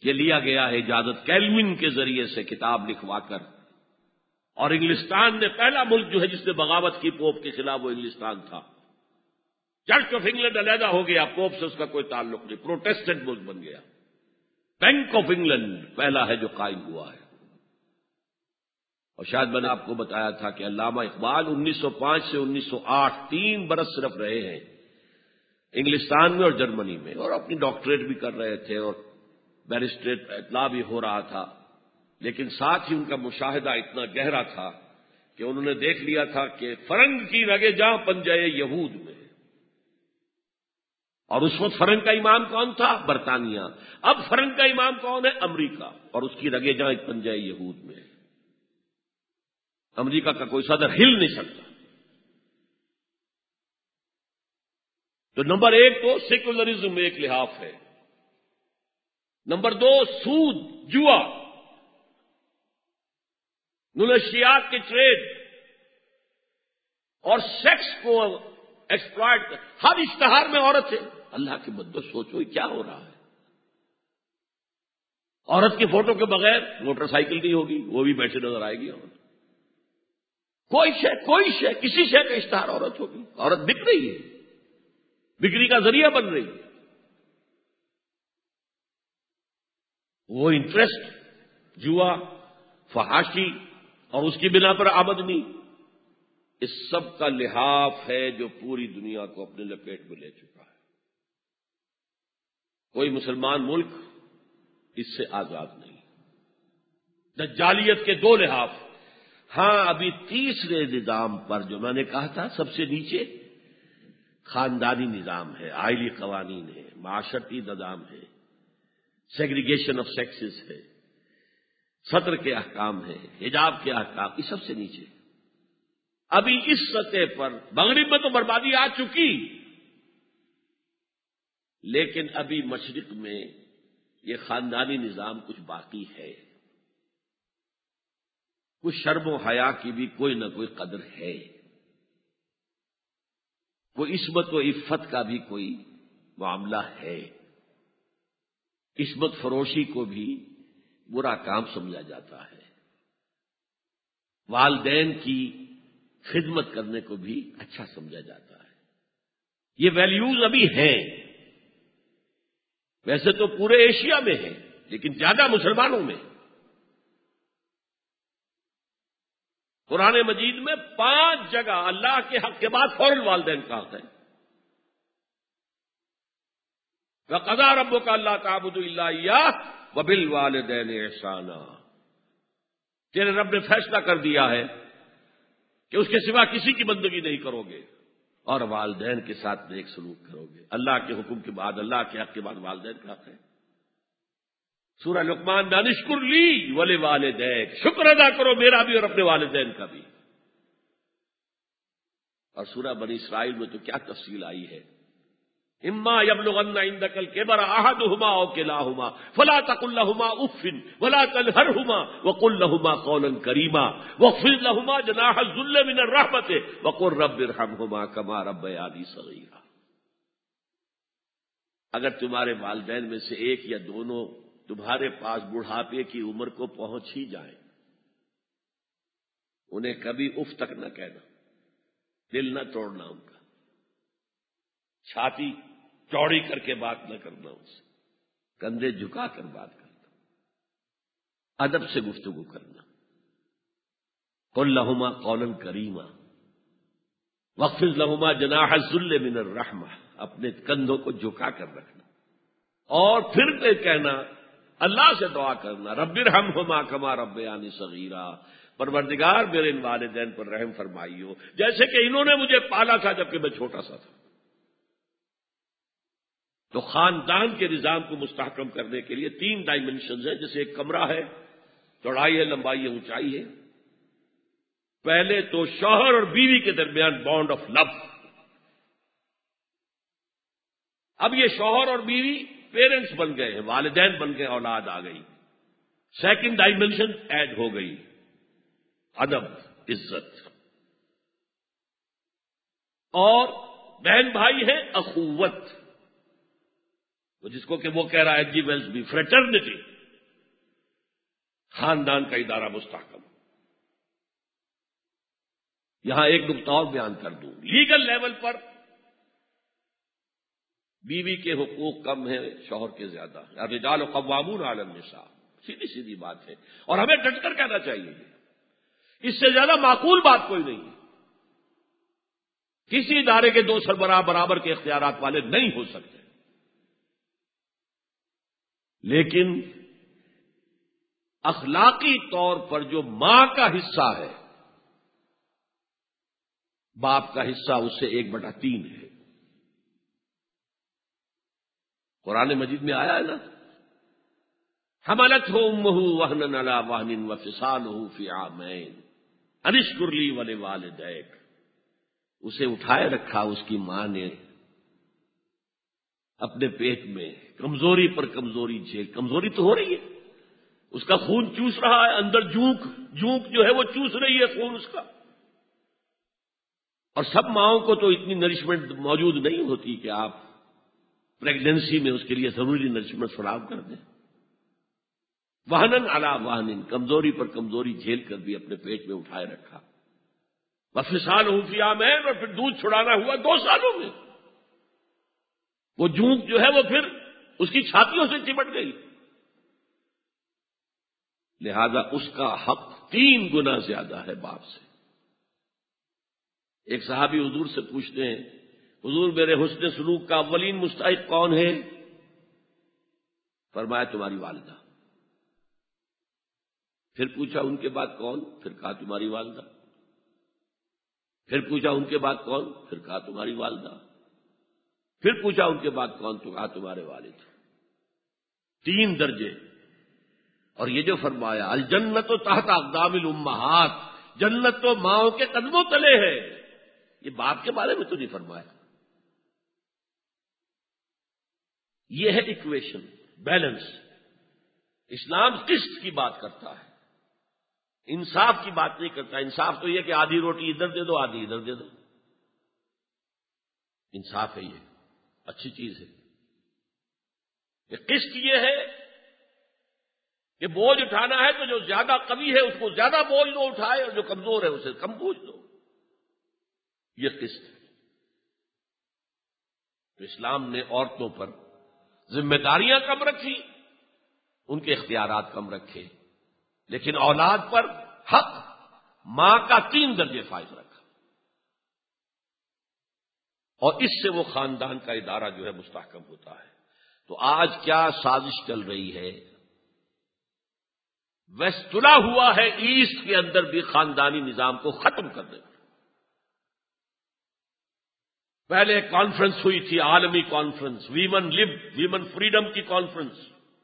یہ لیا گیا ہے اجازت کیلوین کے ذریعے سے کتاب لکھوا کر، اور انگلستان نے پہلا ملک جو ہے جس نے بغاوت کی پوپ کے خلاف وہ انگلستان تھا۔ چرچ آف انگلینڈ علیحدہ ہو گیا، پوپ سے اس کا کوئی تعلق نہیں، پروٹیسٹنٹ ملک بن گیا۔ بینک آف انگلینڈ پہلا ہے جو قائم ہوا ہے۔ اور شاید میں نے آپ کو بتایا تھا کہ علامہ اقبال انیس سو پانچ سے انیس سو آٹھ تین برس صرف رہے ہیں انگلستان میں اور جرمنی میں، اور اپنی ڈاکٹریٹ بھی کر رہے تھے اور بیرسٹریٹ اطلاع بھی ہو رہا تھا، لیکن ساتھ ہی ان کا مشاہدہ اتنا گہرا تھا کہ انہوں نے دیکھ لیا تھا کہ فرنگ کی رگے جاں پنجے یہود میں، اور اس وقت فرنگ کا امام کون تھا؟ برطانیہ۔ اب فرنگ کا امام کون ہے؟ امریکہ، اور اس کی رگے جاں پنجے یہود میں۔ امریکہ کا کوئی صدر ہل نہیں سکتا۔ تو نمبر ایک تو سیکولرزم ایک لحاظ ہے، نمبر دو سود، جوا، منشیات کی ٹریڈ اور سیکس کو ایکسپلائٹ، ہر اشتہار میں عورت ہے۔ اللہ کی مدد سوچو یہ کیا ہو رہا ہے۔ عورت کی فوٹو کے بغیر موٹر سائیکل نہیں ہوگی، وہ بھی بیٹھے نظر آئے گی عورت۔ کوئی شے کوئی شے کسی شے کا اشتہار عورت ہوگی، عورت بک رہی ہے، بکری کا ذریعہ بن رہی ہے۔ وہ انٹرسٹ، جوا، فحاشی اور اس کی بنا پر آمدنی، اس سب کا لحاف ہے جو پوری دنیا کو اپنے لپیٹ میں لے چکا ہے۔ کوئی مسلمان ملک اس سے آزاد نہیں۔ دجالیت کے دو لحاف، ہاں ابھی تیسرے نظام پر جو میں نے کہا تھا سب سے نیچے خاندانی نظام ہے، آئلی قوانین ہے، معاشرتی نظام ہے، سیگریگیشن آف سیکسز ہے، سطر کے احکام ہیں، حجاب کے احکام، یہ سب سے نیچے۔ ابھی اس سطح پر مغرب میں تو بربادی آ چکی، لیکن ابھی مشرق میں یہ خاندانی نظام کچھ باقی ہے، کچھ شرم و حیا کی بھی کوئی نہ کوئی قدر ہے، کوئی عصمت و عفت کا بھی کوئی معاملہ ہے۔ عصمت فروشی کو بھی برا کام سمجھا جاتا ہے، والدین کی خدمت کرنے کو بھی اچھا سمجھا جاتا ہے۔ یہ ویلیوز ابھی ہیں، ویسے تو پورے ایشیا میں ہیں لیکن زیادہ مسلمانوں میں۔ قرآن مجید میں پانچ جگہ اللہ کے حق کے بعد فوراً والدین کا حق ہے۔ وَقَضَىٰ رَبُّكَ أَلَّا تَعْبُدُوا إِلَّا إِيَّاهُ وَبِالْوَالِدَيْنِ إِحْسَانًا، تیرے رب نے فیصلہ کر دیا ہے کہ اس کے سوا کسی کی بندگی نہیں کرو گے اور والدین کے ساتھ نیک سلوک کرو گے۔ اللہ کے حکم کے بعد، اللہ کے حق کے بعد والدین کا حق ہے۔ سورہ لقمان میں انشکر لی وَلِوَالِدَيْكَ، شکر ادا کرو میرا بھی اور اپنے والدین کا بھی۔ اور سورہ بنی اسرائیل میں تو کیا تفصیل آئی ہے، اما یبلغن عندک الکبر احدہما او کلاہما فلا تقل لہما اف ولا تنہرہما وقل لہما قولا کریما واخفض لہما جناح الذل من الرحمۃ وقل رب ارحمہما کما ربیانی صغیرا۔ اگر تمہارے والدین میں سے ایک یا دونوں تمہارے پاس بڑھاپے کی عمر کو پہنچ ہی جائیں، انہیں کبھی اف تک نہ کہنا، دل نہ توڑنا ان کا، چھاتی چوڑی کر کے بات نہ کرنا، ان سے کندھے جھکا کر بات کرنا، ادب سے گفتگو کرنا۔ قل لہما قولا کریما واخفض لہما جناح الذل من الرحمہ، اپنے کندھوں کو جھکا کر رکھنا، اور پھر یہ کہنا، اللہ سے دعا کرنا، رب ارحمہما کما ربیانی صغیرا، پروردگار میرے ان والدین پر رحم فرمائیو جیسے کہ انہوں نے مجھے پالا تھا جبکہ میں چھوٹا سا تھا۔ تو خاندان کے نظام کو مستحکم کرنے کے لیے تین ڈائمنشنز ہیں، جیسے ایک کمرہ ہے، چوڑائی ہے، لمبائی ہے، اونچائی ہے۔ پہلے تو شوہر اور بیوی کے درمیان بانڈ آف لو، اب یہ شوہر اور بیوی پیرنٹس بن گئے ہیں، والدین بن گئے، اولاد آ گئی۔ سیکنڈ ڈائمنشن ایڈ ہو گئی، ادب، عزت، اور بہن بھائی ہیں اخوت، جس کو کہ وہ کہہ رہا ہے جی ویلز بھی، فریٹرنٹی، خاندان کا ادارہ مستحکم۔ یہاں ایک نقطہ اور بیان کر دوں، لیگل لیول پر بیوی کے حقوق کم ہیں، شوہر کے زیادہ ہیں۔ الرجال قوامون علی النساء، سیدھی سیدھی بات ہے، اور ہمیں ڈٹ کر کہنا چاہیے، اس سے زیادہ معقول بات کوئی نہیں ہے۔ کسی ادارے کے دو سربراہ برابر کے اختیارات والے نہیں ہو سکتے، لیکن اخلاقی طور پر جو ماں کا حصہ ہے، باپ کا حصہ اس سے ایک بٹا تین ہے۔ قرآن مجید میں آیا ہے نا، حملتہ امہ وہنا علی وہن وفصالہ فی عامین ان اشکر لی ولوالدیک، اسے اٹھائے رکھا اس کی ماں نے اپنے پیٹ میں، کمزوری پر کمزوری جھیل، کمزوری تو ہو رہی ہے، اس کا خون چوس رہا ہے، اندر جونک جونک جو ہے وہ چوس رہی ہے خون اس کا، اور سب ماؤں کو تو اتنی نرشمنٹ موجود نہیں ہوتی کہ آپ پریگننسی میں اس کے لیے ضروری نرشمنٹ فراہم کر دیں۔ وہنن علی وہن، کمزوری پر کمزوری جھیل کر بھی اپنے پیٹ میں اٹھائے رکھا، وفصالہ فی عامین، اور پھر دودھ چھڑانا ہوا دو سالوں میں، وہ جونک جو ہے وہ پھر اس کی چھاتیوں سے چمٹ گئی، لہذا اس کا حق تین گنا زیادہ ہے باپ سے۔ ایک صحابی حضور سے پوچھتے ہیں، حضور میرے حسن سلوک کا اولین مستحق کون ہے؟ فرمایا تمہاری والدہ۔ پھر پوچھا ان کے بعد کون؟ پھر کہا تمہاری والدہ۔ پھر پوچھا ان کے بعد کون؟ پھر کہا تمہاری والدہ۔ پھر پوچھا ان کے بعد کون؟ تو کہا تمہارے والد۔ تین درجے، اور یہ جو فرمایا الجنت تحت اقدام الامہات، جنت تو ماؤں کے قدموں تلے ہے، یہ باپ کے بارے میں تو نہیں فرمایا۔ یہ ہے ایکویشن، بیلنس۔ اسلام قسط کی بات کرتا ہے، انصاف کی بات نہیں کرتا۔ انصاف تو یہ کہ آدھی روٹی ادھر دے دو، آدھی ادھر دے دو، انصاف ہے، یہ اچھی چیز ہے۔ یہ قسط یہ ہے کہ بوجھ اٹھانا ہے تو جو زیادہ قوی ہے اس کو زیادہ بوجھ دو اٹھائے، اور جو کمزور ہے اسے کم بوجھ دو، یہ قسط ہے۔ تو اسلام نے عورتوں پر ذمہ داریاں کم رکھی، ان کے اختیارات کم رکھے، لیکن اولاد پر حق ماں کا تین درجے فائز رکھا، اور اس سے وہ خاندان کا ادارہ جو ہے مستحکم ہوتا ہے۔ تو آج کیا سازش چل رہی ہے؟ ویسٹ تلا ہوا ہے ایسٹ کے اندر بھی خاندانی نظام کو ختم کرنے کا۔ پہلے ایک کانفرنس ہوئی تھی، عالمی conference, women lib, women freedom کی کانفرنس،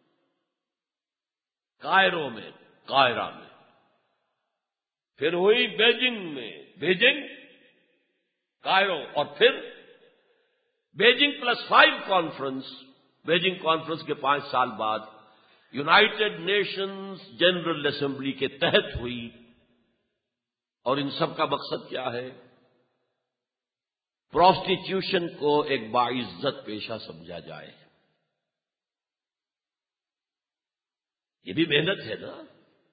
کائرو میں، قاہرہ میں۔ پھر ہوئی بیجنگ میں، بیجنگ، کائرو، اور پھر Beijing plus five conference, Beijing conference کے پانچ سال بعد یونائٹڈ نیشنز جنرل اسمبلی کے تحت ہوئی، اور ان سب کا مقصد کیا ہے؟ پروسٹیٹیوشن کو ایک باعزت پیشہ سمجھا جائے۔ یہ بھی محنت ہے نا،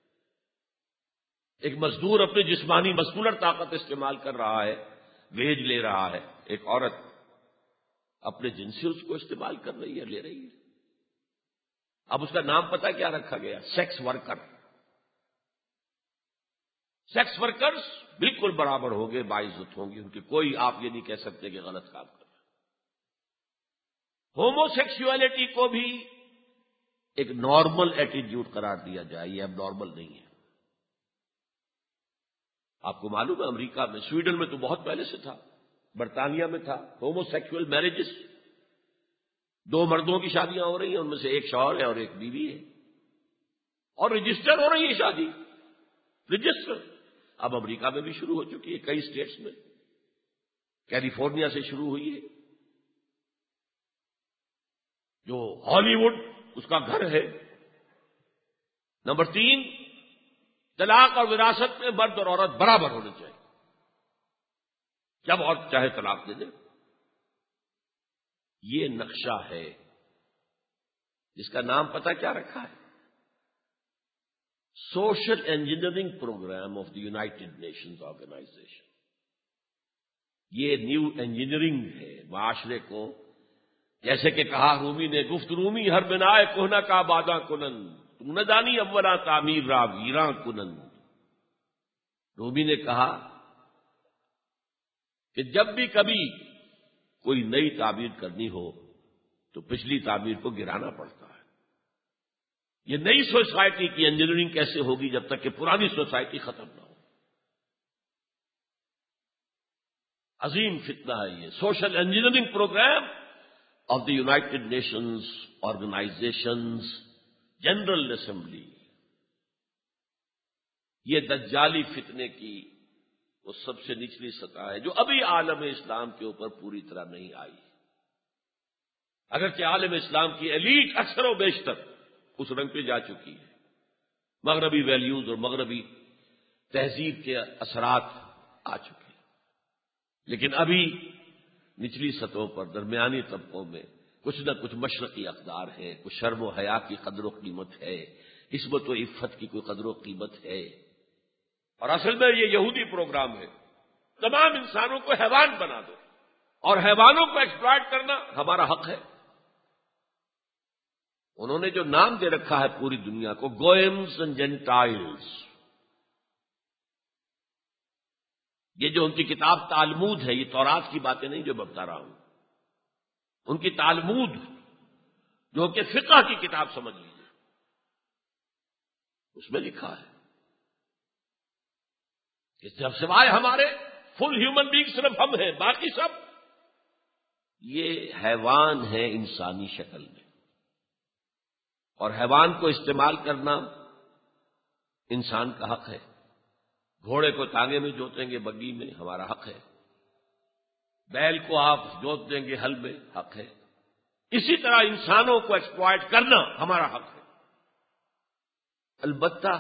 ایک مزدور اپنی جسمانی مسکولر طاقت استعمال کر رہا ہے، ویج لے رہا ہے، ایک عورت اپنے جنس سے اس کو استعمال کر رہی ہے، لے رہی ہے۔ اب اس کا نام پتہ کیا رکھا گیا؟ Sex worker. سیکس ورکرز بالکل برابر ہوں گے، باعزت ہوں گے، ان کی کوئی آپ یہ نہیں کہہ سکتے کہ غلط کام کر رہے۔ ہومو سیکسولیٹی کو بھی ایک نارمل ایٹیٹیوڈ قرار دیا جائے، یہ اب نارمل نہیں ہے۔ آپ کو معلوم ہے امریکہ میں، سویڈن میں تو بہت پہلے سے تھا، برطانیہ میں تھا، ہومو سیکسول میرجز، دو مردوں کی شادیاں ہو رہی ہیں، ان میں سے ایک شوہر ہے اور ایک بیوی ہے، اور رجسٹر ہو رہی ہے شادی، رجسٹر۔ اب امریکہ میں بھی شروع ہو چکی ہے، کئی اسٹیٹس میں، کیلیفورنیا سے شروع ہوئی ہے، جو ہالی ووڈ اس کا گھر ہے۔ نمبر تین، طلاق اور وراثت میں مرد اور عورت برابر ہونے چاہیے، جب عورت چاہے طلاق دے دے۔ یہ نقشہ ہے جس کا نام پتہ کیا رکھا ہے؟ Social engineering programme of the united nations organization. یہ نیو انجینئرنگ ہے معاشرے کو، جیسے کہ کہا رومی نے، گفت رومی ہر بنائے کوہنا کا باداں کنن، تم نہ دانی اولا تعمیر را ویراں کنن. رومی نے کہا کہ جب بھی کبھی کوئی نئی تعمیر کرنی ہو تو پچھلی تعمیر کو گرانا پڑتا ہے. یہ نئی سوسائٹی کی انجینئرنگ کیسے ہوگی جب تک کہ پرانی سوسائٹی ختم نہ ہو؟ عظیم فتنہ ہے یہ social engineering programme of the united nations organizations general assembly. یہ دجالی فتنے کی وہ سب سے نچلی سطح ہے جو ابھی عالم اسلام کے اوپر پوری طرح نہیں آئی. اگرچہ عالم اسلام کی ایلیٹ اکثر و بیشتر اس رنگ پہ جا چکی ہے، مغربی ویلیوز اور مغربی تہذیب کے اثرات آ چکے ہیں، لیکن ابھی نچلی سطحوں پر درمیانی طبقوں میں کچھ نہ کچھ مشرقی اقدار ہیں، کچھ شرم و حیا کی قدر و قیمت ہے، عصمت و عفت کی کوئی قدر و قیمت ہے. اور اصل میں یہ یہودی پروگرام ہے، تمام انسانوں کو حیوان بنا دو اور حیوانوں کو ایکسپلائٹ کرنا ہمارا حق ہے. انہوں نے جو نام دے رکھا ہے پوری دنیا کو، گوئمز اینڈ جینٹائلز، یہ جو ان کی کتاب تالمود ہے، یہ تورات کی باتیں نہیں جو میں بتا رہا ہوں، ان کی تالمود جو کہ فقہ کی کتاب سمجھ لیجیے، اس میں لکھا ہے کہ جب سوائے ہمارے فل ہیومن بینگ صرف ہم ہیں، باقی سب یہ حیوان ہیں انسانی شکل میں. اور حیوان کو استعمال کرنا انسان کا حق ہے. گھوڑے کو تانگے میں جوتیں گے بگی میں، ہمارا حق ہے. بیل کو آپ جوت دیں گے ہل میں، حق ہے. اسی طرح انسانوں کو ایکسپلائٹ کرنا ہمارا حق ہے. البتہ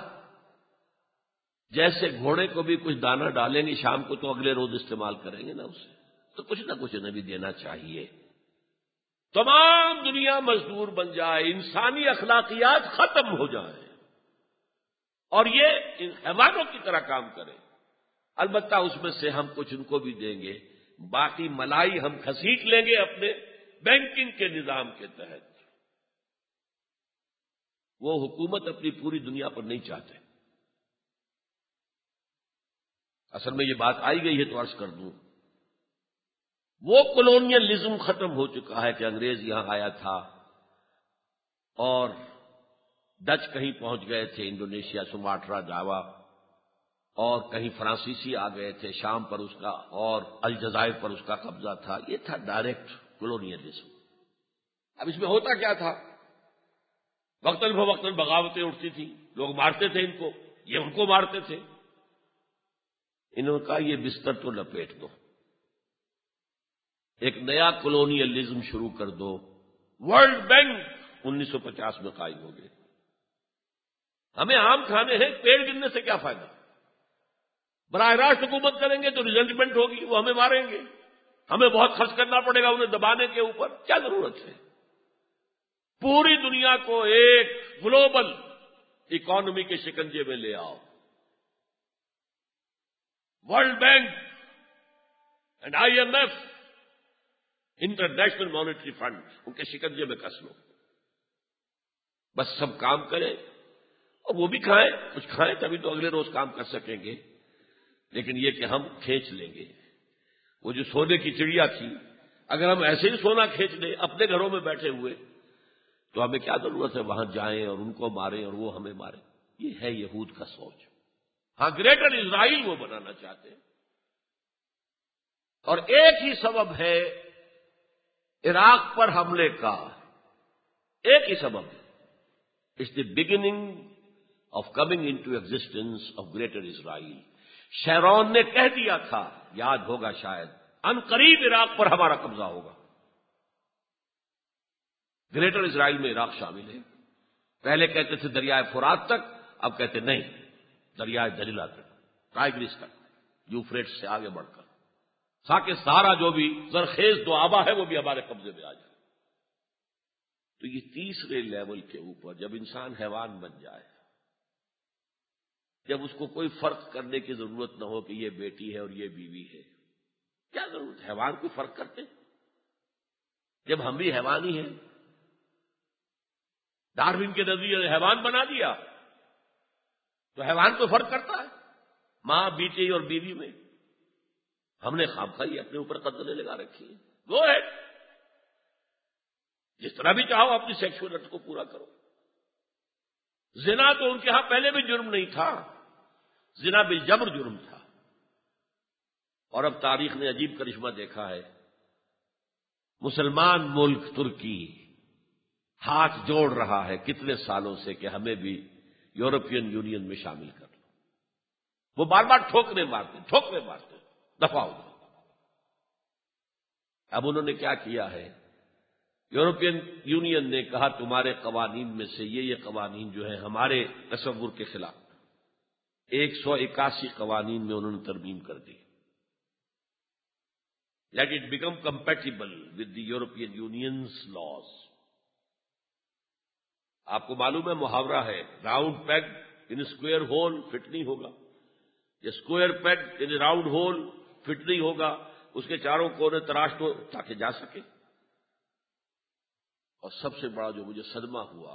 جیسے گھوڑے کو بھی کچھ دانہ ڈالیں گے شام کو تو اگلے روز استعمال کریں گے نا اسے، تو کچھ نہ کچھ انہیں بھی دینا چاہیے. تمام دنیا مزدور بن جائے، انسانی اخلاقیات ختم ہو جائیں اور یہ ان حیوانوں کی طرح کام کریں. البتہ اس میں سے ہم کچھ ان کو بھی دیں گے، باقی ملائی ہم کھسیٹ لیں گے اپنے بینکنگ کے نظام کے تحت. وہ حکومت اپنی پوری دنیا پر نہیں چاہتے. اصل میں یہ بات آئی گئی ہے تو عرض کر دوں، وہ کولونیلزم ختم ہو چکا ہے کہ انگریز یہاں آیا تھا اور ڈچ کہیں پہنچ گئے تھے، انڈونیشیا، سماٹرا، جاوا، اور کہیں فرانسیسی آ گئے تھے، شام پر اس کا اور الجزائر پر اس کا قبضہ تھا. یہ تھا ڈائریکٹ کولونیلزم. اب اس میں ہوتا کیا تھا؟ وقتاً فوقتاً بغاوتیں اٹھتی تھیں، لوگ مارتے تھے ان کو، یہ ان کو مارتے تھے. انہوں نے کہا یہ بستر تو لپیٹ دو، ایک نیا کولونیلزم شروع کر دو. ورلڈ بینک انیس سو پچاس میں قائم ہو گئے. ہمیں آم کھانے ہیں، پیڑ گرنے سے کیا فائدہ؟ براہ راست حکومت کریں گے تو ریزنٹمنٹ ہوگی، وہ ہمیں ماریں گے، ہمیں بہت خرچ کرنا پڑے گا انہیں دبانے کے اوپر. کیا ضرورت ہے؟ پوری دنیا کو ایک گلوبل اکانومی کے شکنجے میں لے آؤ. World bank and I M F, international monetary fund, ان کے شکنجے میں کس لو. بس سب کام کریں اور وہ بھی کھائیں، کچھ کھائیں تبھی تو اگلے روز کام کر سکیں گے. لیکن یہ کہ ہم کھینچ لیں گے. وہ جو سونے کی چڑیا تھی، اگر ہم ایسے ہی سونا کھینچ لیں اپنے گھروں میں بیٹھے ہوئے تو ہمیں کیا ضرورت ہے وہاں جائیں اور ان کو ماریں اور وہ ہمیں ماریں. یہ ہے یہود کا سوچ. ہاں، گریٹر اسرائیل وہ بنانا چاہتے ہیں. اور ایک ہی سبب ہے عراق پر حملے کا، ایک ہی سبب ہے. It's the beginning of coming into existence of greater Israel. Sharon نے کہہ دیا تھا، یاد ہوگا شاید، ان قریب عراق پر ہمارا قبضہ ہوگا. گریٹر اسرائیل میں عراق شامل ہے. پہلے کہتے تھے دریائے فرات تک، اب کہتے نہیں، دریائے دجلہ تک، ٹائگریس تک، یوفریٹس سے آگے بڑھ کر تاکہ سارا جو بھی زرخیز دو آبا ہے وہ بھی ہمارے قبضے میں آ جائے. تو یہ تیسرے لیول کے اوپر جب انسان حیوان بن جائے جب اس کو کوئی فرق کرنے کی ضرورت نہ ہو کہ یہ بیٹی ہے اور یہ بیوی ہے؟ کیا ضرورت ہے؟ حیوان کو فرق کرتے جب ہم بھی حیوان ہی ہیں؟ ڈارون کے نظریے نے حیوان بنا دیا تو حیوان کو فرق کرتا ہے ماں بیٹی اور بیوی میں؟ ہم نے خام خواہ اپنے اوپر قدریں لگا رکھی ہے. گو ہے جس طرح بھی چاہو اپنی سیکشل رٹ کو پورا کرو. زنا تو ان کے ہاں پہلے بھی جرم نہیں تھا، زنا بالجبر جرم تھا. اور اب تاریخ نے عجیب کرشمہ دیکھا ہے، مسلمان ملک ترکی ہاتھ جوڑ رہا ہے کتنے سالوں سے کہ ہمیں بھی یورپین یونین میں شامل کر لو. وہ بار بار ٹھوکرے مارتے ٹھوکرے مارتے دفاع ہو جائے. اب انہوں نے کیا کیا ہے؟ یورپین یونین نے کہا تمہارے قوانین میں سے یہ یہ قوانین جو ہیں ہمارے تصور کے خلاف، ایک سو اکاسی قوانین میں انہوں نے ترمیم کر دی. Let it become compatible with the European unions laws. آپ کو معلوم ہے محاورہ ہے، round peg in square hole fit نہیں ہوگا، یا square peg in round hole fit نہیں ہوگا. اس کے چاروں کونے تراش دو تاکہ جا سکے. اور سب سے بڑا جو مجھے صدمہ ہوا،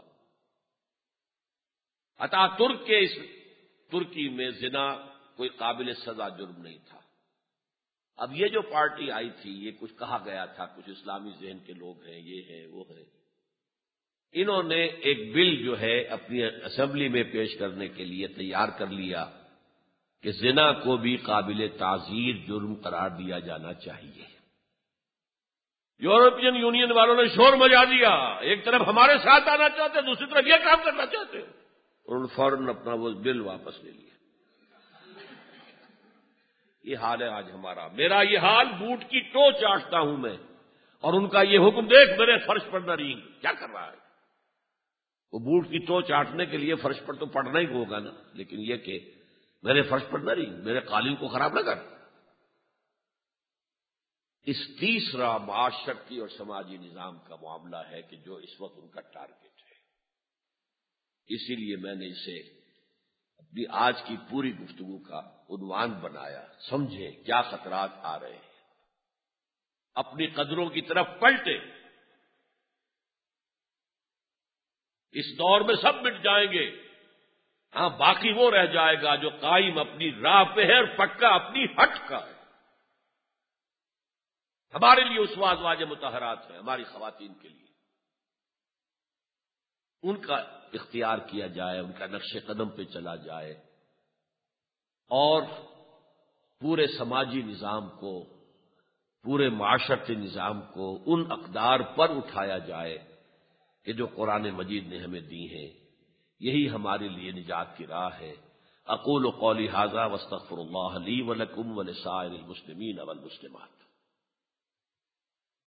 عطا ترک کے اس ترکی میں زنا کوئی قابل سزا جرم نہیں تھا. اب یہ جو پارٹی آئی تھی، یہ کچھ کہا گیا تھا کچھ اسلامی ذہن کے لوگ ہیں، یہ ہیں وہ ہیں، انہوں نے ایک بل جو ہے اپنی اسمبلی میں پیش کرنے کے لیے تیار کر لیا کہ زنا کو بھی قابل تعزیر جرم قرار دیا جانا چاہیے. یورپین یونین والوں نے شور مچا دیا، ایک طرف ہمارے ساتھ آنا چاہتے ہیں، دوسری طرف یہ کام کرنا چاہتے ہیں. انہوں نے فوراً اپنا وہ بل واپس لے لیا. یہ حال ہے آج ہمارا. میرا یہ حال بوٹ کی ٹو چاٹتا ہوں میں، اور ان کا یہ حکم دیکھ میرے فرش پر نہ رینگ کیا کر رہا ہے. وہ بوٹ کی ٹو چاٹنے کے لیے فرش پر تو پڑنا ہی ہوگا نا، لیکن یہ کہ میرے فرش پر نہ رینگ، میرے قالین کو خراب نہ کر. اس تیسرا معاشرتی اور سماجی نظام کا معاملہ ہے کہ جو اس وقت ان کا ٹارگٹ ہے. اسی لیے میں نے اسے اپنی آج کی پوری گفتگو کا عنوان بنایا. سمجھیں کیا خطرات آ رہے ہیں، اپنی قدروں کی طرف پلٹے. اس دور میں سب مٹ جائیں گے، ہاں باقی وہ رہ جائے گا جو قائم اپنی راہ پہ ہے اور پکا اپنی ہٹ کا ہے. ہمارے لیے اس ازواج مطہرات ہیں، ہماری خواتین کے لیے ان کا اختیار کیا جائے، ان کا نقش قدم پہ چلا جائے، اور پورے سماجی نظام کو، پورے معاشرتی نظام کو ان اقدار پر اٹھایا جائے کہ جو قرآن مجید نے ہمیں دی ہیں. یہی ہمارے لیے نجات کی راہ ہے. اقول قولی ھذا واستغفر اللہ لی ولکم ولسائر المسلمین والمسلمات.